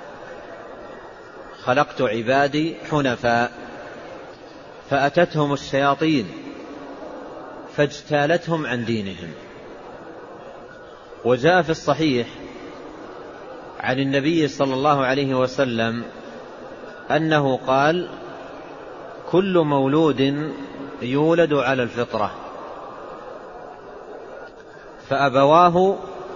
خلقت عبادي حنفاء فأتتهم الشياطين فاجتالتهم عن دينهم. وجاء في الصحيح عن النبي صلى الله عليه وسلم أنه قال: كل مولود يولد على الفطرة، فأبواه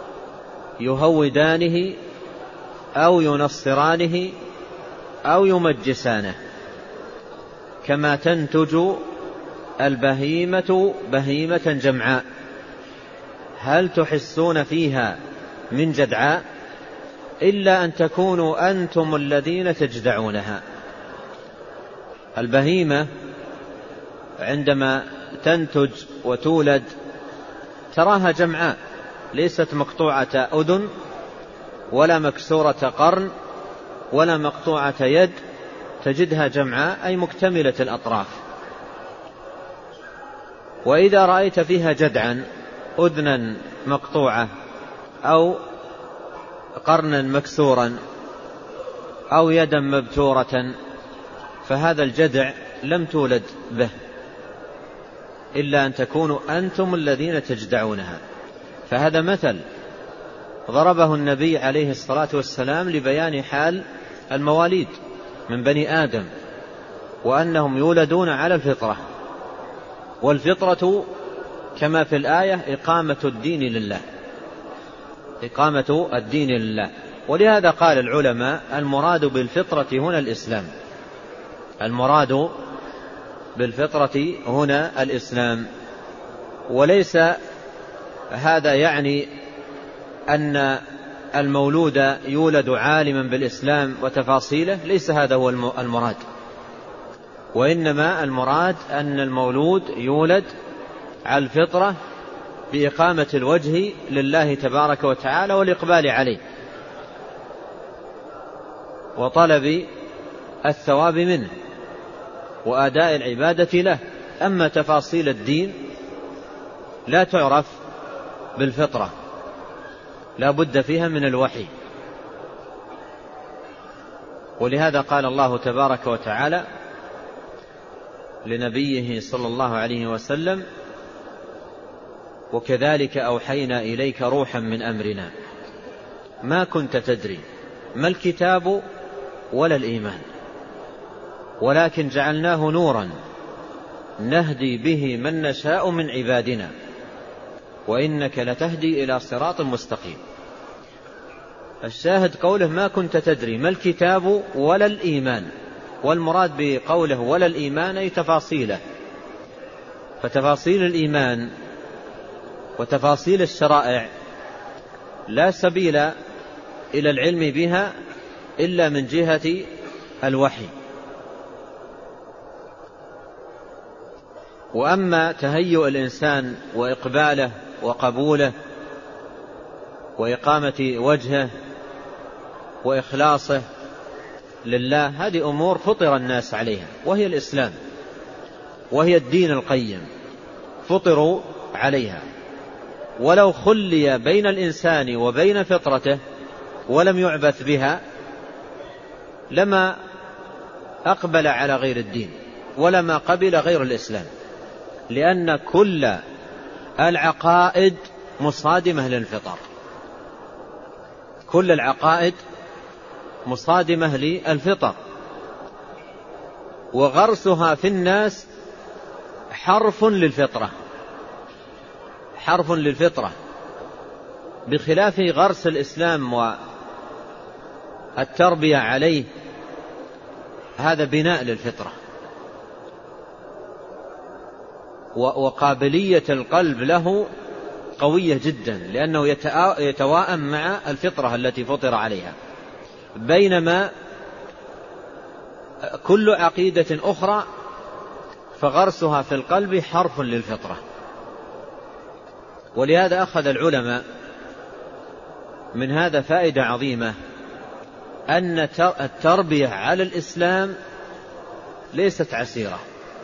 يهودانه أو ينصرانه أو يمجسانه، كما تنتج البهيمة بهيمة جمعاء، هل تحسون فيها من جدعاء إلا أن تكونوا أنتم الذين تجدعونها. البهيمة عندما تنتج وتولد تراها جمعاء، ليست مقطوعة أذن ولا مكسورة قرن ولا مقطوعة يد، تجدها جمعاء أي مكتملة الأطراف. وإذا رأيت فيها جدعا، أذنا مقطوعة أو قرنا مكسورا أو يدا مبتورة، فهذا الجدع لم تولد به إلا أن تكونوا أنتم الذين تجدعونها. فهذا مثل ضربه النبي عليه الصلاة والسلام لبيان حال المواليد من بني آدم، وأنهم يولدون على الفطرة، والفطرة كما في الآية إقامة الدين لله، إقامة الدين لله. ولهذا قال العلماء: المراد بالفطرة هنا الإسلام، المراد بالفطرة هنا الإسلام. وليس هذا يعني أن المولود يولد عالما بالإسلام وتفاصيله، ليس هذا هو المراد، وإنما المراد أن المولود يولد على الفطرة بإقامة الوجه لله تبارك وتعالى والإقبال عليه وطلب الثواب منه وأداء العبادة له. أما تفاصيل الدين لا تعرف بالفطرة، لا بد فيها من الوحي. ولهذا قال الله تبارك وتعالى لنبيه صلى الله عليه وسلم: وكذلك أوحينا إليك روحا من أمرنا ما كنت تدري ما الكتاب ولا الإيمان ولكن جعلناه نورا نهدي به من نشاء من عبادنا وإنك لتهدي إلى صراط مستقيم. الشاهد قوله ما كنت تدري ما الكتاب ولا الإيمان، والمراد بقوله ولا الإيمان أي تفاصيله. فتفاصيل الإيمان وتفاصيل الشرائع لا سبيل إلى العلم بها إلا من جهة الوحي. وأما تهيؤ الإنسان وإقباله وقبوله وإقامة وجهه وإخلاصه لله، هذه أمور فطر الناس عليها، وهي الإسلام وهي الدين القيم، فطروا عليها. ولو خلي بين الإنسان وبين فطرته ولم يعبث بها لما أقبل على غير الدين ولما قبل غير الإسلام، لأن كل العقائد مصادمة للفطر، كل العقائد مصادمة للفطر، وغرسها في الناس حرف للفطرة، حرف للفطرة، بخلاف غرس الإسلام والتربية عليه، هذا بناء للفطرة. وقابلية القلب له قوية جدا، لأنه يتواءم مع الفطرة التي فطر عليها، بينما كل عقيدة أخرى فغرسها في القلب حرف للفطرة. ولهذا أخذ العلماء من هذا فائدة عظيمة، أن التربية على الإسلام ليست عسيرة،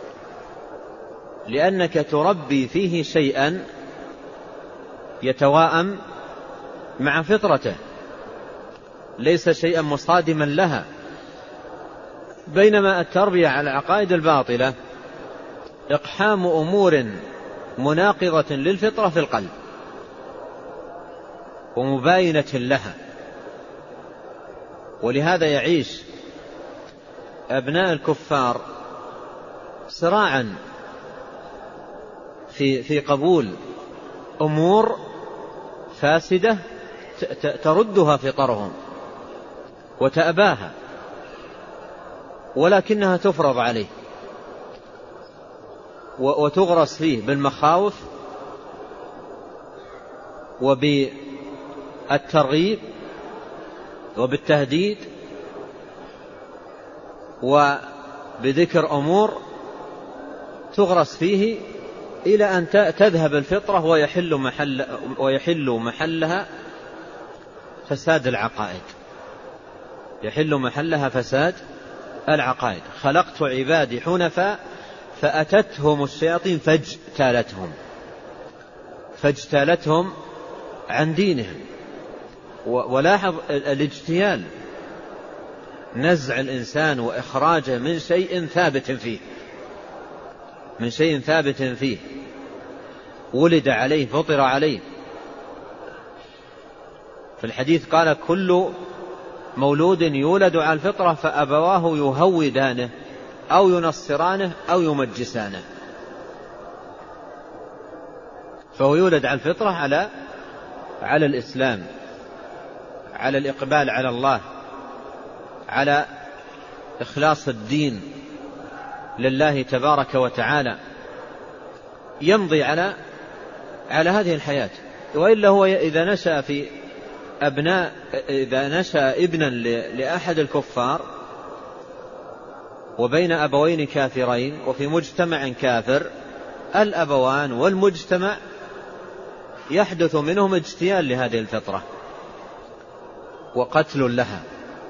لأنك تربي فيه شيئا يتواءم مع فطرته، ليس شيئا مصادما لها. بينما التربية على العقائد الباطلة إقحام أمور مناقضة للفطرة في القلب ومباينة لها، ولهذا يعيش أبناء الكفار صراعا في في قبول أمور فاسدة تردها فطرهم وتأباها، ولكنها تفرض عليه وتغرس فيه بالمخاوف وبالترغيب وبالتهديد وبذكر أمور تغرس فيه إلى أن تذهب الفطرة ويحل, محل ويحل محلها فساد العقائد يحل محلها فساد العقائد. خلقت عبادي حنفاء فأتتهم الشياطين فاجتالتهم فاجتالتهم عن دينهم. ولاحظ الاجتيال نزع الإنسان وإخراجه من شيء ثابت فيه من شيء ثابت فيه ولد عليه فطر عليه. في الحديث قال كل مولود يولد على الفطرة فأبواه يهودانه أو ينصرانه أو يمجسانه. فهو يولد على الفطرة على على الإسلام، على الإقبال على الله، على إخلاص الدين لله تبارك وتعالى، يمضي على على هذه الحياة. وإلا هو إذا نشأ في أبناء إذا نشأ ابنا لأحد الكفار وبين أبوين كافرين وفي مجتمع كافر، الأبوان والمجتمع يحدث منهم اجتيال لهذه الفطرة وقتل لها،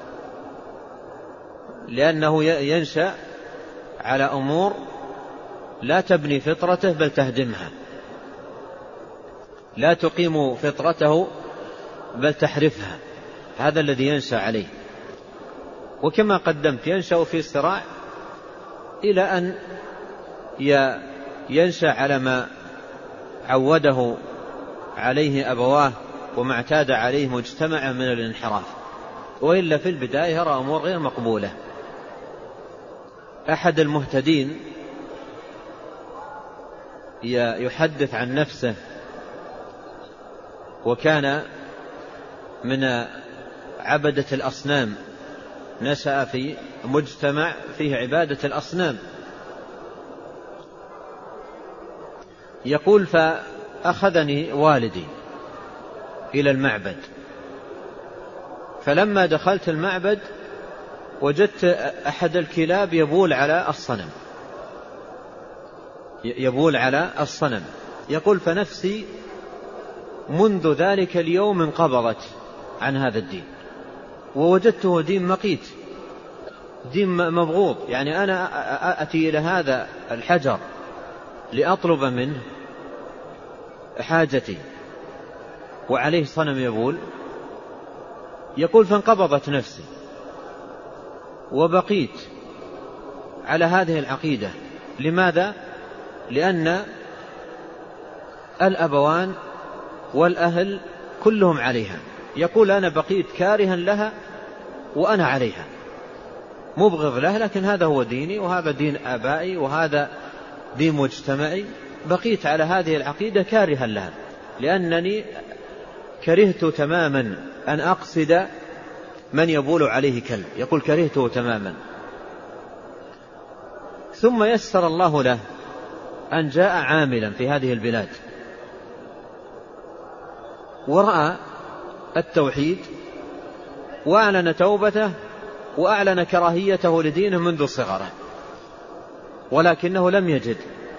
لأنه ينشأ على أمور لا تبني فطرته بل تهدمها، لا تقيم فطرته بل تحرفها. هذا الذي ينشأ عليه. وكما قدمت ينشأ في صراع إلى أن ينشأ على ما عوده عليه أبواه وما اعتاد عليه مجتمع من الانحراف، وإلا في البداية يرى أمور غير مقبولة. أحد المهتدين يحدث عن نفسه، وكان من عبدة الأصنام، نشأ في مجتمع فيه عبادة الأصنام. يقول فأخذني والدي إلى المعبد، فلما دخلت المعبد وجدت أحد الكلاب يبول على الصنم يبول على الصنم يقول فنفسي منذ ذلك اليوم انقبضت عن هذا الدين، ووجدته دين مقيت، دين مبغوض. يعني أنا أتي إلى هذا الحجر لأطلب منه حاجتي وعليه صنم يبول. يقول فانقبضت نفسي وبقيت على هذه العقيدة. لماذا؟ لأن الأبوان والأهل كلهم عليها. يقول أنا بقيت كارها لها وأنا عليها مبغض لها، لكن هذا هو ديني وهذا دين آبائي وهذا دين مجتمعي. بقيت على هذه العقيدة كارها لها، لأنني كرهت تماما أن أقصد من يبول عليه كلب. يقول كرهته تماما. ثم يسر الله له أن جاء عاملا في هذه البلاد ورأى التوحيد وأعلن توبته وأعلن كراهيته لدينه منذ صغره، ولكنه لم يجد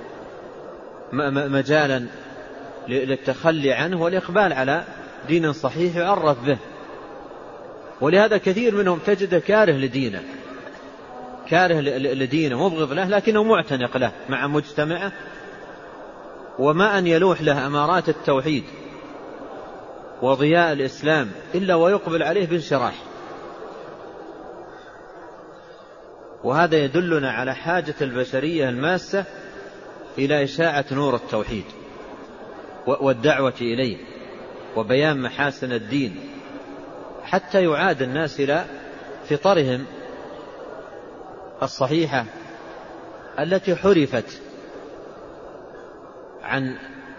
مجالا للتخلي عنه والإقبال على دين صحيح يعرف به. ولهذا كثير منهم تجد كاره لدينه كاره لدينه مبغض له، لكنه معتنق له مع مجتمعه، وما أن يلوح له أمارات التوحيد وضياء الإسلام إلا ويقبل عليه بانشراح. وهذا يدلنا على حاجة البشرية الماسة إلى إشاعة نور التوحيد والدعوة إليه وبيان محاسن الدين، حتى يعاد الناس إلى فطرهم الصحيحة التي حرفت عن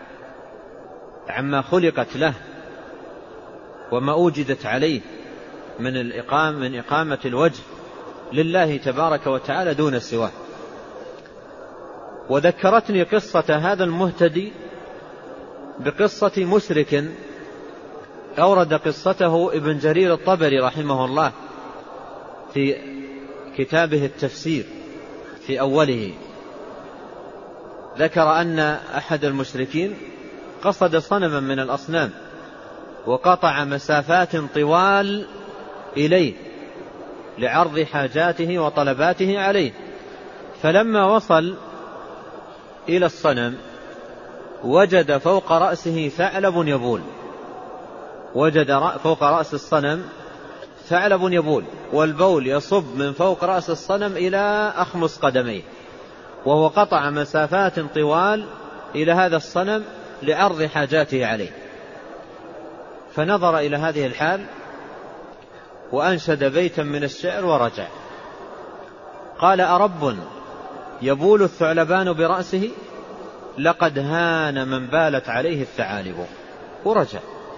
عما خلقت له وما أوجدت عليه من الإقامة من إقامة الوجه لله تبارك وتعالى دون سواه. وذكرتني قصة هذا المهتدي بقصة مشرك أورد قصته ابن جرير الطبري رحمه الله في كتابه التفسير في أوله. ذكر أن أحد المشركين قصد صنما من الأصنام وقطع مسافات طوال إليه لعرض حاجاته وطلباته عليه، فلما وصل إلى الصنم وجد فوق رأسه ثعلب يبول، وجد فوق رأس الصنم ثعلب يبول، والبول يصب من فوق رأس الصنم إلى أخمص قدميه، وهو قطع مسافات طوال إلى هذا الصنم لعرض حاجاته عليه. فنظر إلى هذه الحال وأنشد بيتا من الشعر ورجع. قال: أرب يبول الثعلبان برأسه لقد هان من بالت عليه الثعالب، ورجع.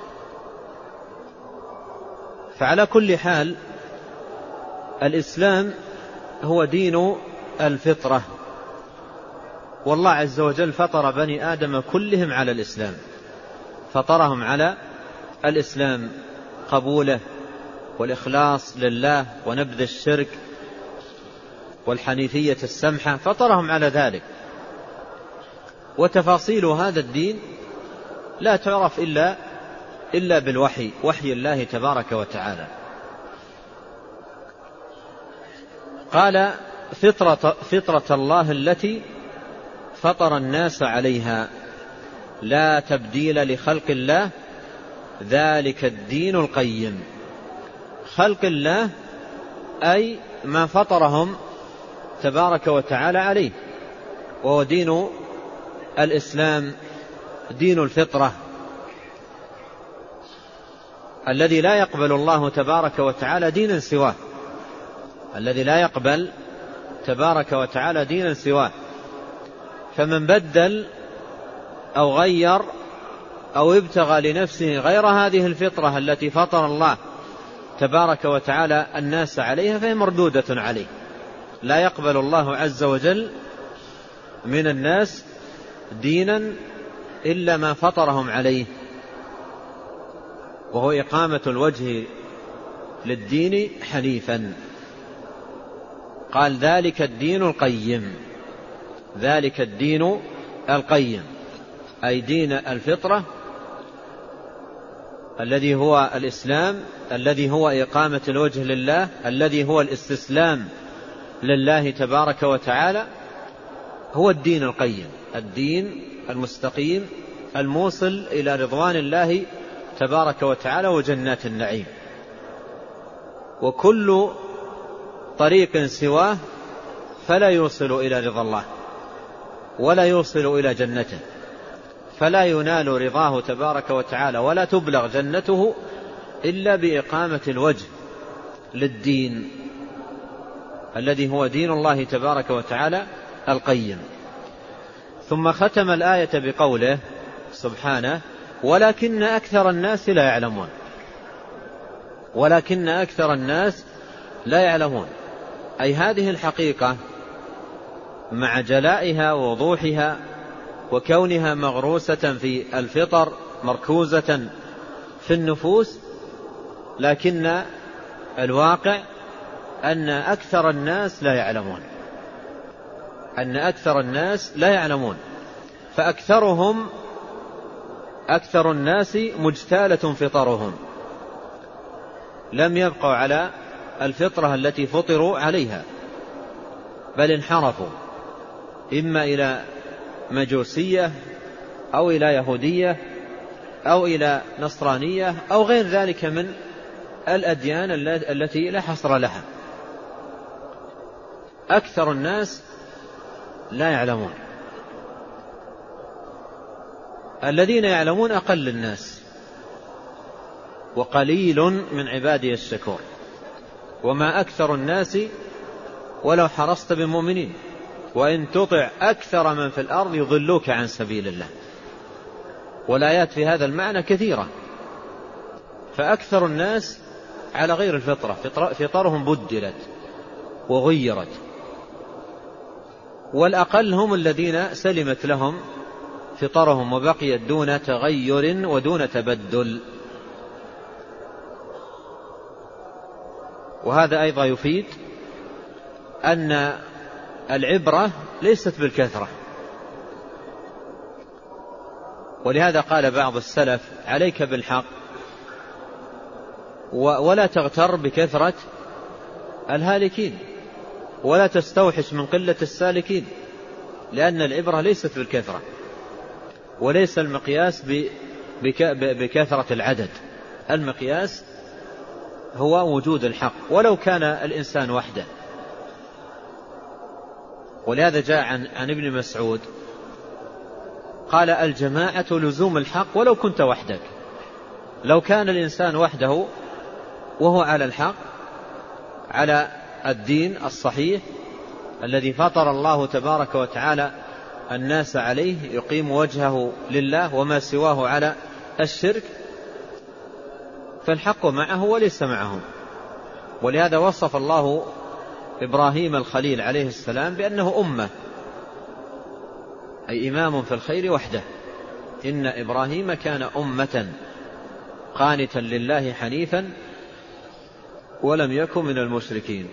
فعلى كل حال الإسلام هو دين الفطرة، والله عز وجل فطر بني آدم كلهم على الإسلام، فطرهم على الإسلام، قبوله والإخلاص لله ونبذ الشرك والحنيفية السمحة، فطرهم على ذلك. وتفاصيل هذا الدين لا تعرف إلا إلا بالوحي، وحي الله تبارك وتعالى. قال: فطرة, فطرة الله التي فطر الناس عليها لا تبديل لخلق الله ذلك الدين القيم. خلق الله أي ما فطرهم تبارك وتعالى عليه، وهو دين الإسلام، دين الفطرة الذي لا يقبل الله تبارك وتعالى دينا سواه، الذي لا يقبل تبارك وتعالى دينا سواه. فمن بدل أو غير أو ابتغى لنفسه غير هذه الفطرة التي فطر الله تبارك وتعالى الناس عليها فهي مردودة عليه. لا يقبل الله عز وجل من الناس دينا إلا ما فطرهم عليه، وهو إقامة الوجه للدين حنيفا. قال: ذلك الدين القيم، ذلك الدين القيم أي دين الفطرة الذي هو الإسلام، الذي هو إقامة الوجه لله، الذي هو الاستسلام لله تبارك وتعالى، هو الدين القيم، الدين المستقيم الموصل إلى رضوان الله تبارك وتعالى وجنات النعيم. وكل طريق سواه فلا يوصل إلى رضا الله ولا يوصل إلى جنته، فلا ينال رضاه تبارك وتعالى ولا تبلغ جنته إلا بإقامة الوجه للدين الذي هو دين الله تبارك وتعالى القيم. ثم ختم الآية بقوله سبحانه: ولكن أكثر الناس لا يعلمون. ولكن أكثر الناس لا يعلمون، أي هذه الحقيقة مع جلائها ووضوحها وكونها مغروسة في الفطر مركوزة في النفوس، لكن الواقع أن أكثر الناس لا يعلمون، أن أكثر الناس لا يعلمون فأكثرهم أكثر الناس مجتالة فطرهم، لم يبقوا على الفطرة التي فطروا عليها، بل انحرفوا إما إلى مجوسية أو إلى يهودية أو إلى نصرانية أو غير ذلك من الأديان التي لا حصر لها. أكثر الناس لا يعلمون، الذين يعلمون أقل الناس، وقليل من عبادي الشكور. وما أكثر الناس ولو حرصت بمؤمنين وإن تطع أكثر من في الأرض يضلوك عن سبيل الله. والآيات في هذا المعنى كثيرة. فأكثر الناس على غير الفطرة، فطرهم بدلت وغيرت، والأقل هم الذين سلمت لهم فطرهم وبقيت دون تغير ودون تبدل. وهذا أيضا يفيد أن العبرة ليست بالكثرة، ولهذا قال بعض السلف: عليك بالحق ولا تغتر بكثرة الهالكين ولا تستوحش من قلة السالكين، لأن العبرة ليست بالكثرة وليس المقياس بكثرة العدد، المقياس هو وجود الحق ولو كان الإنسان وحده. ولهذا جاء عن, عن ابن مسعود قال: الجماعة لزوم الحق ولو كنت وحدك. لو كان الإنسان وحده وهو على الحق، على الدين الصحيح الذي فطر الله تبارك وتعالى الناس عليه، يقيم وجهه لله وما سواه على الشرك، فالحق معه وليس معهم. ولهذا وصف الله إبراهيم الخليل عليه السلام بأنه أمة، أي إمام في الخير وحده. إن إبراهيم كان أمة قانتا لله حنيفا ولم يكن من المشركين.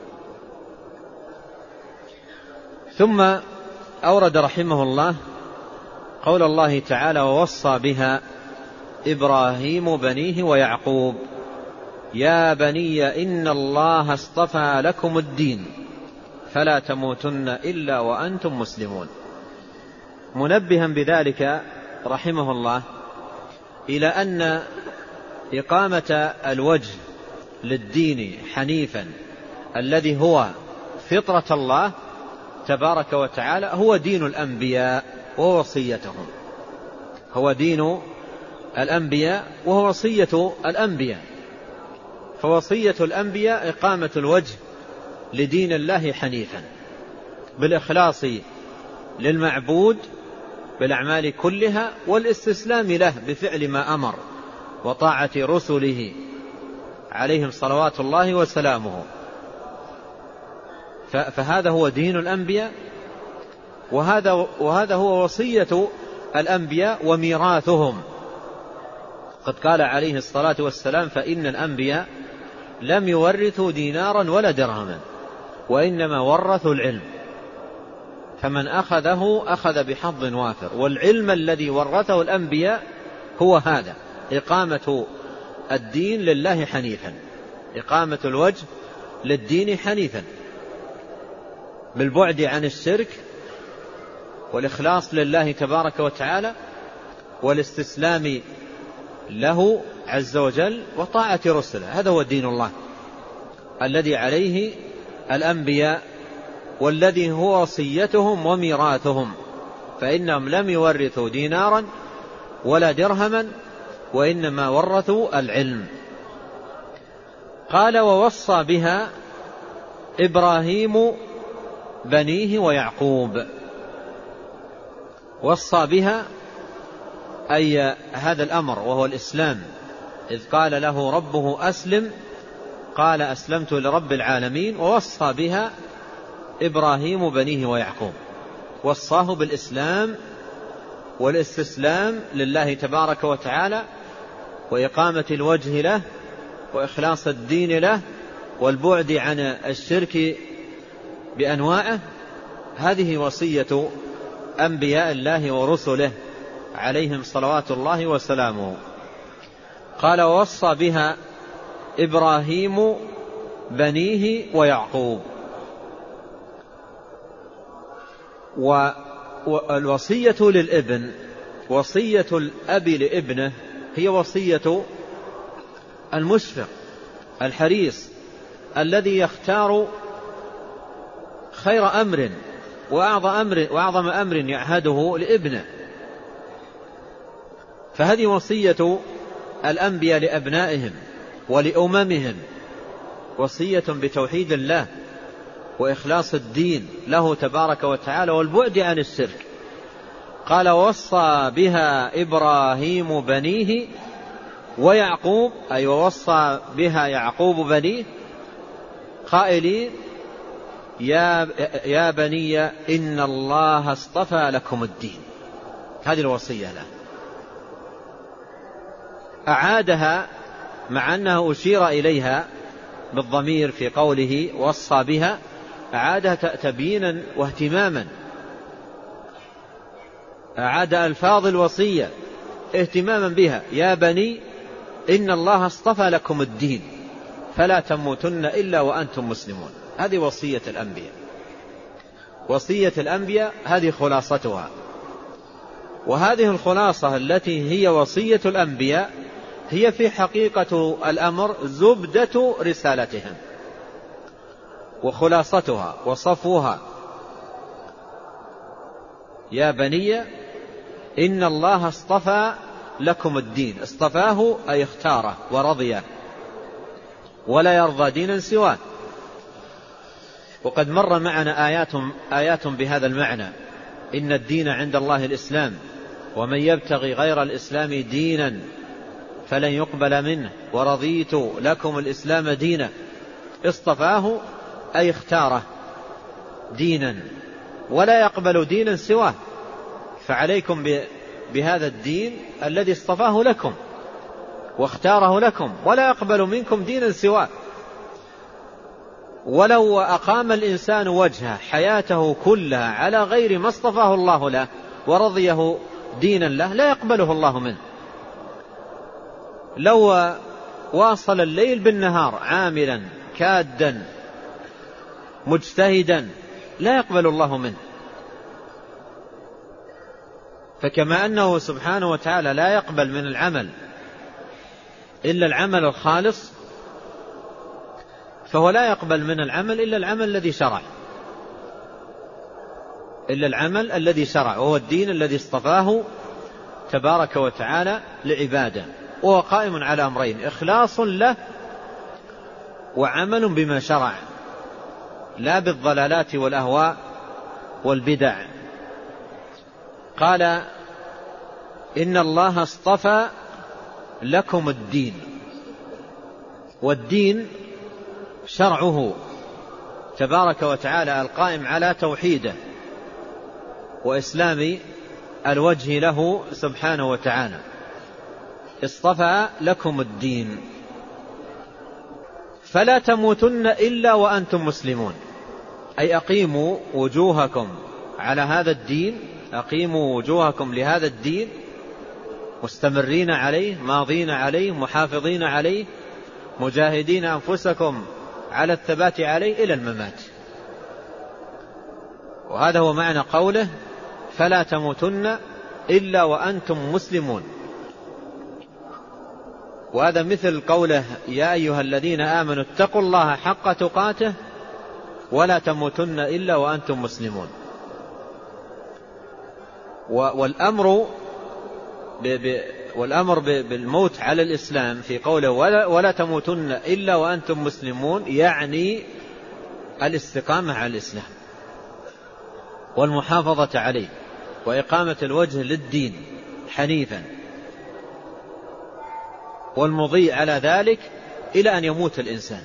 ثم أورد رحمه الله قول الله تعالى: ووصى بها إبراهيم بنيه ويعقوب يا بني إن الله اصطفى لكم الدين فلا تموتن إلا وأنتم مسلمون، منبها بذلك رحمه الله إلى أن إقامة الوجه للدين حنيفا الذي هو فطرة الله تبارك وتعالى هو دين الأنبياء ووصيتهم، هو دين الأنبياء وهو وصية الأنبياء. فوصية الأنبياء إقامة الوجه لدين الله حنيفا بالإخلاص للمعبود بالأعمال كلها والاستسلام له بفعل ما أمر وطاعة رسله عليهم صلوات الله وسلامه. فهذا هو دين الأنبياء، وهذا, وهذا هو وصية الأنبياء وميراثهم. قد قال عليه الصلاة والسلام: فإن الأنبياء لم يورثوا دينارا ولا درهما وإنما ورثوا العلم، فمن أخذه أخذ بحظ وافر. والعلم الذي ورثه الأنبياء هو هذا: إقامة الدين لله حنيفا، إقامة الوجه للدين حنيفا بالبعد عن الشرك والإخلاص لله تبارك وتعالى والاستسلام له عز وجل وطاعة رسله. هذا هو دين الله الذي عليه الأنبياء والذي هو وصيتهم وميراثهم، فإنهم لم يورثوا دينارا ولا درهما وإنما ورثوا العلم. قال: ووصى بها إبراهيم بنيه ويعقوب. وصى بها أي هذا الأمر وهو الإسلام، إذ قال له ربه أسلم قال أسلمت لرب العالمين. ووصى بها إبراهيم بنيه ويعقوب، وصاه بالإسلام والاستسلام لله تبارك وتعالى وإقامة الوجه له وإخلاص الدين له والبعد عن الشرك بأنواعه. هذه وصية أنبياء الله ورسله عليهم صلوات الله وسلامه. قال: ووصى بها إبراهيم بنيه ويعقوب. والوصية للابن، وصية الأب لابنه، هي وصية المشفق الحريص الذي يختار خير أمر وأعظم أمر, وأعظم أمر يعهده لابنه. فهذه وصية الأنبياء لأبنائهم ولأممهم وصية بتوحيد الله وإخلاص الدين له تبارك وتعالى والبعد عن الشرك. قال ووصى بها إبراهيم بنيه ويعقوب، أي ووصى بها يعقوب بنيه قائلين يا, يا بني إن الله اصطفى لكم الدين. هذه الوصية له، أعادها مع أنه أشير إليها بالضمير في قوله وصى بها، أعادها تبيينا واهتماما، أعاد ألفاظ الوصية اهتماما بها. يا بني إن الله اصطفى لكم الدين فلا تموتن إلا وأنتم مسلمون. هذه وصية الأنبياء، وصية الأنبياء هذه خلاصتها. وهذه الخلاصة التي هي وصية الأنبياء هي في حقيقة الأمر زبدة رسالتهم وخلاصتها وصفوها. يا بني إن الله اصطفى لكم الدين، اصطفاه أي اختاره ورضيه ولا يرضى دينا سواه. وقد مر معنا آيات, آيات بهذا المعنى: إن الدين عند الله الإسلام ومن يبتغي غير الإسلام دينا فلن يقبل منه ورضيت لكم الإسلام دينا. اصطفاه أي اختاره دينا ولا يقبل دينا سواه، فعليكم بهذا الدين الذي اصطفاه لكم واختاره لكم، ولا يقبل منكم دينا سواه. ولو أقام الإنسان وجهه حياته كلها على غير ما اصطفاه الله له ورضيه دينا له لا يقبله الله منه. لو واصل الليل بالنهار عاملا كادا مجتهدا لا يقبل الله منه. فكما أنه سبحانه وتعالى لا يقبل من العمل إلا العمل الخالص، فهو لا يقبل من العمل إلا العمل الذي شرع إلا العمل الذي شرع وهو الدين الذي اصطفاه تبارك وتعالى لعباده، وهو قائم على أمرين: إخلاص له وعمل بما شرع، لا بالضلالات والأهواء والبدع. قال إن الله اصطفى لكم الدين، والدين شرعه تبارك وتعالى القائم على توحيده وإسلام الوجه له سبحانه وتعالى. اصطفى لكم الدين فلا تموتن إلا وأنتم مسلمون، أي أقيموا وجوهكم على هذا الدين، أقيموا وجوهكم لهذا الدين مستمرين عليه ماضين عليه محافظين عليه مجاهدين أنفسكم على الثبات عليه إلى الممات. وهذا هو معنى قوله فلا تموتن إلا وأنتم مسلمون. وهذا مثل قوله يا أيها الذين آمنوا اتقوا الله حق تقاته ولا تموتن إلا وأنتم مسلمون. والأمر والأمر بالموت على الإسلام في قوله ولا, ولا تموتن إلا وأنتم مسلمون يعني الاستقامة على الإسلام والمحافظة عليه وإقامة الوجه للدين حنيفا، والمضي على ذلك إلى أن يموت الإنسان.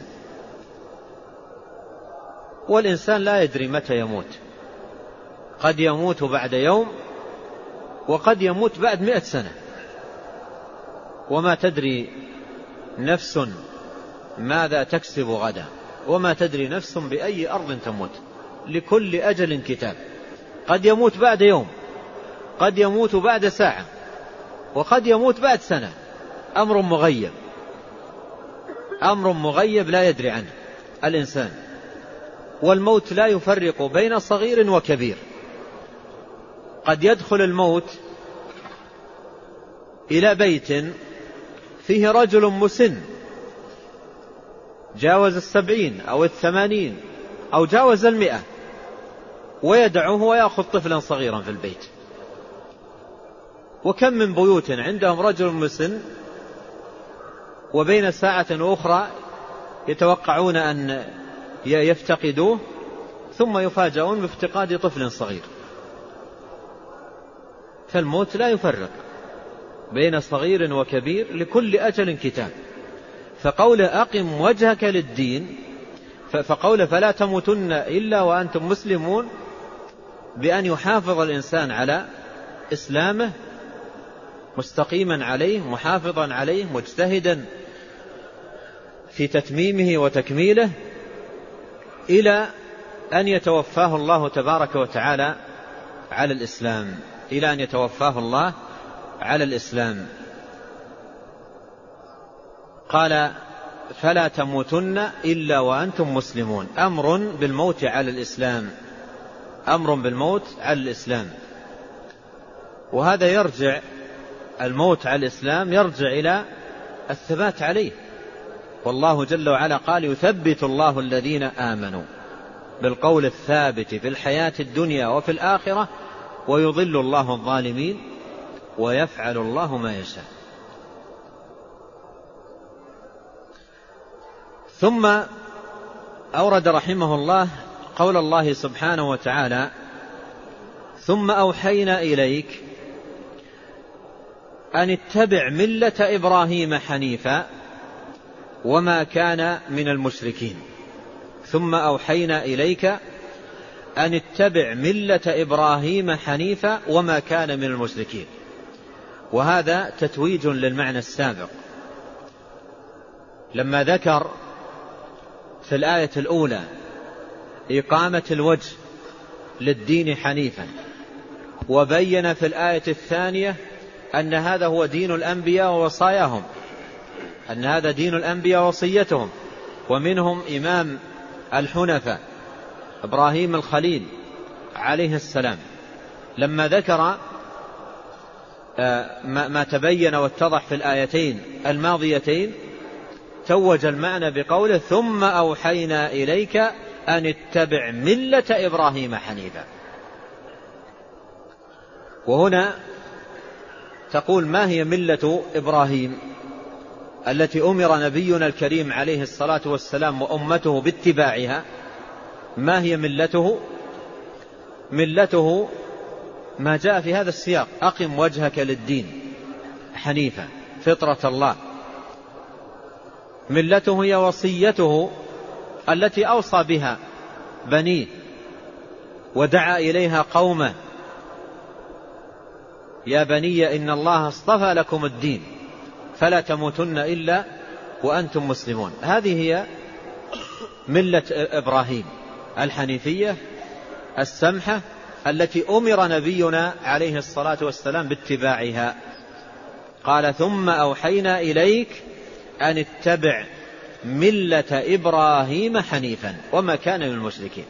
والإنسان لا يدري متى يموت، قد يموت بعد يوم وقد يموت بعد مئة سنة، وما تدري نفس ماذا تكسب غدا، وما تدري نفس بأي أرض تموت، لكل أجل كتاب. قد يموت بعد يوم، قد يموت بعد ساعة، وقد يموت بعد سنة. أمر مغيب، أمر مغيب لا يدري عنه الإنسان. والموت لا يفرق بين صغير وكبير. قد يدخل الموت إلى بيت فيه رجل مسن جاوز السبعين أو الثمانين أو جاوز المئة ويدعوه ويأخذ طفلا صغيرا في البيت. وكم من بيوت عندهم رجل مسن وبين ساعة أخرى يتوقعون أن يفتقدوه ثم يفاجؤون بافتقاد طفل صغير. فالموت لا يفرق بين صغير وكبير، لكل أجل كتاب. فقول أقم وجهك للدين، فقول فلا تموتن إلا وأنتم مسلمون، بأن يحافظ الإنسان على إسلامه مستقيما عليه محافظا عليه مجتهدا في تتميمه وتكميله إلى أن يتوفاه الله تبارك وتعالى على الإسلام، إلى أن يتوفاه الله على الإسلام. قال فلا تموتن إلا وأنتم مسلمون، أمر بالموت على الإسلام، أمر بالموت على الإسلام. وهذا يرجع، الموت على الإسلام يرجع إلى الثبات عليه، والله جل وعلا قال يثبت الله الذين آمنوا بالقول الثابت في الحياة الدنيا وفي الآخرة ويضل الله الظالمين ويفعل الله ما يشاء. ثم أورد رحمه الله قول الله سبحانه وتعالى ثم أوحينا إليك أن اتبع ملة إبراهيم حنيفا وما كان من المشركين. ثم أوحينا إليك أن اتبع ملة إبراهيم حنيفا وما كان من المشركين. وهذا تتويج للمعنى السابق، لما ذكر في الآية الأولى إقامة الوجه للدين حنيفا، وبين في الآية الثانية أن هذا هو دين الأنبياء ووصاياهم، أن هذا دين الأنبياء وصيتهم، ومنهم إمام الحنفاء إبراهيم الخليل عليه السلام. لما ذكر ما تبين واتضح في الآيتين الماضيتين توج المعنى بقوله ثم أوحينا إليك أن اتبع ملة إبراهيم حنيفا. وهنا تقول ما هي ملة إبراهيم التي أمر نبينا الكريم عليه الصلاة والسلام وأمته باتباعها؟ ما هي ملته؟ ملته ما جاء في هذا السياق أقم وجهك للدين حنيفا فطرة الله. ملته هي وصيته التي أوصى بها بنيه ودعا إليها قومه يا بني إن الله اصطفى لكم الدين فلا تموتن إلا وأنتم مسلمون. هذه هي ملة إبراهيم الحنيفية السمحة التي أمر نبينا عليه الصلاة والسلام باتباعها. قال ثم أوحينا إليك أن اتبع ملة إبراهيم حنيفا وما كان من المشركين.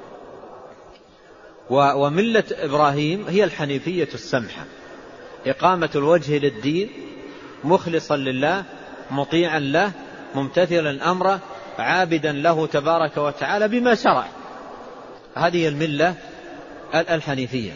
وملة إبراهيم هي الحنيفية السمحة، إقامة الوجه للدين مخلصا لله مطيعا له ممتثلا أمره عابدا له تبارك وتعالى بما شرع. هذه الملة الحنيفية.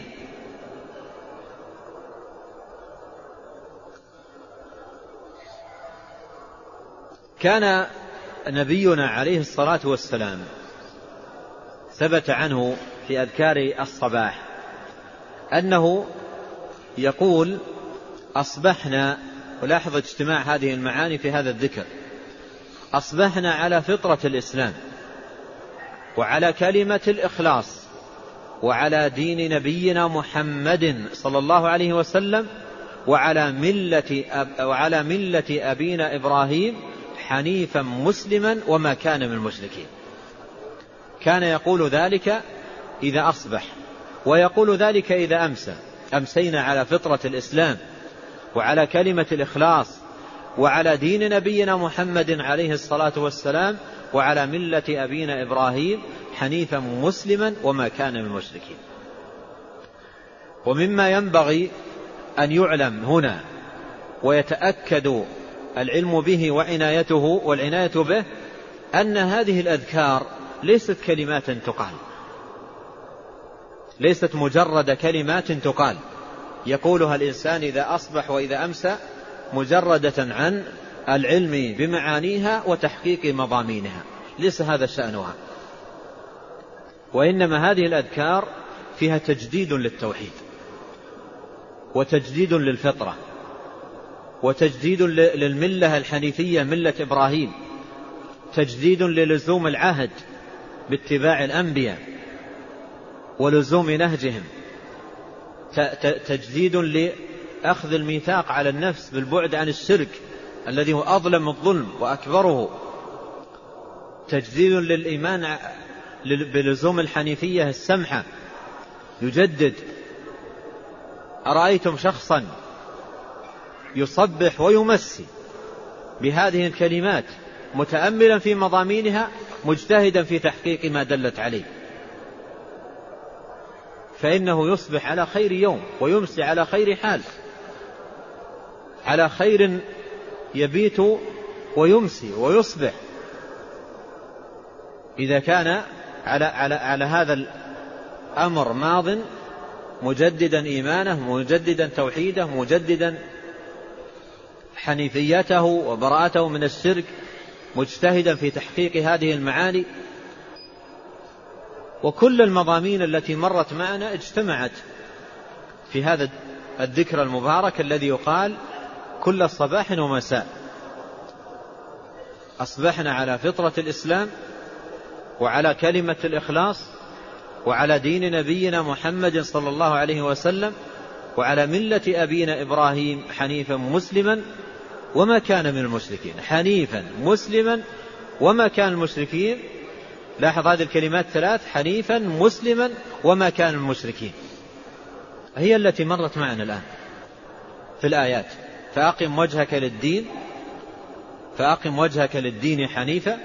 كان نبينا عليه الصلاة والسلام ثبت عنه في أذكار الصباح أنه يقول أصبحنا، ولاحظ اجتماع هذه المعاني في هذا الذكر، أصبحنا على فطرة الإسلام وعلى كلمة الإخلاص وعلى دين نبينا محمد صلى الله عليه وسلم وعلى ملة, أب وعلى ملة أبينا إبراهيم حنيفا مسلما وما كان من المشركين. كان يقول ذلك إذا أصبح ويقول ذلك إذا أمسى. أمسينا على فطرة الإسلام وعلى كلمة الإخلاص وعلى دين نبينا محمد عليه الصلاة والسلام وعلى ملة أبينا إبراهيم حنيفا مسلما وما كان من المشركين. ومما ينبغي أن يعلم هنا ويتأكد العلم به وعنايته والعناية به أن هذه الأذكار ليست كلمات تقال، ليست مجرد كلمات تقال يقولها الإنسان إذا أصبح وإذا أمسى مجردة عن العلم بمعانيها وتحقيق مضامينها، ليس هذا شأنها، وإنما هذه الأذكار فيها تجديد للتوحيد وتجديد للفطرة وتجديد للملة الحنيفية ملة إبراهيم، تجديد للزوم العهد باتباع الأنبياء ولزوم نهجهم، تجديد لأخذ الميثاق على النفس بالبعد عن الشرك الذي هو أظلم الظلم وأكبره، تجديد للإيمان بلزوم الحنيفية السمحة، يجدد. أرأيتم شخصا يصبح ويمسي بهذه الكلمات متأملا في مضامينها مجتهدا في تحقيق ما دلت عليه، فإنه يصبح على خير يوم ويمسي على خير حال، على خير يبيت ويمسي ويصبح، إذا كان على, على, على هذا الأمر ماض مجددا إيمانه، مجددا توحيده، مجددا حنيفيته وبراءته من الشرك، مجتهدا في تحقيق هذه المعاني. وكل المضامين التي مرت معنا اجتمعت في هذا الذكر المبارك الذي يقال كل صباح ومساء. أصبحنا على فطرة الإسلام وعلى كلمة الإخلاص وعلى دين نبينا محمد صلى الله عليه وسلم وعلى ملة أبينا إبراهيم حنيفا مسلما وما كان من المشركين. حنيفا مسلما وما كان المشركين. لاحظ هذه الكلمات ثلاث: حنيفا مسلما وما كان المشركين، هي التي مرت معنا الآن في الآيات. فأقم وجهك للدين فأقم وجهك للدين حنيفا.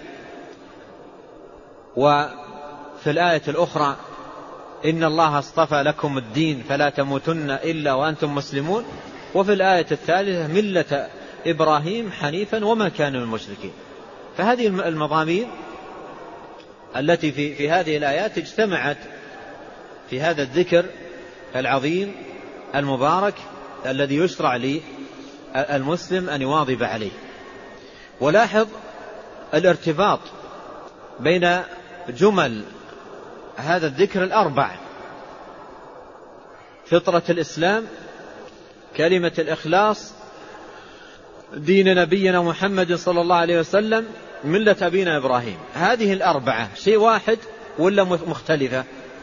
وفي الآية الأخرى: إن الله اصطفى لكم الدين فلا تموتن إلا وأنتم مسلمون. وفي الآية الثالثة: ملة إبراهيم حنيفا وما كان من المشركين. فهذه المضامين التي في, في هذه الآيات اجتمعت في هذا الذكر العظيم المبارك الذي يشرع للمسلم أن يواظب عليه. ولاحظ الارتباط بين جمل هذا الذكر الأربع: فطرة الإسلام، كلمة الإخلاص، دين نبينا محمد صلى الله عليه وسلم، ملة أبينا إبراهيم. هذه الأربعة شيء واحد ولا مختلفة؟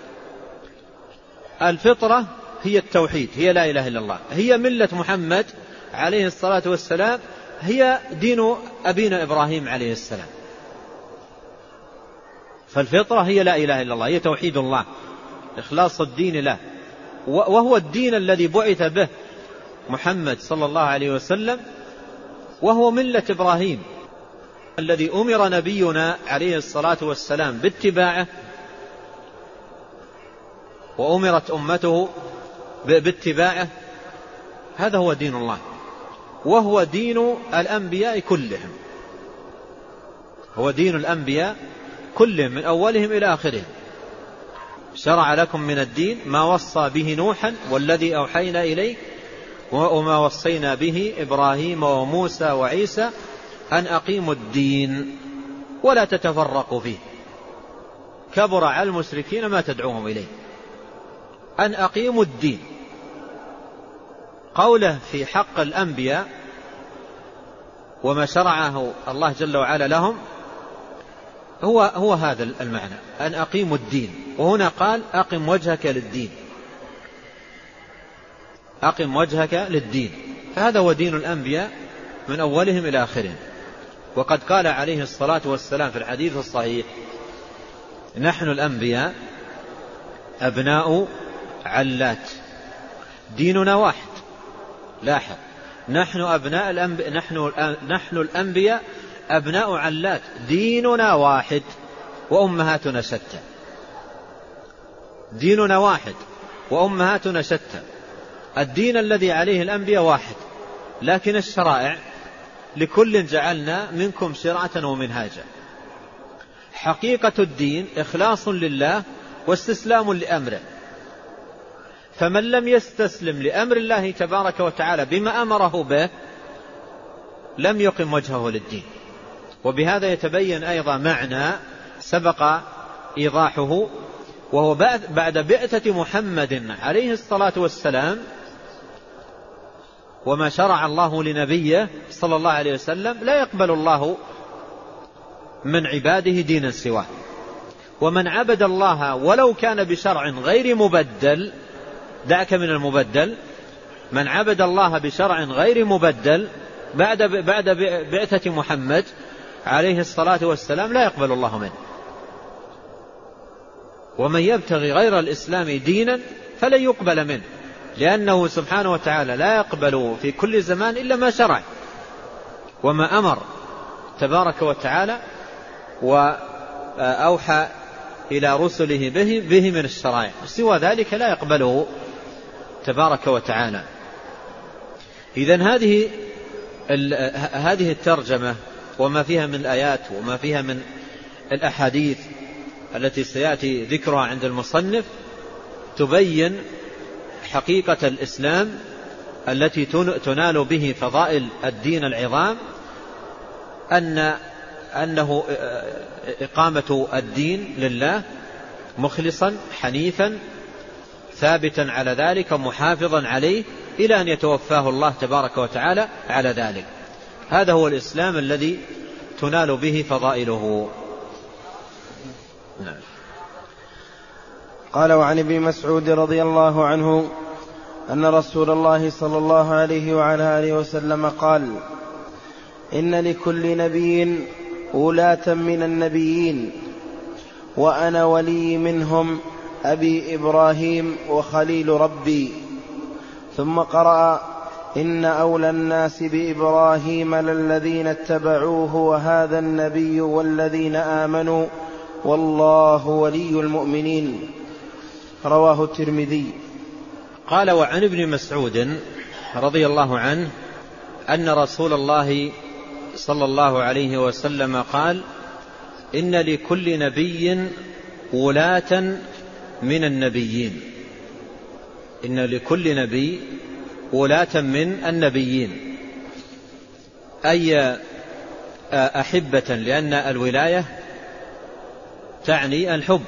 الفطرة هي التوحيد، هي لا إله إلا الله، هي ملة محمد عليه الصلاة والسلام، هي دين أبينا إبراهيم عليه السلام. فالفطرة هي لا إله إلا الله، هي توحيد الله، إخلاص الدين له، وهو الدين الذي بعث به محمد صلى الله عليه وسلم، وهو ملة إبراهيم الذي أمر نبينا عليه الصلاة والسلام باتباعه، وأمرت أمته باتباعه. هذا هو دين الله، وهو دين الأنبياء كلهم، هو دين الأنبياء كلهم من أولهم إلى آخرهم. شرع لكم من الدين ما وصى به نوحا والذي أوحينا إليك وما وصينا به إبراهيم وموسى وعيسى أن أقيموا الدين ولا تتفرقوا فيه، كبر على المشركين ما تدعوهم إليه. أن أقيموا الدين، قوله في حق الأنبياء وما شرعه الله جل وعلا لهم هو, هو هذا المعنى: أن أقيموا الدين. وهنا قال: أقم وجهك للدين، أقم وجهك للدين. فهذا هو دين الأنبياء من أولهم إلى آخرهم. وقد قال عليه الصلاة والسلام في الحديث الصحيح: نحن الأنبياء أبناء علات، ديننا واحد. لاحظ: نحن أبناء الأنبياء نحن, نحن الأنبياء أبناء علات، ديننا واحد وأمهاتنا شتى. ديننا واحد وأمهاتنا شتى. الدين الذي عليه الأنبياء واحد، لكن الشرائع لكل جعلنا منكم شرعة ومنهاجا. حقيقة الدين إخلاص لله واستسلام لأمره، فمن لم يستسلم لأمر الله تبارك وتعالى بما أمره به لم يقم وجهه للدين. وبهذا يتبين أيضا معنى سبق إيضاحه، وهو بعد بعثة محمد عليه الصلاة والسلام وما شرع الله لنبيه صلى الله عليه وسلم لا يقبل الله من عباده دينا سواه. ومن عبد الله ولو كان بشرع غير مبدل، دعك من المبدل، من عبد الله بشرع غير مبدل بعد بعد بعثة محمد عليه الصلاة والسلام لا يقبل الله منه. ومن يبتغي غير الإسلام دينا فلن يقبل منه، لأنه سبحانه وتعالى لا يقبل في كل زمان إلا ما شرع وما أمر تبارك وتعالى وأوحى إلى رسله به, به من الشرائع، سوى ذلك لا يقبله تبارك وتعالى. إذن هذه هذه الترجمة وما فيها من الآيات وما فيها من الأحاديث التي سيأتي ذكرها عند المصنف تبين حقيقة الإسلام التي تنال به فضائل الدين العظام، أن أنه إقامة الدين لله مخلصا حنيفا ثابتا على ذلك محافظا عليه إلى أن يتوفاه الله تبارك وتعالى على ذلك. هذا هو الإسلام الذي تنال به فضائله. نعم. قال: وعن ابن مسعود رضي الله عنه أن رسول الله صلى الله عليه وعلى آله وسلم قال: إن لكل نبي ولاة من النبيين، وأنا ولي منهم أبي إبراهيم وخليل ربي. ثم قرأ: إن أولى الناس بإبراهيم للذين اتبعوه وهذا النبي والذين آمنوا والله ولي المؤمنين. رواه الترمذي. قال: وعن ابن مسعود رضي الله عنه أن رسول الله صلى الله عليه وسلم قال: إن لكل نبي ولاة من النبيين. إن لكل نبي ولاة من النبيين، أي أحبة، لأن الولاية تعني الحب.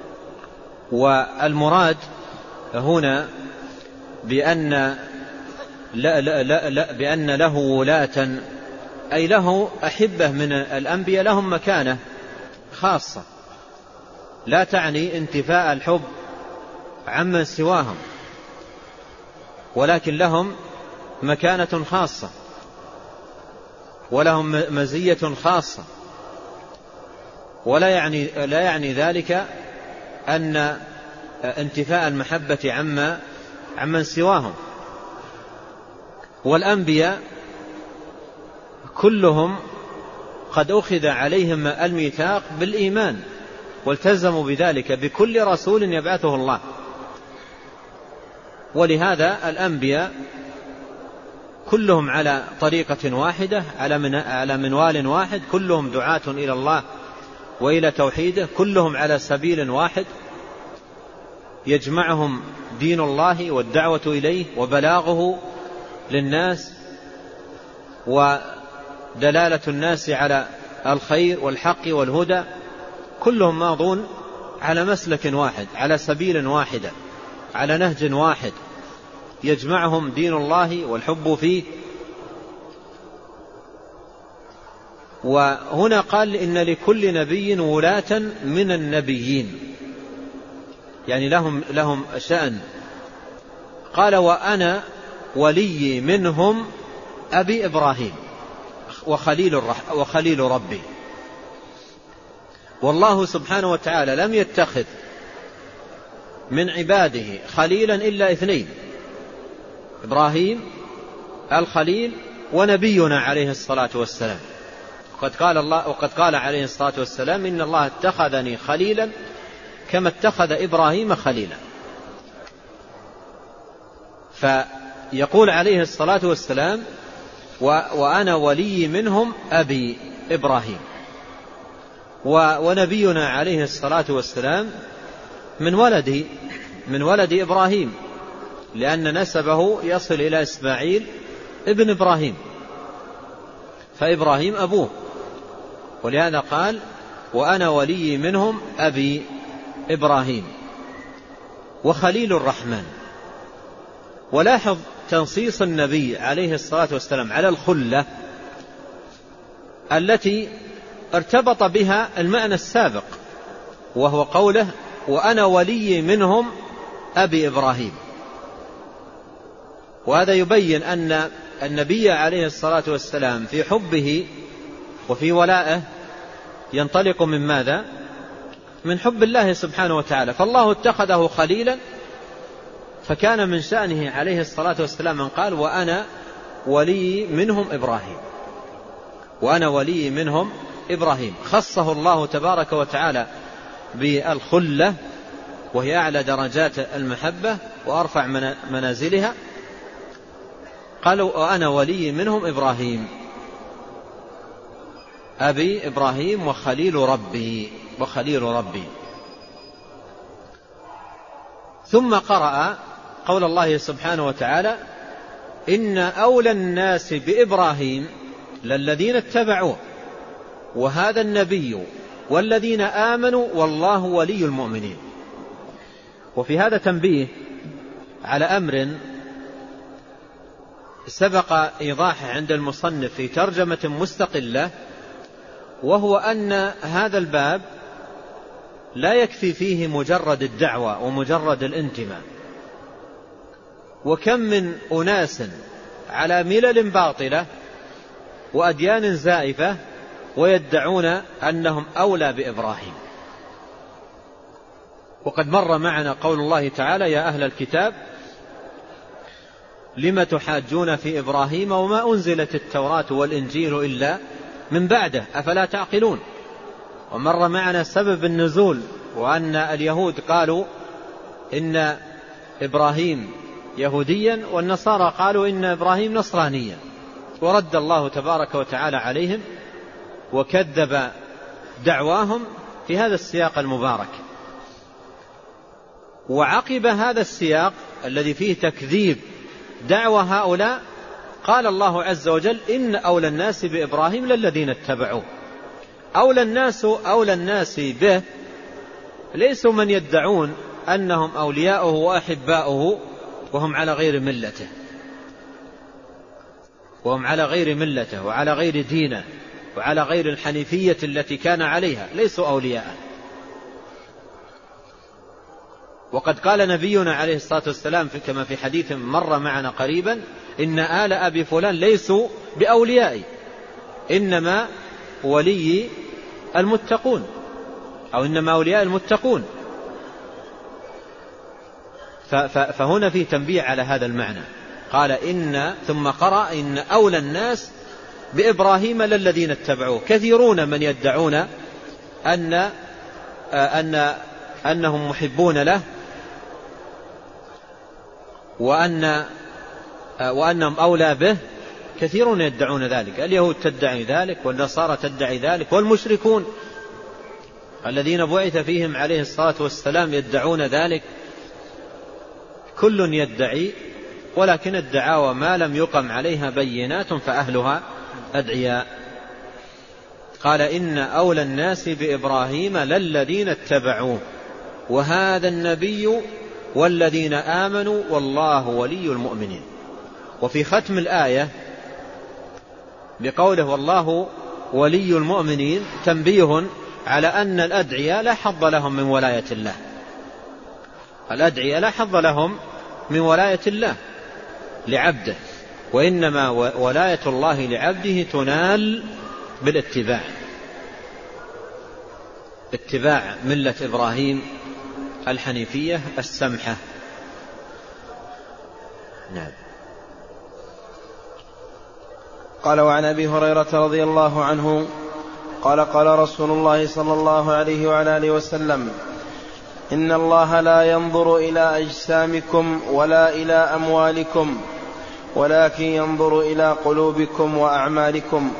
والمراد هنا بأن لا لا لا لا بأن له ولاة أي له أحبة من الأنبياء لهم مكانة خاصة، لا تعني انتفاء الحب عمن سواهم، ولكن لهم مكانة خاصة ولهم مزية خاصة. ولا يعني لا يعني ذلك أن انتفاء المحبة عما عمن سواهم. والأنبياء كلهم قد أخذ عليهم الميثاق بالإيمان والتزموا بذلك بكل رسول يبعثه الله. ولهذا الأنبياء كلهم على طريقة واحدة، على من على منوال واحد، كلهم دعاة إلى الله وإلى توحيده، كلهم على سبيل واحد يجمعهم دين الله والدعوة إليه وبلاغه للناس ودلالة الناس على الخير والحق والهدى، كلهم ماضون على مسلك واحد، على سبيل واحدة، على نهج واحد يجمعهم دين الله والحب فيه. وهنا قال: إن لكل نبي ولاة من النبيين، يعني لهم لهم شأن. قال: وأنا ولي منهم أبي إبراهيم وخليل, وخليل ربي. والله سبحانه وتعالى لم يتخذ من عباده خليلا إلا اثنين: إبراهيم الخليل ونبينا عليه الصلاة والسلام. وقد قال الله وقد قال عليه الصلاة والسلام: إن الله اتخذني خليلا كما اتخذ إبراهيم خليلا. فيقول عليه الصلاة والسلام: وأنا ولي منهم أبي إبراهيم. ونبينا عليه الصلاة والسلام من ولد من ولد إبراهيم، لأن نسبه يصل إلى إسماعيل ابن إبراهيم. فإبراهيم أبوه، ولهذا قال وأنا ولي منهم أبي إبراهيم وخليل الرحمن. ولاحظ تنصيص النبي عليه الصلاة والسلام على الخلة التي ارتبط بها المعنى السابق، وهو قوله وأنا ولي منهم أبي إبراهيم. وهذا يبين أن النبي عليه الصلاة والسلام في حبه وفي ولائه ينطلق من ماذا؟ من حب الله سبحانه وتعالى. فالله اتخذه خليلا، فكان من شأنه عليه الصلاة والسلام من قال وأنا ولي منهم إبراهيم، وأنا ولي منهم إبراهيم. خصه الله تبارك وتعالى بالخلة، وهي أعلى درجات المحبة وأرفع منازلها. قالوا وأنا ولي منهم إبراهيم أبي إبراهيم وخليل ربي وخليل ربي. ثم قرأ قول الله سبحانه وتعالى إن أولى الناس بإبراهيم للذين اتبعوه وهذا النبي والذين آمنوا والله ولي المؤمنين. وفي هذا تنبيه على أمر سبق إيضاحه عند المصنف في ترجمة مستقلة، وهو أن هذا الباب لا يكفي فيه مجرد الدعوة ومجرد الانتماء. وكم من أناس على ملل باطلة وأديان زائفة ويدعون أنهم أولى بإبراهيم. وقد مر معنا قول الله تعالى يا أهل الكتاب لم تحاجون في إبراهيم وما أنزلت التوراة والإنجيل إلا من بعده أفلا تعقلون. ومر معنا سبب النزول، وأن اليهود قالوا إن إبراهيم يهوديا والنصارى قالوا إن إبراهيم نصرانيا، ورد الله تبارك وتعالى عليهم وكذب دعواهم في هذا السياق المبارك. وعقب هذا السياق الذي فيه تكذيب دعوى هؤلاء قال الله عز وجل إن أولى الناس بإبراهيم للذين اتبعوه. أولى الناس أولى الناس به ليسوا من يدعون أنهم أولياؤه وأحباؤه وهم على غير ملته وهم على غير ملته وعلى غير دينه وعلى غير الحنيفية التي كان عليها، ليسوا أولياءه. وقد قال نبينا عليه الصلاة والسلام كما في حديث مر معنا قريبا إن آل أبي فلان ليسوا بأوليائي إنما ولي المتقون أو إنما أولياء المتقون. فهنا في تنبيه على هذا المعنى. قال إن ثم قرأ إن أولى الناس بإبراهيم للذين اتبعوه. كثيرون من يدعون أن أن أنهم محبون له وأن وأنهم أولى به، كثيرون يدعون ذلك. اليهود تدعي ذلك والنصارى تدعي ذلك والمشركون الذين بعث فيهم عليه الصلاة والسلام يدعون ذلك. كل يدعي، ولكن الدعاوى ما لم يقم عليها بينات فأهلها أدعياء. قال إن أولى الناس بإبراهيم للذين اتبعوه وهذا النبي والذين آمنوا والله ولي المؤمنين. وفي ختم الآية بقوله والله ولي المؤمنين تنبيه على أن الأدعياء لا حظ لهم من ولاية الله. الأدعياء لا حظ لهم من ولاية الله لعبده، وإنما ولاية الله لعبده تنال بالاتباع، اتباع ملة إبراهيم الحنيفية السمحة. نعم. قال وعن أبي هريرة رضي الله عنه قال قال رسول الله صلى الله عليه وعلى آله وسلم إن الله لا ينظر إلى أجسامكم ولا إلى أموالكم ولكن ينظر إلى قلوبكم وأعمالكم.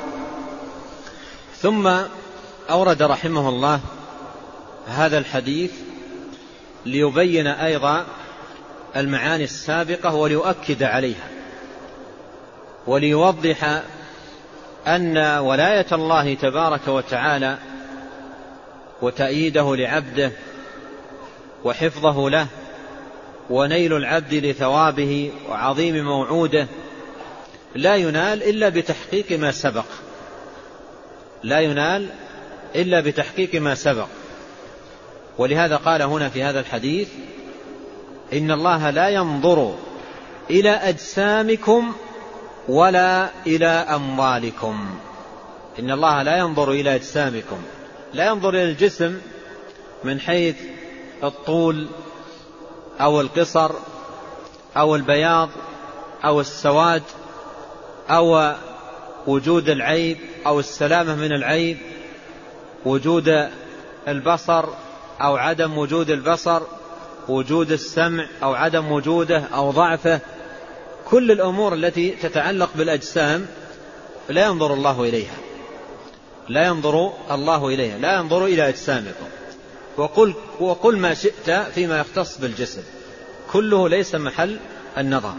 ثم أورد رحمه الله هذا الحديث ليبين أيضا المعاني السابقة وليؤكد عليها وليوضح أن ولاية الله تبارك وتعالى وتأييده لعبده وحفظه له ونيل العبد لثوابه وعظيم موعوده لا ينال إلا بتحقيق ما سبق لا ينال إلا بتحقيق ما سبق ولهذا قال هنا في هذا الحديث إن الله لا ينظر إلى أجسامكم ولا إلى أموالكم. إن الله لا ينظر إلى أجسامكم، لا ينظر إلى الجسم من حيث الطول أو القصر أو البياض أو السواد أو وجود العيب أو السلامة من العيب، وجود البصر أو عدم وجود البصر، وجود السمع أو عدم وجوده أو ضعفه. كل الأمور التي تتعلق بالأجسام لا ينظر الله إليها لا ينظر الله إليها لا ينظر إلى أجسامكم. وقل, وقل ما شئت فيما يختص بالجسم، كله ليس محل النظر،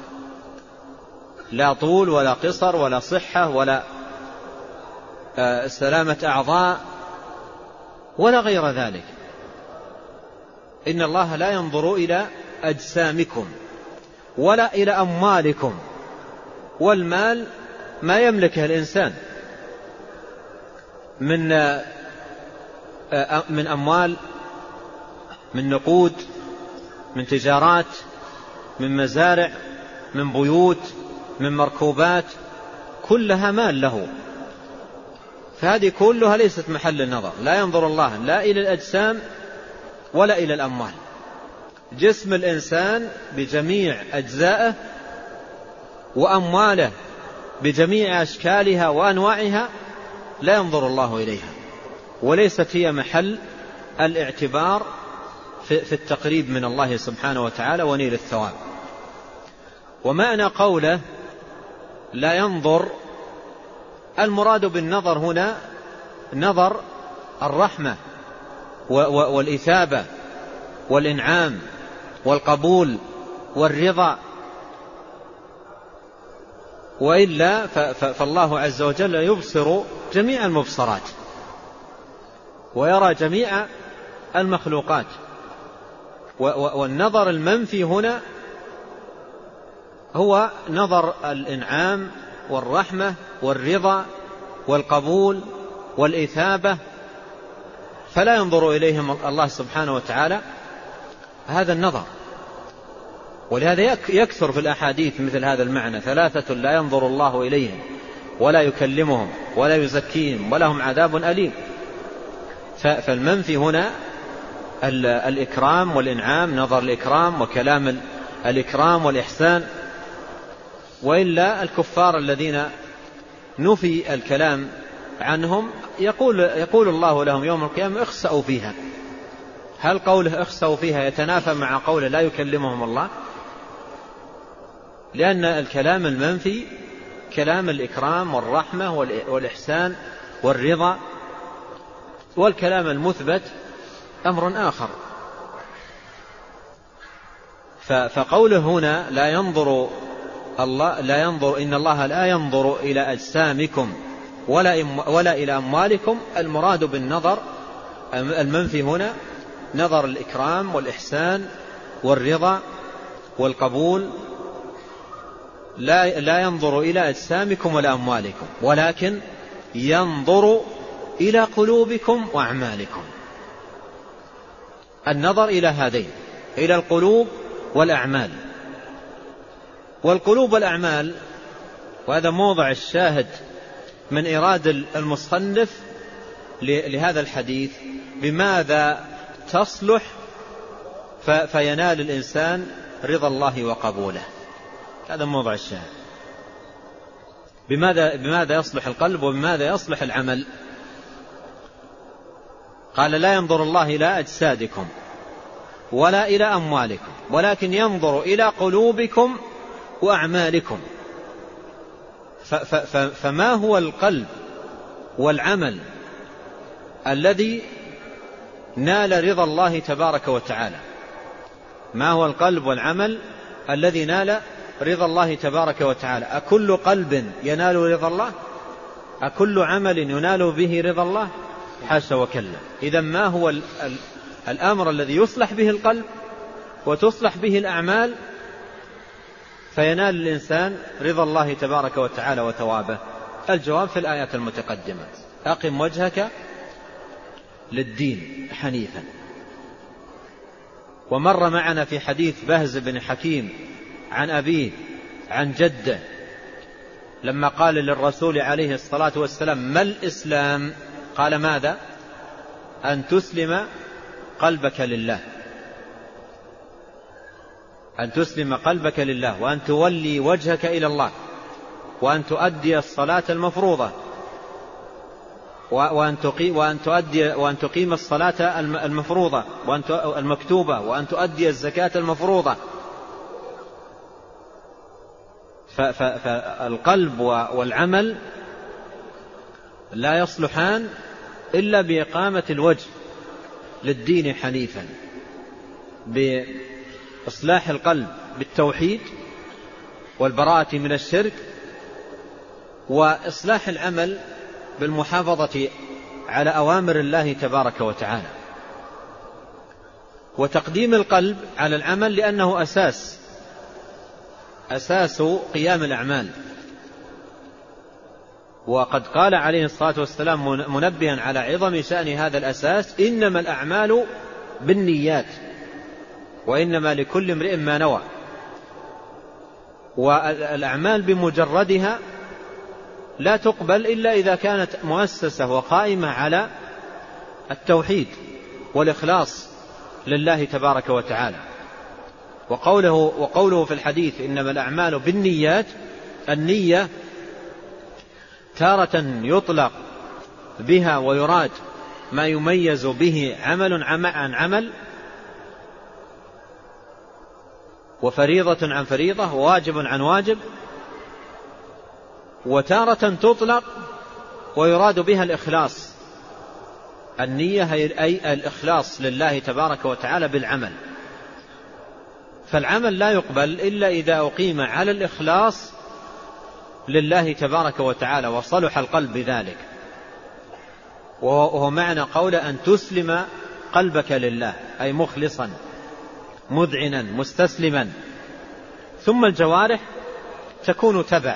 لا طول ولا قصر ولا صحة ولا سلامة أعضاء ولا غير ذلك. إن الله لا ينظر إلى أجسامكم ولا إلى أموالكم. والمال ما يملكه الإنسان من من أموال، من نقود، من تجارات، من مزارع، من بيوت، من مركوبات، كلها مال له. فهذه كلها ليست محل النظر. لا ينظر الله لا إلى الأجسام ولا إلى الأموال. جسم الإنسان بجميع أجزائه وأمواله بجميع أشكالها وأنواعها لا ينظر الله إليها، وليست هي محل الاعتبار في التقريب من الله سبحانه وتعالى ونيل الثواب. ومعنى قوله لا ينظر، المراد بالنظر هنا نظر الرحمة والإثابة والإنعام والقبول والرضا، وإلا فالله عز وجل يبصر جميع المبصرات ويرى جميع المخلوقات. والنظر المنفي هنا هو نظر الإنعام والرحمة والرضا والقبول والإثابة، فلا ينظر إليهم الله سبحانه وتعالى هذا النظر. ولهذا يكثر في الأحاديث مثل هذا المعنى: ثلاثة لا ينظر الله إليهم ولا يكلمهم ولا يزكيهم ولهم عذاب أليم. فالمنفي هنا الإكرام والإنعام، نظر الإكرام وكلام الإكرام والإحسان. وإلا الكفار الذين نفي الكلام عنهم يقول, يقول الله لهم يوم القيامة اخسأوا فيها. هل قوله اخسأوا فيها يتنافى مع قوله لا يكلمهم الله؟ لأن الكلام المنفي كلام الإكرام والرحمة والإحسان والرضا، والكلام المثبت أمر آخر. فقوله هنا لا ينظر الله لا ينظر إن الله لا ينظر إلى أجسامكم ولا ولا إلى أموالكم، المراد بالنظر المنفي هنا نظر الإكرام والإحسان والرضا والقبول. لا لا ينظر إلى أجسامكم ولا أموالكم، ولكن ينظر إلى قلوبكم وأعمالكم. النظر إلى هذين، إلى القلوب والأعمال. والقلوب والأعمال، وهذا موضع الشاهد من إيراد المصنف لهذا الحديث، بماذا تصلح فينال الإنسان رضا الله وقبوله. هذا موضع الشاهد، بماذا, بماذا يصلح القلب وبماذا يصلح العمل. قال لا ينظر الله إلى أجسادكم ولا إلى أموالكم ولكن ينظر إلى قلوبكم وأعمالكم. فما هو القلب والعمل الذي نال رضا الله تبارك وتعالى؟ ما هو القلب والعمل الذي نال رضا الله تبارك وتعالى؟ أكل قلب ينال رضا الله؟ أكل عمل ينال به رضا الله؟ حاشا وكلا. إذا ما هو ال ال الأمر الذي يصلح به القلب وتصلح به الأعمال فينال الإنسان رضا الله تبارك وتعالى وثوابه؟ الجواب في الآيات المتقدمة: أقم وجهك للدين حنيفا. ومر معنا في حديث بهز بن حكيم عن أبيه عن جده لما قال للرسول عليه الصلاة والسلام: ما الإسلام؟ قال: ماذا؟ أن تسلم قلبك لله، أن تسلم قلبك لله، وأن تولي وجهك إلى الله، وأن تؤدي الصلاة المفروضة، وأن تقيم, وأن تؤدي وأن تقيم الصلاة المفروضة وأن المكتوبة، وأن تؤدي الزكاة المفروضة. فالقلب والعمل لا يصلحان إلا بإقامة الوجه للدين حنيفا، بإصلاح القلب بالتوحيد والبراءة من الشرك، وإصلاح العمل بالمحافظة على أوامر الله تبارك وتعالى، وتقديم القلب على العمل لأنه أساس أساس قيام الأعمال. وقد قال عليه الصلاة والسلام منبها على عظم شأن هذا الأساس: إنما الأعمال بالنيات وإنما لكل امرئ ما نوى. والأعمال بمجردها لا تقبل إلا إذا كانت مؤسسة وقائمة على التوحيد والإخلاص لله تبارك وتعالى. وقوله, وقوله في الحديث: إنما الأعمال بالنيات، النية تارة يطلق بها ويراد ما يميز به عمل عن عمل، وفريضة عن فريضة، وواجب عن واجب. وتارة تطلق ويراد بها الإخلاص، النية أي الإخلاص لله تبارك وتعالى بالعمل. فالعمل لا يقبل إلا إذا أقيم على الإخلاص لله تبارك وتعالى وصلح القلب بذلك. وهو معنى قول أن تسلم قلبك لله، أي مخلصا مذعنا مستسلما. ثم الجوارح تكون تبع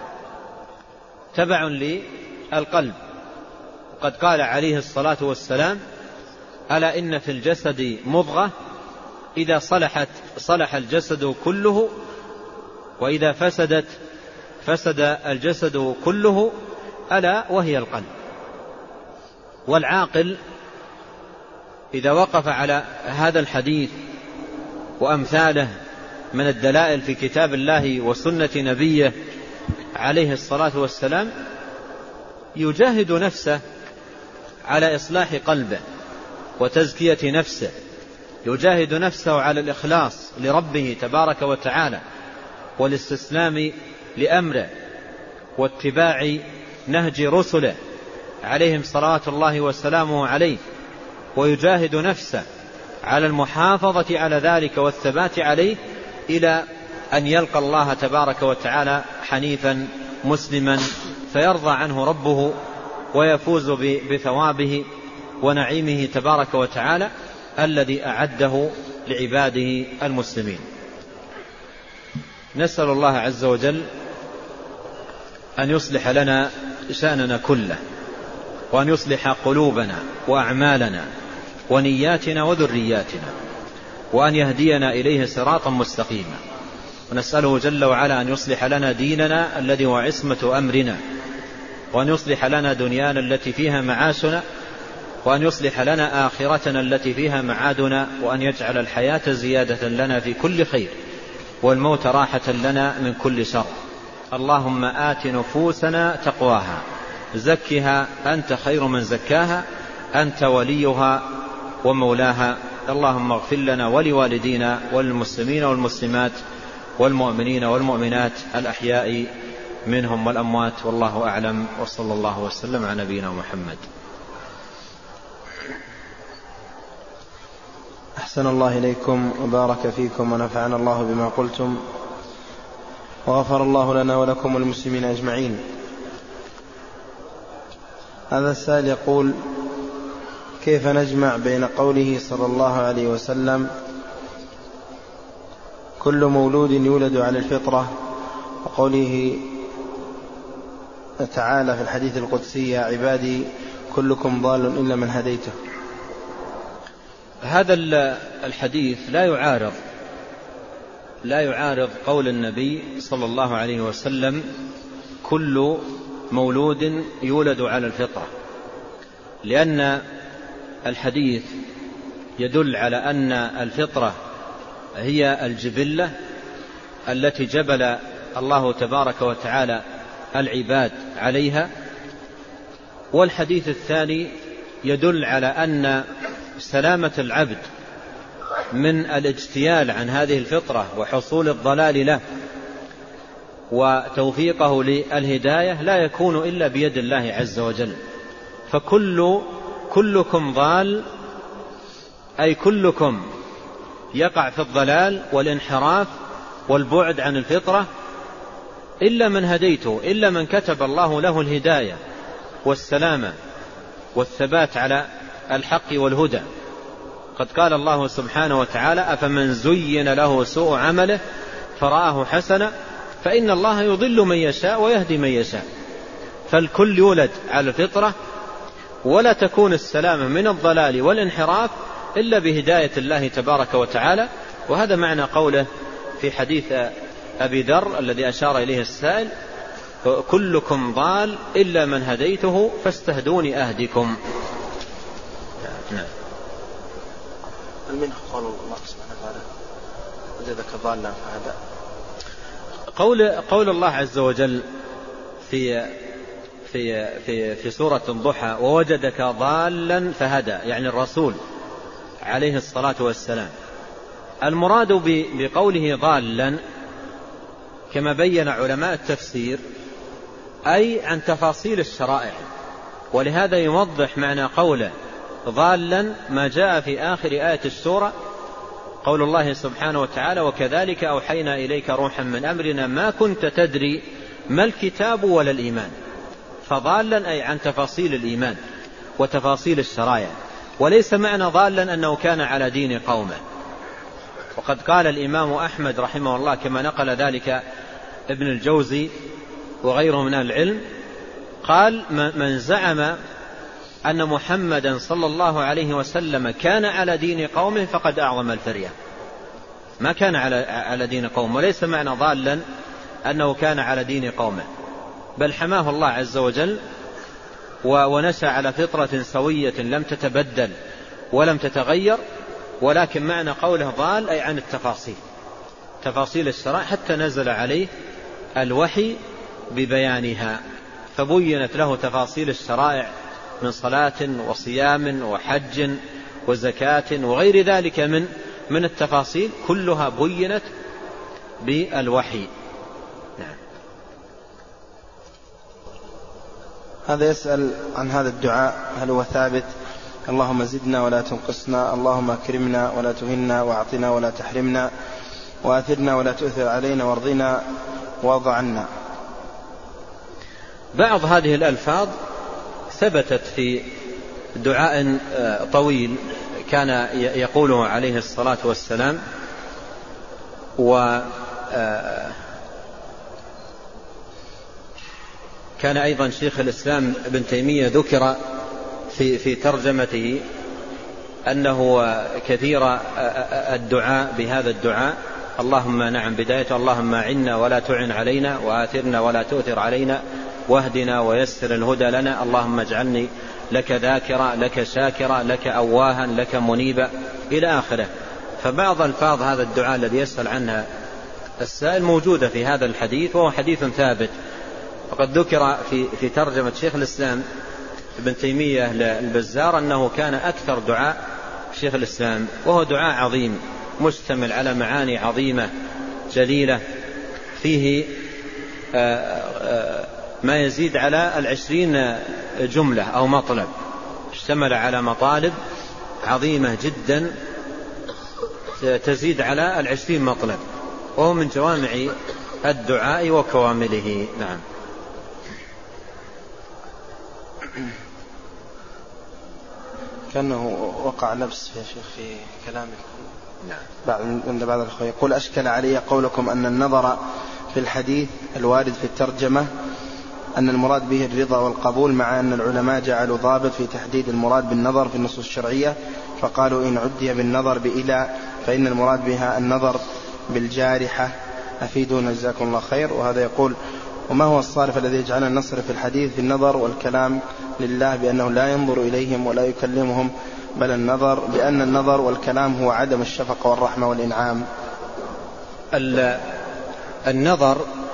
تبع للقلب. وقد قال عليه الصلاة والسلام: ألا إن في الجسد مضغة إذا صلحت صلح الجسد كله، وإذا فسدت فسد الجسد كله، ألا وهي القلب. والعاقل إذا وقف على هذا الحديث وأمثاله من الدلائل في كتاب الله وسنة نبيه عليه الصلاة والسلام يجاهد نفسه على إصلاح قلبه وتزكية نفسه، يجاهد نفسه على الإخلاص لربه تبارك وتعالى والاستسلام لأمره واتباع نهج رسله عليهم صلاة الله وسلامه عليه، ويجاهد نفسه على المحافظة على ذلك والثبات عليه إلى أن يلقى الله تبارك وتعالى حنيفا مسلما فيرضى عنه ربه ويفوز بثوابه ونعيمه تبارك وتعالى الذي أعده لعباده المسلمين. نسأل الله عز وجل أن يصلح لنا شأننا كله، وأن يصلح قلوبنا وأعمالنا ونياتنا وذرياتنا، وأن يهدينا إليه صراطا مستقيما. ونسأله جل وعلا أن يصلح لنا ديننا الذي هو عصمة أمرنا، وأن يصلح لنا دنيانا التي فيها معاشنا، وأن يصلح لنا آخرتنا التي فيها معادنا، وأن يجعل الحياة زيادة لنا في كل خير والموت راحة لنا من كل شر. اللهم آت نفوسنا تقواها زكها أنت خير من زكاها أنت وليها ومولاها. اللهم اغفر لنا ولوالدينا والمسلمين والمسلمات والمؤمنين والمؤمنات الأحياء منهم والأموات، والله أعلم، وصلى الله وسلم على نبينا محمد. أحسن الله إليكم وبارك فيكم ونفعنا الله بما قلتم، وغفر الله لنا ولكم والمسلمين أجمعين. هذا السائل يقول: كيف نجمع بين قوله صلى الله عليه وسلم كل مولود يولد على الفطرة وقوله تعالى في الحديث القدسي: يا عبادي كلكم ضال إلا من هديته؟ هذا الحديث لا يعارض لا يعارض قول النبي صلى الله عليه وسلم: كل مولود يولد على الفطرة، لأن الحديث يدل على أن الفطرة هي الجبلة التي جبل الله تبارك وتعالى العباد عليها، والحديث الثاني يدل على أن سلامة العبد من الاجتيال عن هذه الفطرة وحصول الضلال له وتوفيقه للهداية لا يكون إلا بيد الله عز وجل. فكل كلكم ضال، أي كلكم يقع في الضلال والانحراف والبعد عن الفطرة إلا من هديته، إلا من كتب الله له الهداية والسلامة والثبات على الحق والهدى. قد قال الله سبحانه وتعالى: أفمن زين له سوء عمله فرآه حسنا فإن الله يضل من يشاء ويهدي من يشاء. فالكل يولد على الفطرة، ولا تكون السلامة من الضلال والانحراف إلا بهداية الله تبارك وتعالى. وهذا معنى قوله في حديث أبي ذر الذي أشار إليه السائل: كلكم ضال إلا من هديته فاستهدوني أهدكم. نعم. منه قول الله سبحانه وتعالى: وجدك ضالا فهدى. قول قول الله عز وجل في في في في سورة الضحى: ووجدك ضالا فهدى، يعني الرسول عليه الصلاة والسلام. المراد بقوله ضالا كما بين علماء التفسير أي عن تفاصيل الشرائع، ولهذا يوضح معنى قوله ضالا ما جاء في آخر آية السورة، قول الله سبحانه وتعالى: وكذلك أوحينا إليك روحا من أمرنا ما كنت تدري ما الكتاب ولا الإيمان. فضالا أي عن تفاصيل الإيمان وتفاصيل الشرائع، وليس معنى ضالا أنه كان على دين قومه. وقد قال الإمام أحمد رحمه الله كما نقل ذلك ابن الجوزي وغيره من العلم، قال: من زعم أن محمدا صلى الله عليه وسلم كان على دين قومه فقد أعظم الفرية. ما كان على دين قومه، وليس معنى ضالا أنه كان على دين قومه، بل حماه الله عز وجل ونشأ على فطرة سوية لم تتبدل ولم تتغير. ولكن معنى قوله ضال أي عن التفاصيل، تفاصيل الشرائع، حتى نزل عليه الوحي ببيانها، فبينت له تفاصيل الشرائع من صلاة وصيام وحج وزكاة وغير ذلك من من التفاصيل، كلها بينت بالوحي. نعم. هذا يسأل عن هذا الدعاء: هل هو ثابت؟ اللهم زدنا ولا تنقصنا، اللهم اكرمنا ولا تهنا، واعطنا ولا تحرمنا، وآثرنا ولا تؤثر علينا، وارضنا وارض عنا. بعض هذه الألفاظ ثبتت في دعاء طويل كان يقوله عليه الصلاة والسلام، وكان أيضا شيخ الإسلام ابن تيمية ذكر في في ترجمته أنه كثير الدعاء بهذا الدعاء: اللهم نعم بدايته اللهم عنا ولا تعن علينا، وآثرنا ولا تؤثر علينا، واهدنا ويسر الهدى لنا، اللهم اجعلني لك ذاكرا لك شاكرا لك أواها لك منيبا، إلى آخره. فبعض الفاظ هذا الدعاء الذي يسأل عنها السائل موجودة في هذا الحديث، وهو حديث ثابت. وقد ذكر في في ترجمة شيخ الإسلام ابن تيمية للبزار أنه كان أكثر دعاء شيخ الإسلام، وهو دعاء عظيم مشتمل على معاني عظيمة جليلة، فيه ما يزيد على العشرين جملة أو مطلب، اشتمل على مطالب عظيمة جدا تزيد على العشرين مطلب، وهو من جوامع الدعاء وكوامله. نعم. كأنه وقع لبس يا شيخ في كلامكم. بعد عند بعض الأخوة يقول أشكل علي قولكم أن النظر في الحديث الوارد في الترجمة أن المراد به الرضا والقبول، مع أن العلماء جعلوا ضابط في تحديد المراد بالنظر في النصوص الشرعية، فقالوا إن عدي بالنظر بإلى فإن المراد بها النظر بالجارحة. أفيدونا جزاكم الله خير. وهذا يقول: وما هو الصارف الذي يجعلنا نصرف الحديث في النظر والكلام لله بأنه لا ينظر إليهم ولا يكلمهم، بل النظر بأن النظر والكلام هو عدم الشفقة والرحمة والإنعام؟ النظر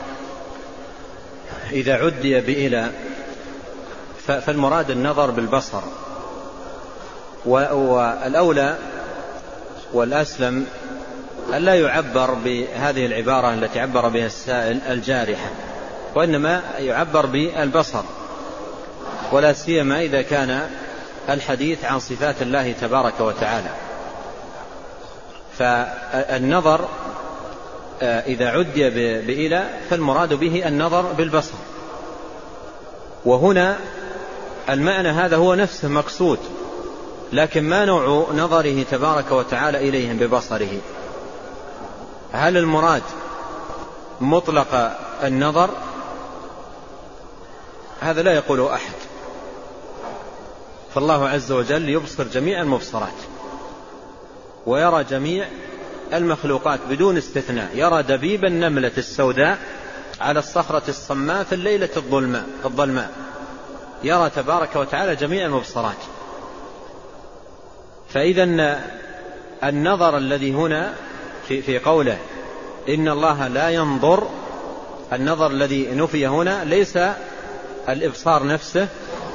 إذا عدي بإلى فالمراد النظر بالبصر، والأولى والأسلم أن لا يعبر بهذه العبارة التي عبر بها السائل الجارحة، وإنما يعبر بالبصر، ولا سيما إذا كان الحديث عن صفات الله تبارك وتعالى. فالنظر إذا عدي بإلى فالمراد به النظر بالبصر، وهنا المعنى هذا هو نفسه مقصود، لكن ما نوع نظره تبارك وتعالى إليهم ببصره؟ هل المراد مطلق النظر؟ هذا لا يقوله أحد، فالله عز وجل يبصر جميع المبصرات ويرى جميع المخلوقات بدون استثناء، يرى دبيب النملة السوداء على الصخرة الصماء في الليلة الظلماء الظلماء يرى تبارك وتعالى جميع المبصرات. فإذا النظر الذي هنا في, في قوله إن الله لا ينظر، النظر الذي نفي هنا ليس الإبصار نفسه،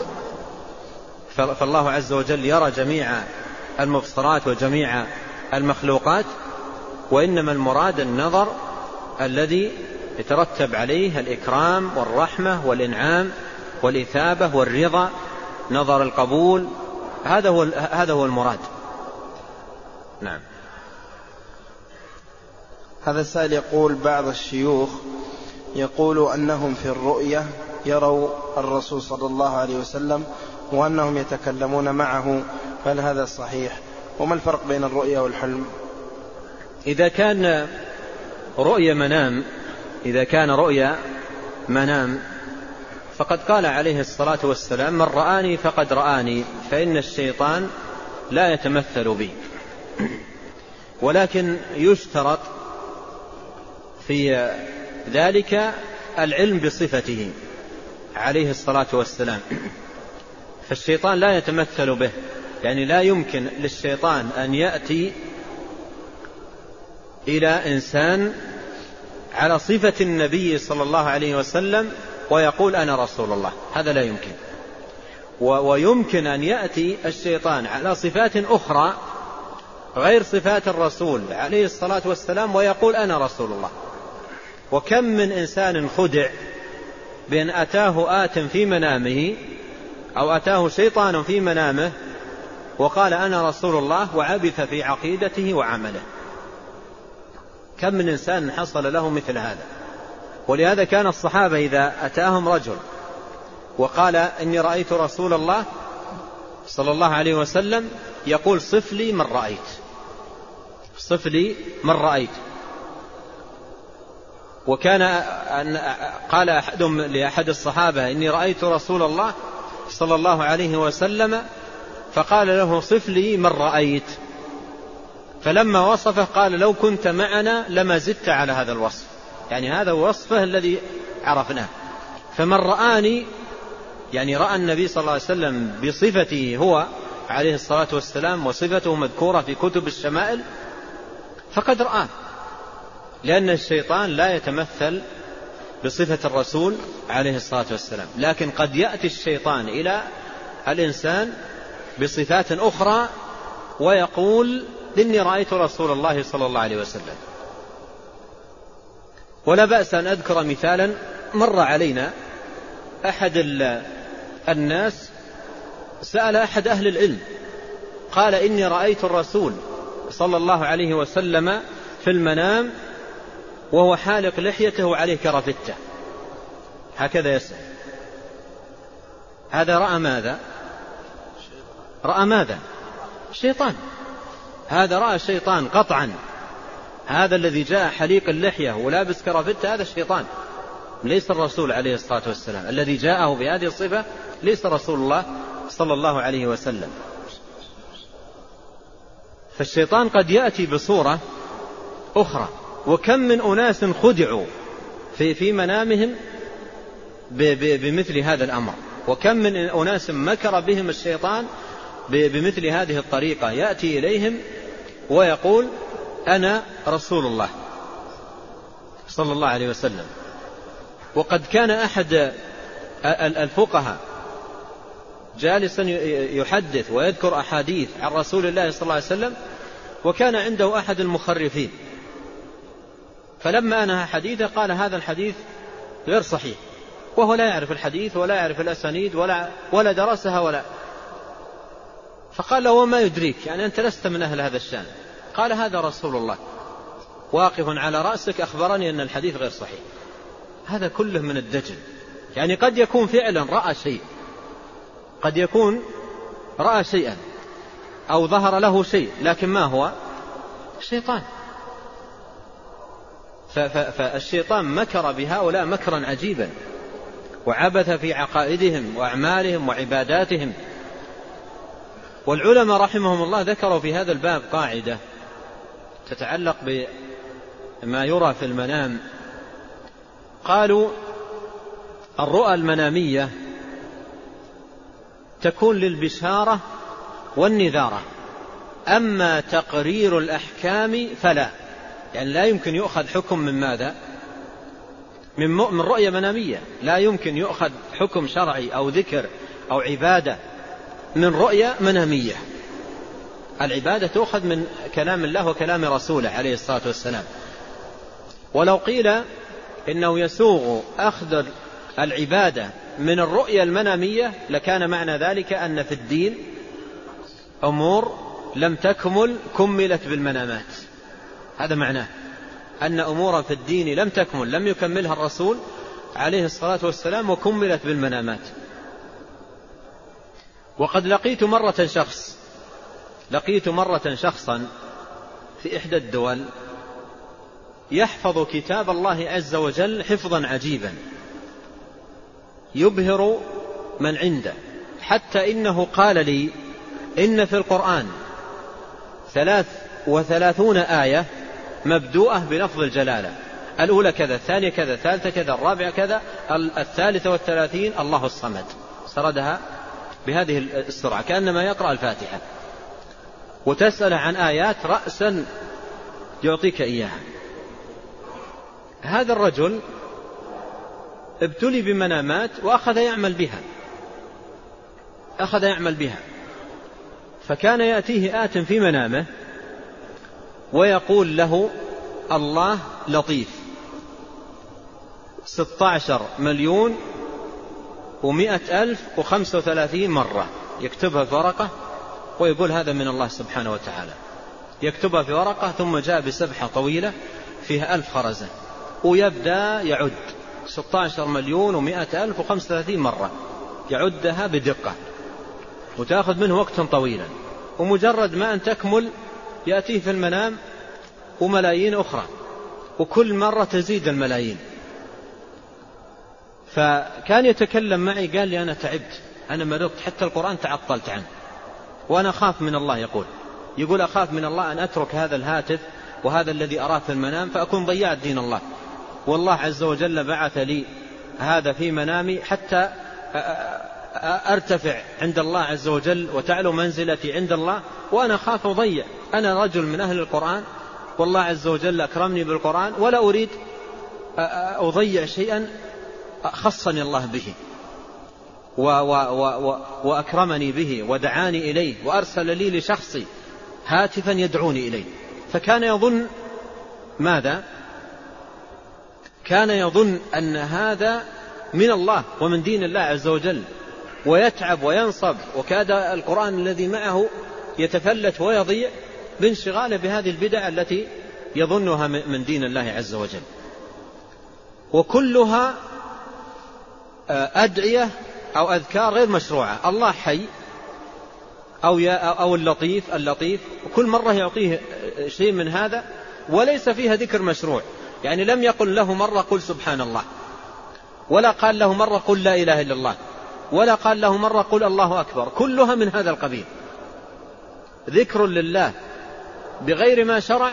فالله عز وجل يرى جميع المبصرات وجميع المخلوقات، وإنما المراد النظر الذي يترتب عليه الإكرام والرحمة والإنعام والإثابة والرضا، نظر القبول، هذا هو هذا هو المراد. نعم. هذا السائل يقول: بعض الشيوخ يقول أنهم في الرؤية يروا الرسول صلى الله عليه وسلم وأنهم يتكلمون معه، هل هذا صحيح؟ وما الفرق بين الرؤية والحلم؟ إذا كان رؤيا منام إذا كان رؤيا منام فقد قال عليه الصلاة والسلام: من رآني فقد رآني، فإن الشيطان لا يتمثل بي. ولكن يشترط في ذلك العلم بصفته عليه الصلاة والسلام، فالشيطان لا يتمثل به، يعني لا يمكن للشيطان أن يأتي إلى إنسان على صفة النبي صلى الله عليه وسلم ويقول أنا رسول الله، هذا لا يمكن. ويمكن أن يأتي الشيطان على صفات أخرى غير صفات الرسول عليه الصلاة والسلام ويقول أنا رسول الله. وكم من إنسان خدع بأن أتاه آت في منامه أو أتاه شيطان في منامه وقال أنا رسول الله، وعبث في عقيدته وعمله. كم من إنسان حصل له مثل هذا. ولهذا كان الصحابة إذا أتاهم رجل وقال إني رأيت رسول الله صلى الله عليه وسلم يقول صف لي من رأيت، صف لي من رأيت. وكان أن قال أحدهم لأحد الصحابة إني رأيت رسول الله صلى الله عليه وسلم، فقال له صف لي من رأيت، فلما وصفه قال لو كنت معنا لما زدت على هذا الوصف، يعني هذا وصفه الذي عرفناه. فمن رآني يعني رأى النبي صلى الله عليه وسلم بصفته هو عليه الصلاة والسلام، وصفته مذكورة في كتب الشمائل، فقد رآه، لأن الشيطان لا يتمثل بصفة الرسول عليه الصلاة والسلام. لكن قد يأتي الشيطان إلى الإنسان بصفات أخرى ويقول إني رأيت رسول الله صلى الله عليه وسلم. ولا بأس أن أذكر مثالا مر علينا. أحد الناس سأل أحد أهل العلم قال إني رأيت الرسول صلى الله عليه وسلم في المنام وهو حالق لحيته وعليه كرافتة، هكذا يسأل. هذا رأى ماذا؟ رأى ماذا؟ الشيطان. هذا رأى الشيطان قطعا. هذا الذي جاء حليق اللحية ولابس كرافتة هذا الشيطان، ليس الرسول عليه الصلاة والسلام. الذي جاءه بهذه الصفة ليس رسول الله صلى الله عليه وسلم. فالشيطان قد يأتي بصورة أخرى. وكم من أناس خدعوا في في منامهم بمثل هذا الأمر، وكم من أناس مكر بهم الشيطان بمثل هذه الطريقة. يأتي إليهم ويقول أنا رسول الله صلى الله عليه وسلم. وقد كان أحد الفقهاء جالسا يحدث ويذكر أحاديث عن رسول الله صلى الله عليه وسلم، وكان عنده أحد المخرفين، فلما أنهى حديثه قال هذا الحديث غير صحيح، وهو لا يعرف الحديث ولا يعرف الأسانيد ولا, ولا درسها ولا. فقال له وما يدريك، يعني أنت لست من أهل هذا الشأن. قال هذا رسول الله واقف على رأسك أخبرني أن الحديث غير صحيح. هذا كله من الدجل. يعني قد يكون فعلا رأى شيء، قد يكون رأى شيئا أو ظهر له شيء، لكن ما هو؟ الشيطان. فالشيطان مكر بهؤلاء مكرا عجيبا، وعبث في عقائدهم وأعمالهم وعباداتهم. والعلماء رحمهم الله ذكروا في هذا الباب قاعدة تتعلق بما يرى في المنام. قالوا الرؤى المنامية تكون للبشارة والنذارة، أما تقرير الأحكام فلا. يعني لا يمكن يؤخذ حكم من ماذا؟ من, من رؤية منامية. لا يمكن يؤخذ حكم شرعي أو ذكر أو عبادة من رؤية منامية. العبادة تؤخذ من كلام الله وكلام رسوله عليه الصلاة والسلام. ولو قيل إنه يسوغ أخذ العبادة من الرؤية المنامية لكان معنى ذلك أن في الدين أمور لم تكمل كملت بالمنامات. هذا معناه أن أمورا في الدين لم تكمل، لم يكملها الرسول عليه الصلاة والسلام وكملت بالمنامات. وقد لقيت مرة شخص لقيت مرة شخصا في إحدى الدول يحفظ كتاب الله عز وجل حفظا عجيبا يبهر من عنده، حتى إنه قال لي إن في القرآن ثلاث وثلاثون آية مبدوءة بلفظ الجلالة، الأولى كذا، الثانية كذا، الثالثة كذا، الرابعة كذا، الثالثة والثلاثين الله الصمد. سردها بهذه السرعة كأنما يقرأ الفاتحة، وتسأل عن آيات رأسا يعطيك إياها. هذا الرجل ابتلي بمنامات وأخذ يعمل بها أخذ يعمل بها فكان يأتيه آت في منامه ويقول له الله لطيف ستة عشر مليون ومئة ألف وخمسة وثلاثين مرة، يكتبها في ورقة ويقول هذا من الله سبحانه وتعالى. يكتبها في ورقة ثم جاء بسبحة طويلة فيها ألف خرزة ويبدأ يعد ستة عشر مليون ومئة ألف وخمسة وثلاثين مرة، يعدها بدقة وتأخذ منه وقتا طويلا، ومجرد ما أن تكمل يأتيه في المنام وملايين أخرى، وكل مرة تزيد الملايين. فكان يتكلم معي قال لي أنا تعبت، أنا مرضت، حتى القرآن تعطلت عنه، وأنا أخاف من الله. يقول يقول أخاف من الله أن أترك هذا الهاتف وهذا الذي أراه في المنام فأكون ضيعت دين الله، والله عز وجل بعث لي هذا في منامي حتى أرتفع عند الله عز وجل وتعلو منزلتي عند الله، وأنا خاف أضيع. أنا رجل من أهل القرآن والله عز وجل أكرمني بالقرآن ولا أريد أضيع شيئا خصني الله به و و و وأكرمني به ودعاني إليه وأرسل لي لشخصي هاتفا يدعوني إليه. فكان يظن ماذا؟ كان يظن أن هذا من الله ومن دين الله عز وجل، ويتعب وينصب، وكاد القرآن الذي معه يتفلت ويضيع بانشغاله بهذه البدع التي يظنها من دين الله عز وجل، وكلها أدعية أو أذكار غير مشروعة. الله حي، أو, أو اللطيف اللطيف كل مرة يعطيه شيء من هذا وليس فيها ذكر مشروع. يعني لم يقل له مرة قل سبحان الله، ولا قال له مرة قل لا إله إلا الله، ولا قال له مرة قل الله أكبر، كلها من هذا القبيل، ذكر لله بغير ما شرع،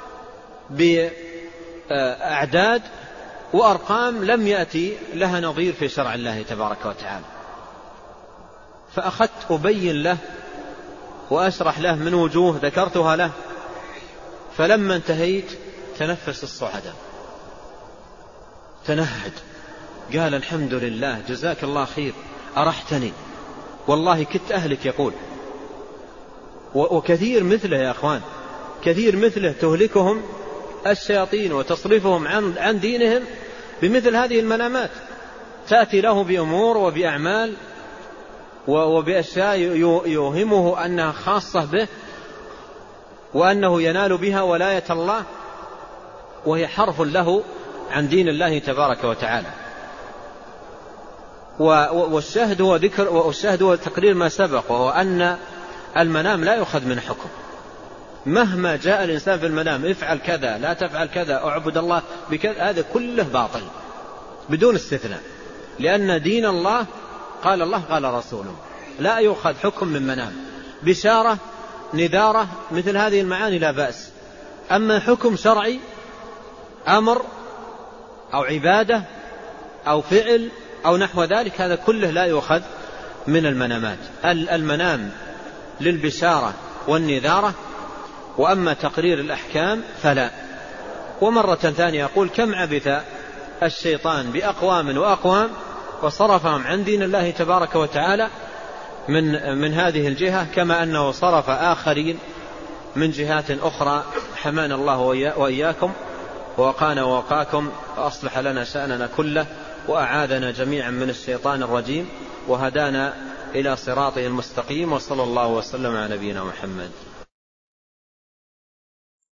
بأعداد وأرقام لم يأتي لها نظير في شرع الله تبارك وتعالى. فأخذت أبين له وأشرح له من وجوه ذكرتها له، فلما انتهيت تنفس الصعداء، تنهد، قال الحمد لله جزاك الله خير أرحتني، والله كنت أهلك. يقول وكثير مثله يا أخوان، كثير مثله تهلكهم الشياطين وتصرفهم عن, عن دينهم بمثل هذه المنامات. تأتي له بأمور وبأعمال وبأشياء يوهمه أنها خاصة به وأنه ينال بها ولاية الله، وهي حرف له عن دين الله تبارك وتعالى. والشاهد هو ذكر، والشاهد هو تقرير ما سبق، وهو أن المنام لا يؤخذ من حكم. مهما جاء الإنسان في المنام افعل كذا لا تفعل كذا اعبد الله بكذا، هذا كله باطل بدون استثناء، لأن دين الله قال الله قال رسوله، لا يؤخذ حكم من منام. بشارة نذارة مثل هذه المعاني لا بأس، أما حكم شرعي أمر أو عبادة أو فعل أو نحو ذلك هذا كله لا يؤخذ من المنامات. المنام للبشارة والنذارة، وأما تقرير الأحكام فلا. ومرة ثانية يقول كم عبث الشيطان بأقوام وأقوام وصرفهم عن دين الله تبارك وتعالى من, من هذه الجهة، كما أنه صرف آخرين من جهات أخرى. حمانا الله وإياكم ووقانا ووقاكم وأصلح لنا شأننا كله، وأعاذنا جميعا من الشيطان الرجيم، وهدانا إلى صراطه المستقيم، وصلى الله وسلم على نبينا محمد.